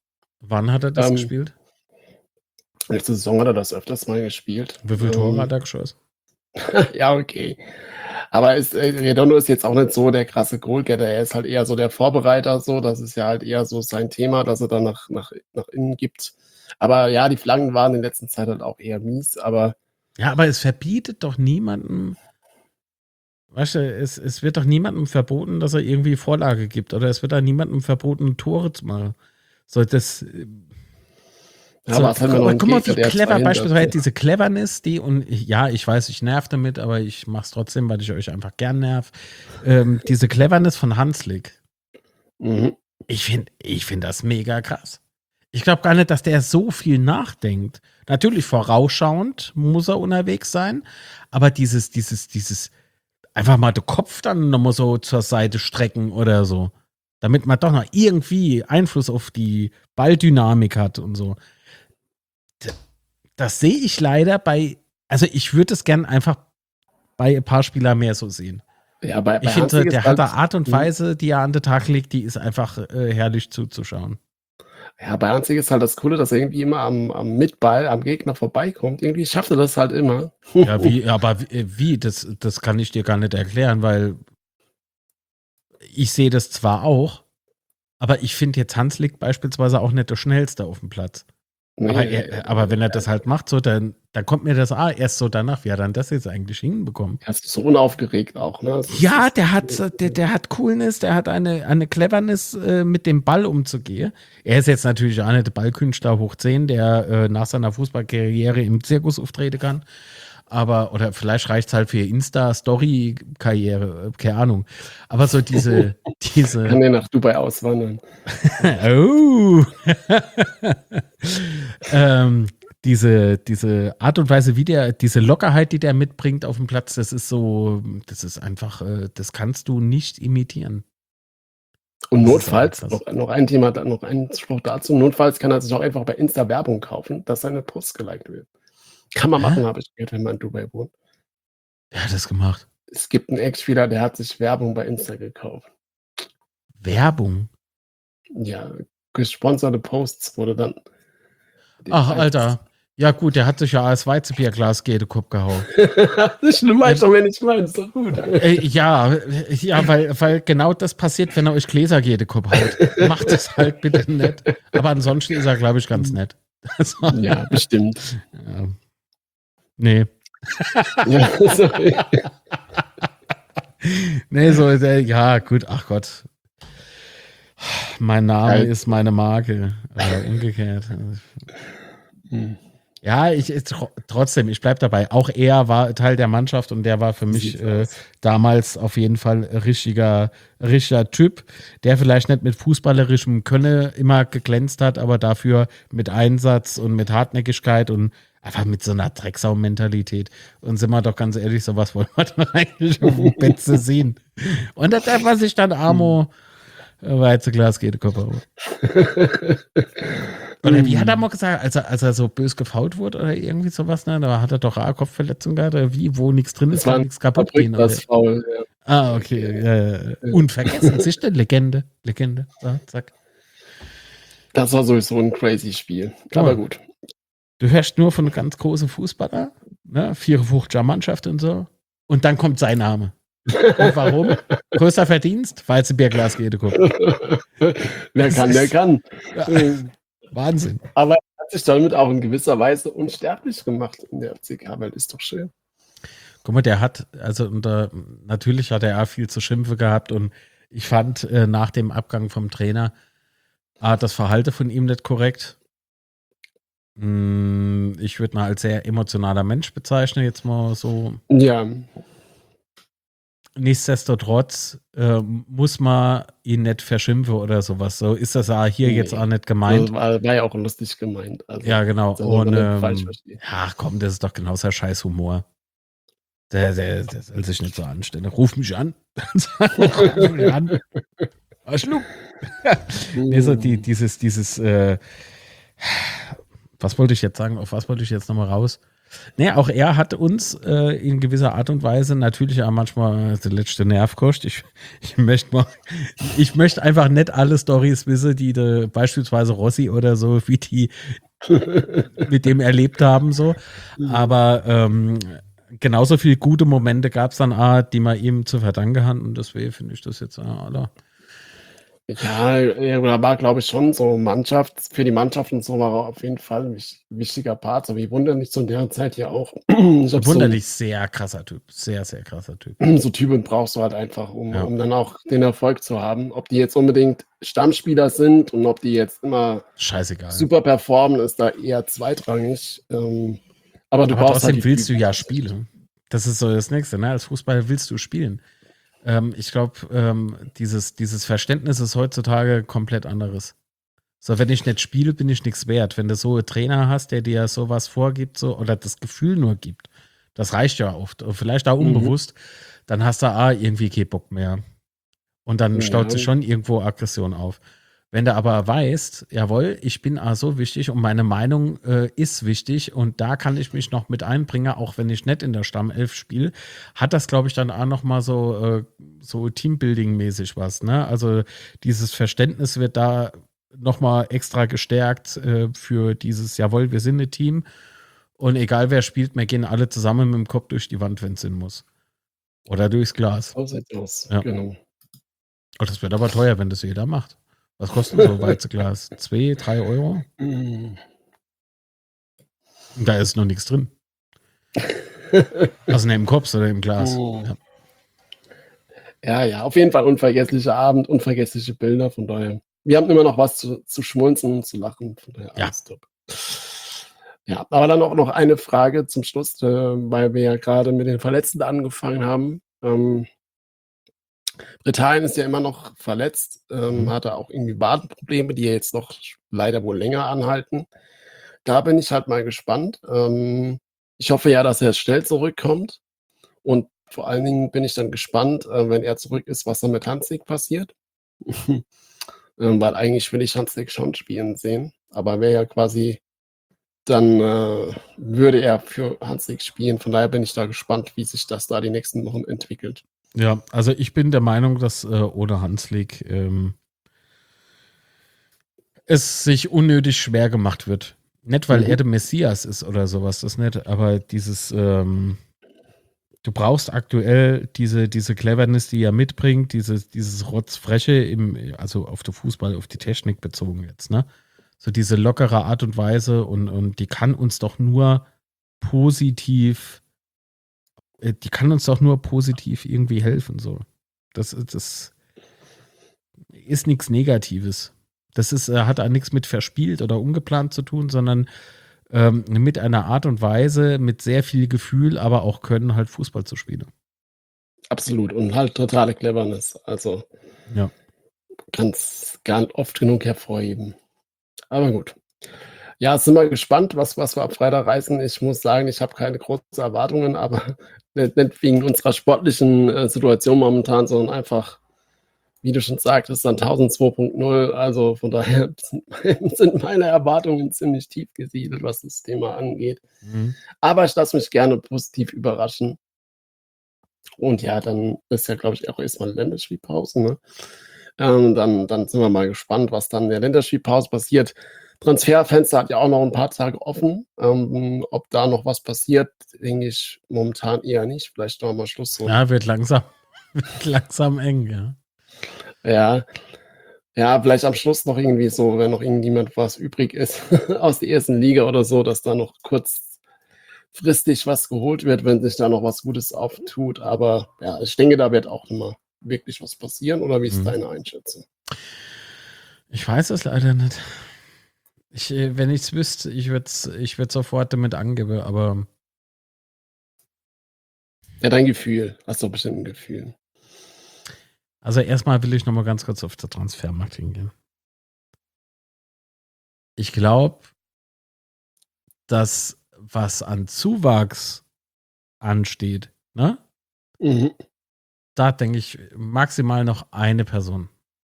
Wann hat er das Ähm, gespielt? letzte Saison hat er das öfters mal gespielt. Wie viele Tore Ähm, hat er geschossen? ja, okay. Aber ist, äh, Redondo ist jetzt auch nicht so der krasse Goalgetter. Er ist halt eher so der Vorbereiter, so. Das ist ja halt eher so sein Thema, dass er dann nach, nach, nach innen gibt. Aber ja, die Flanken waren in letzter Zeit halt auch eher mies. Aber Ja, aber es verbietet doch niemandem, weißt du, es, es wird doch niemandem verboten, dass er irgendwie Vorlage gibt. Oder es wird da niemandem verboten, Tore zu machen. So, das. äh, ja, So, aber es hat mir guck, noch einen guck mal, Gegner, wie der clever zwei beispielsweise hindert. diese Cleverness, die, und ich, ja, ich weiß, ich nerv damit, aber ich mach's trotzdem, weil ich euch einfach gern nerv. Ähm, diese Cleverness von Hanslik. Mhm. Ich finde ich find das mega krass. Ich glaube gar nicht, dass der so viel nachdenkt. Natürlich vorausschauend muss er unterwegs sein, aber dieses, dieses, dieses, einfach mal den Kopf dann nochmal so zur Seite strecken oder so, damit man doch noch irgendwie Einfluss auf die Balldynamik hat und so. D- Das sehe ich leider bei, also ich würde es gern einfach bei ein paar Spielern mehr so sehen. Ja, bei, Ich bei finde, Hanslik ist der hat halt, eine Art und mhm. Weise, die er an den Tag legt, die ist einfach äh, herrlich zuzuschauen. ja, bei Hanslik ist halt das Coole, dass er irgendwie immer am, am Mitball, am Gegner vorbeikommt. Irgendwie schafft er das halt immer. Ja, wie, aber wie, äh, wie, das, das kann ich dir gar nicht erklären, weil ich sehe das zwar auch, aber ich finde jetzt Hanslik beispielsweise auch nicht der Schnellste auf dem Platz. Nee, Aber, er, aber wenn er das halt macht, so, dann, dann kommt mir das ah, erst so danach, wie er dann das jetzt eigentlich hinbekommen. er ist so unaufgeregt auch, ne? Das ist, Ja, das, der hat, der, der hat Coolness, der hat eine, eine Cleverness, äh, mit dem Ball umzugehen. Er ist jetzt natürlich auch nicht der Ballkünstler hoch zehn, der äh, nach seiner Fußballkarriere im Zirkus auftreten kann. Aber, oder vielleicht reicht es halt für Insta-Story-Karriere, äh, keine Ahnung. Aber so diese, diese, kann der nach Dubai auswandern. oh. ähm, diese, diese Art und Weise, wie der, diese Lockerheit, die der mitbringt auf dem Platz, das ist so, das ist einfach, äh, das kannst du nicht imitieren. Und Das ist einfach notfalls, krass. noch, noch ein Thema, noch ein Spruch dazu, notfalls kann er sich auch einfach bei Insta Werbung kaufen, dass seine Post geliked wird. Kann man Hä? machen, habe ich gehört, wenn man in Dubai wohnt. Wer hat das gemacht? Es gibt einen Ex-Spieler, der hat sich Werbung bei Insta gekauft. Werbung? Ja, gesponserte Posts wurde dann. Ach, Alter. Ja gut, der hat sich ja als Weizebierglas gegen den Kopf gehauen. Das ist schlimm, weiß schon, wenn ich meine, ist doch gut. Äh, ja, ja, weil, weil genau das passiert, wenn er euch Gläser gegen den Kopf haut. Macht es halt bitte nicht. Aber ansonsten ist er, glaube ich, ganz nett. Also, Ja, bestimmt. ja. Nee. Ja, sorry. Nee, so, äh, ja, gut, ach Gott. Mein Name Ja. ist meine Marke. Äh, umgekehrt. Hm. Ja, ich tr trotzdem, ich bleib dabei. Auch er war Teil der Mannschaft und der war für mich Sieht's äh, aus. damals auf jeden Fall richtiger, richtiger Typ, der vielleicht nicht mit fußballerischem Könne immer geglänzt hat, aber dafür mit Einsatz und mit Hartnäckigkeit und einfach mit so einer Drecksau-Mentalität. Und sind wir doch ganz ehrlich, sowas wollen wir dann eigentlich auf dem Betze sehen. Und da darf man sich dann Amo Weizeglas geht Kopf auf. Oder wie hat er mal gesagt, als er, als er so bös gefault wurde oder irgendwie sowas, ne? Da hat er doch eine Kopfverletzung gehabt, oder wie, wo nichts drin Das ist, war kann ein nichts kaputt gehen. Oder? das Foul, ja. Ah, okay. Ja, ja, ja. Unvergessen, siehst du? Legende, Legende. So, zack. Das war sowieso ein crazy Spiel. Ja. Aber gut. Du hörst nur von ganz großen Fußballer, ne? vierundfünfziger Mannschaft und so. Und dann kommt sein Name. Und warum? Größter Verdienst? Weizebierglas geht Kopf. Wer kann, der kann. Ja. Wahnsinn. Aber er hat sich damit auch in gewisser Weise unsterblich gemacht in der F C K-Welt. Ist doch schön. Guck mal, der hat, also unter, natürlich hat er auch viel zu schimpfen gehabt und ich fand äh, nach dem Abgang vom Trainer ah, das Verhalten von ihm nicht korrekt. Hm, ich würde ihn als sehr emotionaler Mensch bezeichnen, jetzt mal so. Ja. Nichtsdestotrotz äh, muss man ihn nicht verschimpfen oder sowas. So ist das auch hier Nee. jetzt auch nicht gemeint. Das war, war ja auch lustig gemeint. Also, Ja, genau. das soll man Und nicht falsch ähm, verstehen. ach komm, das ist doch genau sein scheiß Humor. Der, der, der soll sich nicht so anstellen. Ruf mich an. Ruf mich an. Arschloch. Nee, so die, dieses, dieses, äh, was wollte ich jetzt sagen? Auf was wollte ich jetzt nochmal raus? Nee, auch er hat uns äh, in gewisser Art und Weise natürlich auch manchmal der letzte Nerv kostet. Ich, ich möchte mal, ich möchte einfach nicht alle Storys wissen, die de, beispielsweise Rossi oder so, wie die mit dem erlebt haben, so. Aber ähm, genauso viele gute Momente gab es dann auch, die man ihm zu verdanken haben. Und deswegen finde ich das jetzt äh, alle. Ja, er war, glaube ich, schon so Mannschaft, für die Mannschaft und so war er auf jeden Fall ein wich- wichtiger Part, so wie Wunderlich zu der Zeit ja auch. Ich glaube, so, Wunderlich sehr krasser Typ. Sehr, sehr krasser Typ. so Typen brauchst du halt einfach, um, Ja. um dann auch den Erfolg zu haben. Ob die jetzt unbedingt Stammspieler sind und ob die jetzt immer Scheißegal. super performen, ist da eher zweitrangig. Ähm, aber du Aber brauchst halt trotzdem die willst du Typen. ja spielen. Das ist so das Nächste, ne? Als Fußballer willst du spielen. Ähm, ich glaube, ähm, dieses, dieses Verständnis ist heutzutage komplett anderes. So, wenn ich nicht spiele, bin ich nichts wert. Wenn du so einen Trainer hast, der dir sowas vorgibt, so, oder das Gefühl nur gibt, das reicht ja oft. Und vielleicht auch Mhm. unbewusst, dann hast du A, irgendwie keinen Bock mehr. Und dann staut Ja. sich schon irgendwo Aggression auf. Wenn du aber weißt, jawohl, ich bin A so wichtig und meine Meinung äh, ist wichtig und da kann ich mich noch mit einbringen, auch wenn ich nicht in der Stammelf spiele, hat das, glaube ich, dann auch noch mal so, äh, so Teambuilding-mäßig was. Ne? Also dieses Verständnis wird da noch mal extra gestärkt äh, für dieses, jawohl, wir sind ein Team und egal wer spielt, wir gehen alle zusammen mit dem Kopf durch die Wand, wenn es sein muss. Oder durchs Glas. So sieht's aus. Ja. Genau. Oh, das wird aber teuer, wenn das jeder macht. Was kostet so ein Weizeglas? Zwei, drei Euro? Mhm. Da ist noch nichts drin. Also neben dem Kopf oder im Glas. Mhm. Ja. Ja, ja, auf jeden Fall unvergesslicher Abend, unvergessliche Bilder, von daher. Wir haben immer noch was zu, zu schmunzeln und zu lachen, von daher Ja. alles top. Ja, aber dann auch noch eine Frage zum Schluss, äh, weil wir ja gerade mit den Verletzten angefangen haben. Ähm, Britannien ist ja immer noch verletzt, ähm, Mhm. hatte auch irgendwie Wadenprobleme, die ja jetzt noch leider wohl länger anhalten. Da bin ich halt mal gespannt. Ähm, ich hoffe ja, dass er schnell zurückkommt. Und vor allen Dingen bin ich dann gespannt, äh, wenn er zurück ist, was dann mit Hanslik passiert. ähm, weil eigentlich will ich Hanslik schon spielen sehen. Aber wäre ja quasi, dann äh, würde er für Hanslik spielen. Von daher bin ich da gespannt, wie sich das da die nächsten Wochen entwickelt. Ja, also ich bin der Meinung, dass äh, ohne Hanslik ähm, es sich unnötig schwer gemacht wird. Nicht, weil Mhm. er der Messias ist oder sowas, das nicht, aber dieses, ähm, du brauchst aktuell diese, diese Cleverness, die er mitbringt, dieses, dieses Rotzfreche, im, also auf den Fußball, auf die Technik bezogen jetzt, ne? So diese lockere Art und Weise und, und die kann uns doch nur positiv, äh, die kann uns doch nur positiv irgendwie helfen, so. Das, das ist nichts Negatives. Das ist, äh, hat auch nichts mit verspielt oder ungeplant zu tun, sondern ähm, mit einer Art und Weise, mit sehr viel Gefühl, aber auch Können, halt Fußball zu spielen. Absolut. Und halt totale Cleverness. Also Ja. kann's gar nicht oft genug hervorheben. Aber gut. Ja, sind wir gespannt, was, was wir ab Freitag reißen. Ich muss sagen, ich habe keine großen Erwartungen, aber nicht, nicht wegen unserer sportlichen äh, Situation momentan, sondern einfach, wie du schon sagtest, dann tausend zwei Punkt null. Also von daher sind, sind meine Erwartungen ziemlich tief gesiedelt, was das Thema angeht. Mhm. Aber ich lasse mich gerne positiv überraschen. Und ja, dann ist ja, glaube ich, auch erstmal Länderspielpause. Ne? Ähm, dann, dann sind wir mal gespannt, was dann in der Länderspielpause passiert. Transferfenster hat ja auch noch ein paar Tage offen. Ähm, ob da noch was passiert, denke ich momentan eher nicht. Vielleicht noch mal Schluss. So. Ja, wird langsam, wird langsam eng, ja. Ja, ja, vielleicht am Schluss noch irgendwie so, wenn noch irgendjemand was übrig ist aus der ersten Liga oder so, dass da noch kurzfristig was geholt wird, wenn sich da noch was Gutes auftut. Aber ja, ich denke, da wird auch immer wirklich was passieren. Oder wie ist Mhm. deine Einschätzung? Ich weiß es leider nicht. Ich, äh, wenn ich es wüsste, ich würde es ich würd sofort damit angeben, aber Ja, dein Gefühl. Hast du bestimmt ein Gefühl. also erstmal will ich noch mal ganz kurz auf der Transfermarkt hingehen. Ich glaube, dass was an Zuwachs ansteht, ne? Mhm. Da denke ich maximal noch eine Person.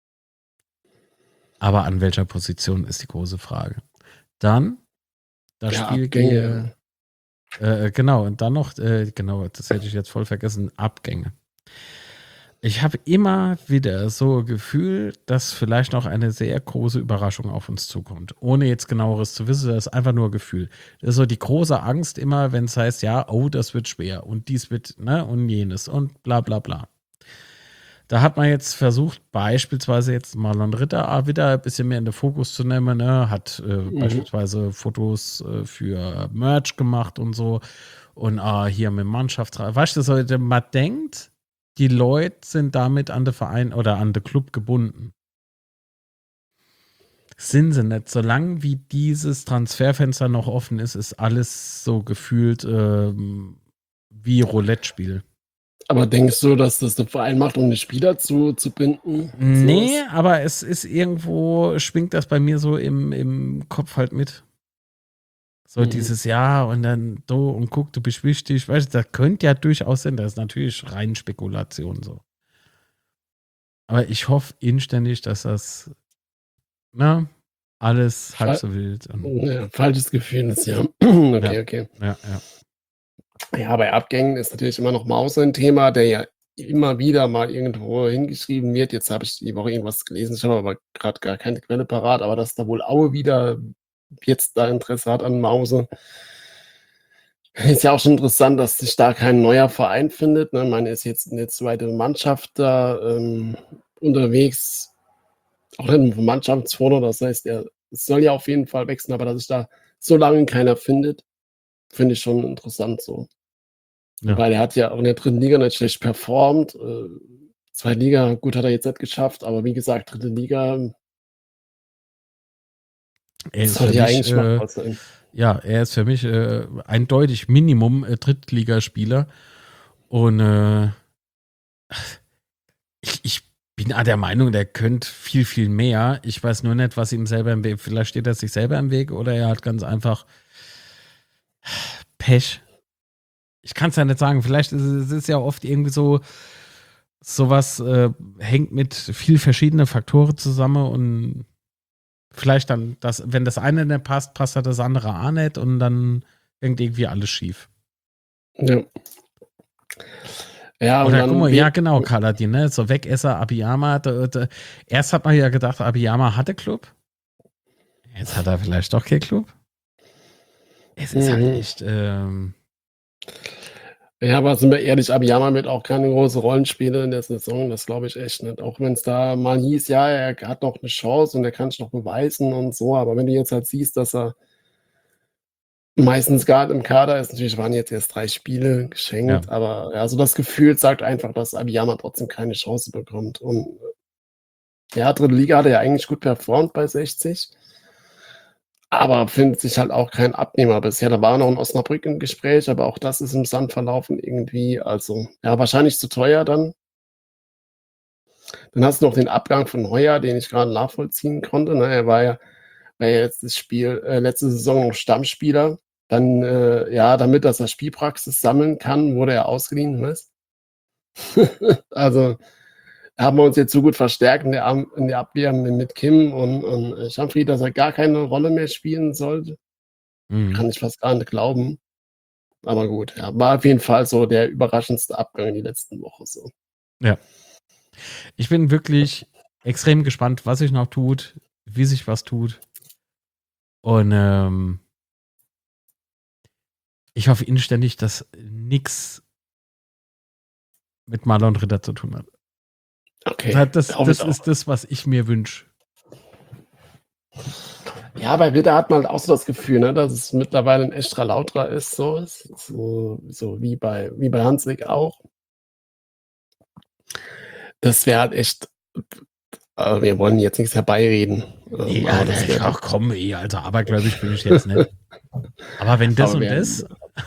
Aber an welcher Position ist die große Frage. Dann das Ja, Spiel Abgänge. gegen Äh, genau, und dann noch, äh, genau, das hätte ich jetzt voll vergessen, Abgänge. Ich habe immer wieder so Gefühl, dass vielleicht noch eine sehr große Überraschung auf uns zukommt. Ohne jetzt genaueres zu wissen, das ist einfach nur Gefühl. Das ist so die große Angst immer, wenn es heißt, ja, oh, das wird schwer und dies wird, ne, und jenes und bla bla bla. Da hat man jetzt versucht, beispielsweise jetzt Marlon Ritter wieder ein bisschen mehr in den Fokus zu nehmen, ne? Hat äh, Mhm. beispielsweise Fotos äh, für Merch gemacht und so. Und ah, hier mit Mannschaftsrat. Weißt du, so, man denkt, die Leute sind damit an den Verein oder an den Club gebunden. Sind sie nicht. Solange wie dieses Transferfenster noch offen ist, ist alles so gefühlt ähm, wie Roulette-Spiel. Aber denkst du, dass das der Verein macht, um die Spieler zu, zu binden? Nee, Sowas? aber es ist irgendwo, schwingt das bei mir so im, im Kopf halt mit. So Mhm. dieses Ja und dann do und guck, du bist wichtig. Weißt du, das könnte ja durchaus sein. Das ist natürlich rein Spekulation so. Aber ich hoffe inständig, dass das, na, alles halb Fa so wild. Und, ja, falsches Gefühl ist ja. Okay, ja, okay. ja, ja. Ja, bei Abgängen ist natürlich immer noch Maus ein Thema, der ja immer wieder mal irgendwo hingeschrieben wird. Jetzt habe ich die Woche irgendwas gelesen, ich habe aber gerade gar keine Quelle parat, aber dass da wohl Aue wieder jetzt da Interesse hat an Mause. Ist ja auch schon interessant, dass sich da kein neuer Verein findet, ne? Ich meine, er ist jetzt 'ne zweite Mannschaft da, ähm, unterwegs, auch nicht vom Mannschaftsfoto. Das heißt, er soll ja auf jeden Fall wechseln, aber dass sich da so lange keiner findet, finde ich schon interessant so. Ja. Weil er hat ja auch in der dritten Liga nicht schlecht performt. Äh, zweite Liga, gut, hat er jetzt nicht geschafft, aber wie gesagt, dritte Liga Er ist für sollte ja mich, eigentlich äh, machbar sein. ja, er ist für mich äh, eindeutig Minimum äh, Drittligaspieler. Und äh, ich, ich bin auch der Meinung, der könnte viel, viel mehr. Ich weiß nur nicht, was ihm selber im Weg. Vielleicht steht er sich selber im Weg oder er hat ganz einfach Pech. Ich kann es ja nicht sagen. Vielleicht ist es ist ja oft irgendwie so, sowas äh, hängt mit viel verschiedenen Faktoren zusammen und vielleicht dann, das, wenn das eine nicht passt, passt halt das andere auch nicht und dann hängt irgendwie alles schief. Ja. Ja, und Oder guck dann mal, we ja genau, Kaladin, ne? So Wegesser, Abiyama. Da, da. Erst hat man ja gedacht, Abiyama hatte Club. Jetzt hat er vielleicht doch keinen Club. Es ist halt Mhm. echt, ähm, Ja, aber sind wir ehrlich, Abiyama wird auch keine große Rollenspiele in der Saison, das glaube ich echt nicht. Auch wenn's da mal hieß, ja, er hat noch 'ne Chance und er kann sich noch beweisen und so, aber wenn du jetzt halt siehst, dass er meistens grad im Kader ist, natürlich waren jetzt erst drei Spiele ja. geschenkt, aber ja, so das Gefühl sagt einfach, dass Abiyama trotzdem keine Chance bekommt. Und ja, dritte Liga hat er ja eigentlich gut performt bei sechzig, aber findet sich halt auch kein Abnehmer bisher. Da war noch in Osnabrück im Gespräch, aber auch das ist im Sand verlaufen irgendwie. Also, ja, wahrscheinlich zu teuer dann. Dann hast du noch den Abgang von Neuer, den ich gerade nachvollziehen konnte, ne? Er war ja war ja jetzt das Spiel äh, letzte Saison noch Stammspieler. Dann, äh, ja, damit dass er Spielpraxis sammeln kann, wurde er ausgeliehen, was? Also, haben wir uns jetzt so gut verstärkt in der Am in der Abwehr mi mit Kim und und, äh, Champagny, dass er gar keine Rolle mehr spielen sollte. Mhm. Kann ich fast gar nicht glauben. Aber gut, ja, war auf jeden Fall so der überraschendste Abgang in die letzten Woche so. Ja. Ich bin wirklich extrem gespannt, was sich noch tut, wie sich was tut. Und ähm, ich hoffe inständig, dass nix mit Marlon Ritter zu tun hat. Okay, Das, das, hoffe das ich auch. ist das, was ich mir wünsche. Ja, bei Ritter hat man halt auch so das Gefühl, ne, dass es mittlerweile 'n Extra Lautra ist, so ist so so wie bei wie bei Handzig auch. Das wäre halt echt aber wir wollen jetzt nichts herbeireden, ähm, Ja, aber das wäre ach komm, ey, also abergläubisch bin ich jetzt nicht. Aber wenn das aber und wir das.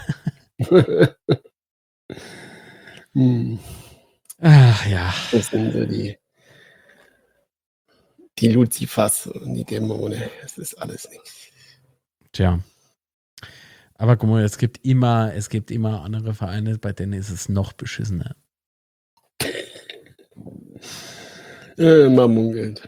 Mhm. Ach ja. Das sind so die die Luzifers und die Dämonen. Es ist alles nix. Tja. Aber guck mal, es gibt immer, es gibt immer andere Vereine, bei denen ist es noch beschissener. Äh, man munkelt.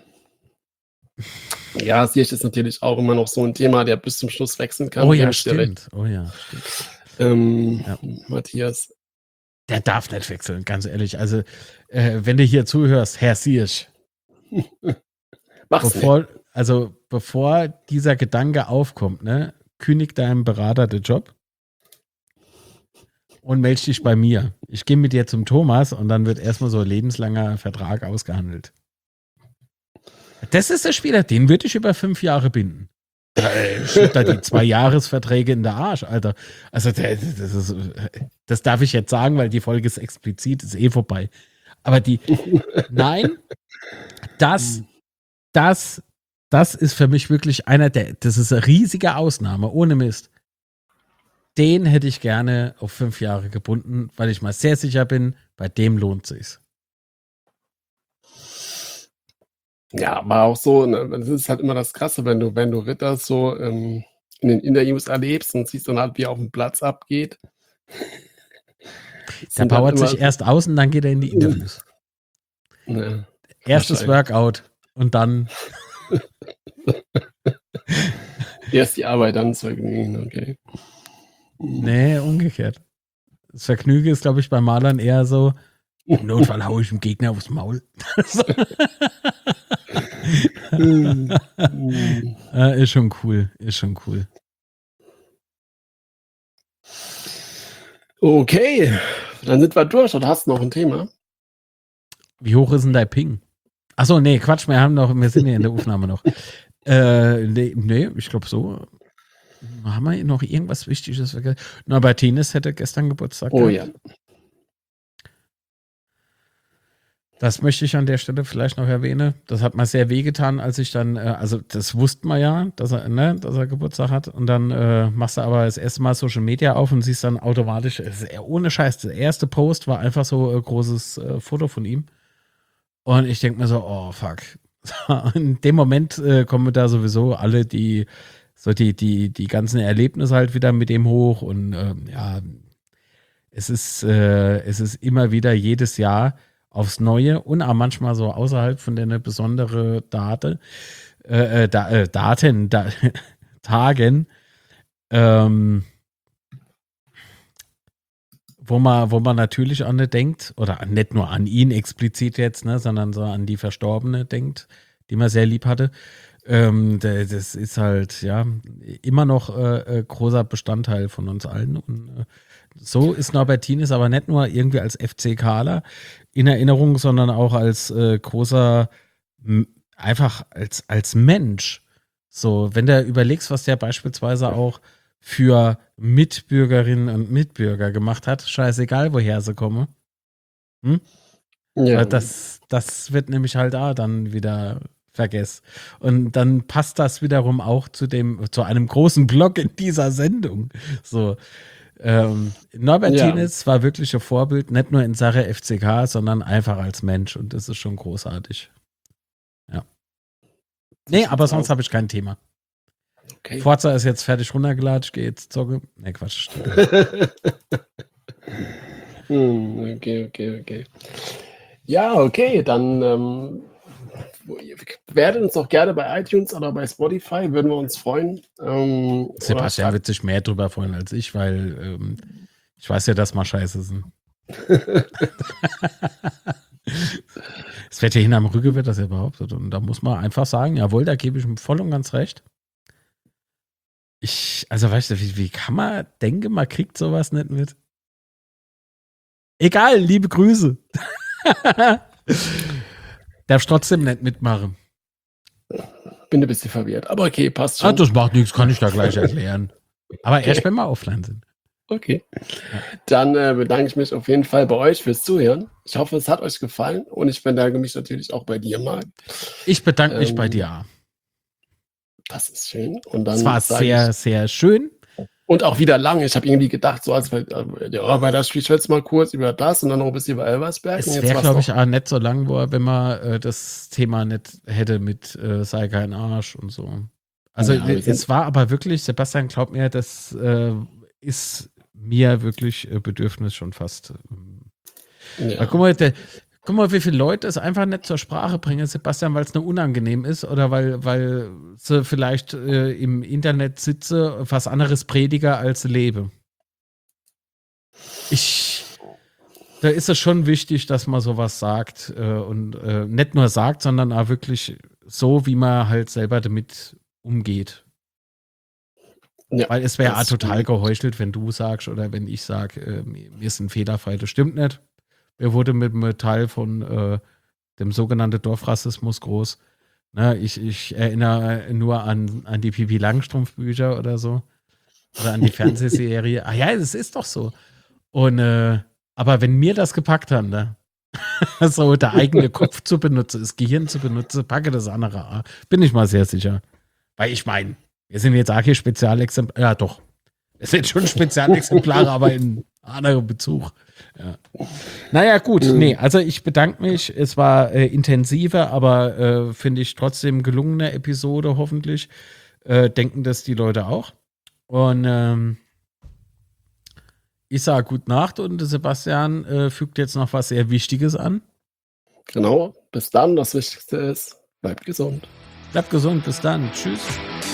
Ja, Ziyech ist natürlich auch immer noch so 'n Thema, der bis zum Schluss wechseln kann, Oh gebe ja, ich dir recht. stimmt. Oh ja, stimmt. Ähm, Ja. Matthias. Der darf nicht wechseln, ganz ehrlich. Also, äh, wenn du hier zuhörst, Herr Siersch, Mach's bevor, nicht. also bevor dieser Gedanke aufkommt, ne, kündig deinem Berater den Job und melde dich bei mir. Ich gehe mit dir zum Thomas und dann wird erstmal so ein lebenslanger Vertrag ausgehandelt. Das ist der Spieler, den würde ich über fünf Jahre binden. Da äh, schiebt da die zwei Jahresverträge in der Arsch, Alter. Also der, das, ist, das darf ich jetzt sagen, weil die Folge ist explizit, ist eh vorbei. Aber die, nein, das, das, das ist für mich wirklich einer der, das ist eine riesige Ausnahme, ohne Mist. Den hätte ich gerne auf fünf Jahre gebunden, weil ich mal sehr sicher bin, bei dem lohnt sich's. Ja, aber auch so, ne, das ist halt immer das Krasse, wenn du, wenn du Ritter so ähm, in den Interviews erlebst und siehst dann halt, wie er auf dem Platz abgeht. Der Sind halt powert immer sich so- erst aus und dann geht er in die Interviews. Ne, Erstes wahrscheinlich. Workout und dann Erst die Arbeit, dann das Vergnügen, okay. nee, umgekehrt. Das Vergnügen ist, glaube ich, bei Malern eher so, im Notfall haue ich dem Gegner aufs Maul. äh, ist schon cool, ist schon cool. Okay, dann sind wir durch und hast noch ein Thema. Wie hoch ist denn dein Ping? Achso, nee, Quatsch, wir haben noch, wir sind ja in der Aufnahme noch. Äh, nee, nee ich glaube so. Haben wir noch irgendwas Wichtiges vergessen? Na, bei Tines hätte gestern Geburtstag Oh gehabt. ja. Das möchte ich an der Stelle vielleicht noch erwähnen. Das hat mir sehr wehgetan, als ich dann, äh, also das wusste man ja, dass er, ne, dass er Geburtstag hat. Und dann äh, machst du aber das erste Mal Social Media auf und siehst dann automatisch, es ist ohne Scheiß, der erste Post war einfach so ein großes äh, Foto von ihm. Und ich denke mir so, oh fuck. In dem Moment äh, kommen da sowieso alle die, so die, die, die ganzen Erlebnisse halt wieder mit dem hoch. Und ähm, ja, es ist, äh, es ist immer wieder jedes Jahr aufs Neue und auch manchmal so außerhalb von der besondere Date, äh, äh, da, äh, Daten, da, Tagen, ähm, wo man, wo man natürlich an ne denkt, oder nicht nur an ihn explizit jetzt, ne, sondern so an die Verstorbene denkt, die man sehr lieb hatte. Ähm, das ist halt, ja, immer noch äh, großer Bestandteil von uns allen. Und äh, so ist Norbert Tienes aber nicht nur irgendwie als F C Kahler in Erinnerung, sondern auch als äh, großer, m- einfach als, als Mensch. So, wenn du überlegst, was der beispielsweise auch für Mitbürgerinnen und Mitbürger gemacht hat, scheißegal, woher sie kommen. Hm? Ja. Weil das, das wird nämlich halt da dann wieder vergessen. Und dann passt das wiederum auch zu dem, zu einem großen Block in dieser Sendung. So. Ähm, Norbert Ja. Tienes war wirklich ein Vorbild, nicht nur in Sache F C K, sondern einfach als Mensch. Und das ist schon großartig. Ja. Nee, Das aber ist sonst auch- habe ich kein Thema. Okay. Forza ist jetzt fertig runtergeladen, ich gehe jetzt zocke. Nee, Quatsch. Hm, okay, okay, okay. Ja, okay, dann ähm, bewertet uns doch gerne bei iTunes oder bei Spotify, würden wir uns freuen. Ähm, oder Sebastian schreibt- wird sich mehr drüber freuen als ich, weil ähm, ich weiß ja, dass mal scheiße sind. Es wird ja hinterm Rücken, wird das ja behauptet. Und da muss man einfach sagen, jawohl, da gebe ich ihm voll und ganz recht. Ich, also weißt du, wie, wie kann man denken, man kriegt sowas nicht mit? Egal, liebe Grüße. Darf ich trotzdem nicht mitmachen. Bin ein bisschen verwirrt, aber okay, passt Ah, schon. das macht nichts, kann ich da gleich erklären. Aber erst, Okay. wenn wir offline sind. Okay. Dann äh, bedanke ich mich auf jeden Fall bei euch fürs Zuhören. Ich hoffe, es hat euch gefallen und ich bedanke mich natürlich auch bei dir, Marc. Ich bedanke mich Ähm, bei dir. Das ist schön. Und dann Es war sag sehr, ich, sehr schön. und auch wieder lang. Ich habe irgendwie gedacht, so als wir, äh, ja, bei das Spiel jetzt mal kurz über das und dann noch ein bisschen über Elversberg. Und Es jetzt wäre, war's glaube doch- ich, auch nicht so lang, wo, wenn man äh, das Thema nicht hätte mit äh, sei kein Arsch und so. Also Ja, wir es sind- war aber wirklich, Sebastian, glaub mir, das äh, ist mir wirklich äh, Bedürfnis schon fast. Ähm, Ja. Weil, guck mal, der, guck mal, wie viele Leute es einfach nicht zur Sprache bringen, Sebastian, weil es nur unangenehm ist oder weil, weil sie vielleicht äh, im Internet sitze, was anderes prediger als sie lebe. Ich, da ist es schon wichtig, dass man sowas sagt äh, und äh, nicht nur sagt, sondern auch wirklich so, wie man halt selber damit umgeht. Ja, Weil es wäre das total stimmt. geheuchelt, wenn du sagst oder wenn ich sage, äh, mir sind fehlerfrei. Das stimmt nicht. Wir wurden mit einem Teil von äh, dem sogenannten Dorfrassismus groß. Ne, ich, ich erinnere nur an, an die Pipi Langstrumpf-Bücher oder so. Oder an die Fernsehserie. Ah ja, das ist doch so. Und äh, aber wenn mir das gepackt hat, ne? So der eigene Kopf zu benutzen, das Gehirn zu benutzen, packe das andere an. Bin ich mal sehr sicher. Weil ich meine, wir sind jetzt auch hier Spezialexemplare. Ja, doch. Wir sind schon Spezialexemplare, aber in anderem Bezug. Ja. Naja, gut. Nee, also ich bedanke mich. Es war äh, intensiver, aber äh, finde ich trotzdem gelungene Episode, hoffentlich. Äh, denken das die Leute auch. Und ähm, ich sage gute Nacht und Sebastian äh, fügt jetzt noch was sehr Wichtiges an. Genau, bis dann. Das Wichtigste ist, bleibt gesund. Bleibt gesund, bis dann. Tschüss.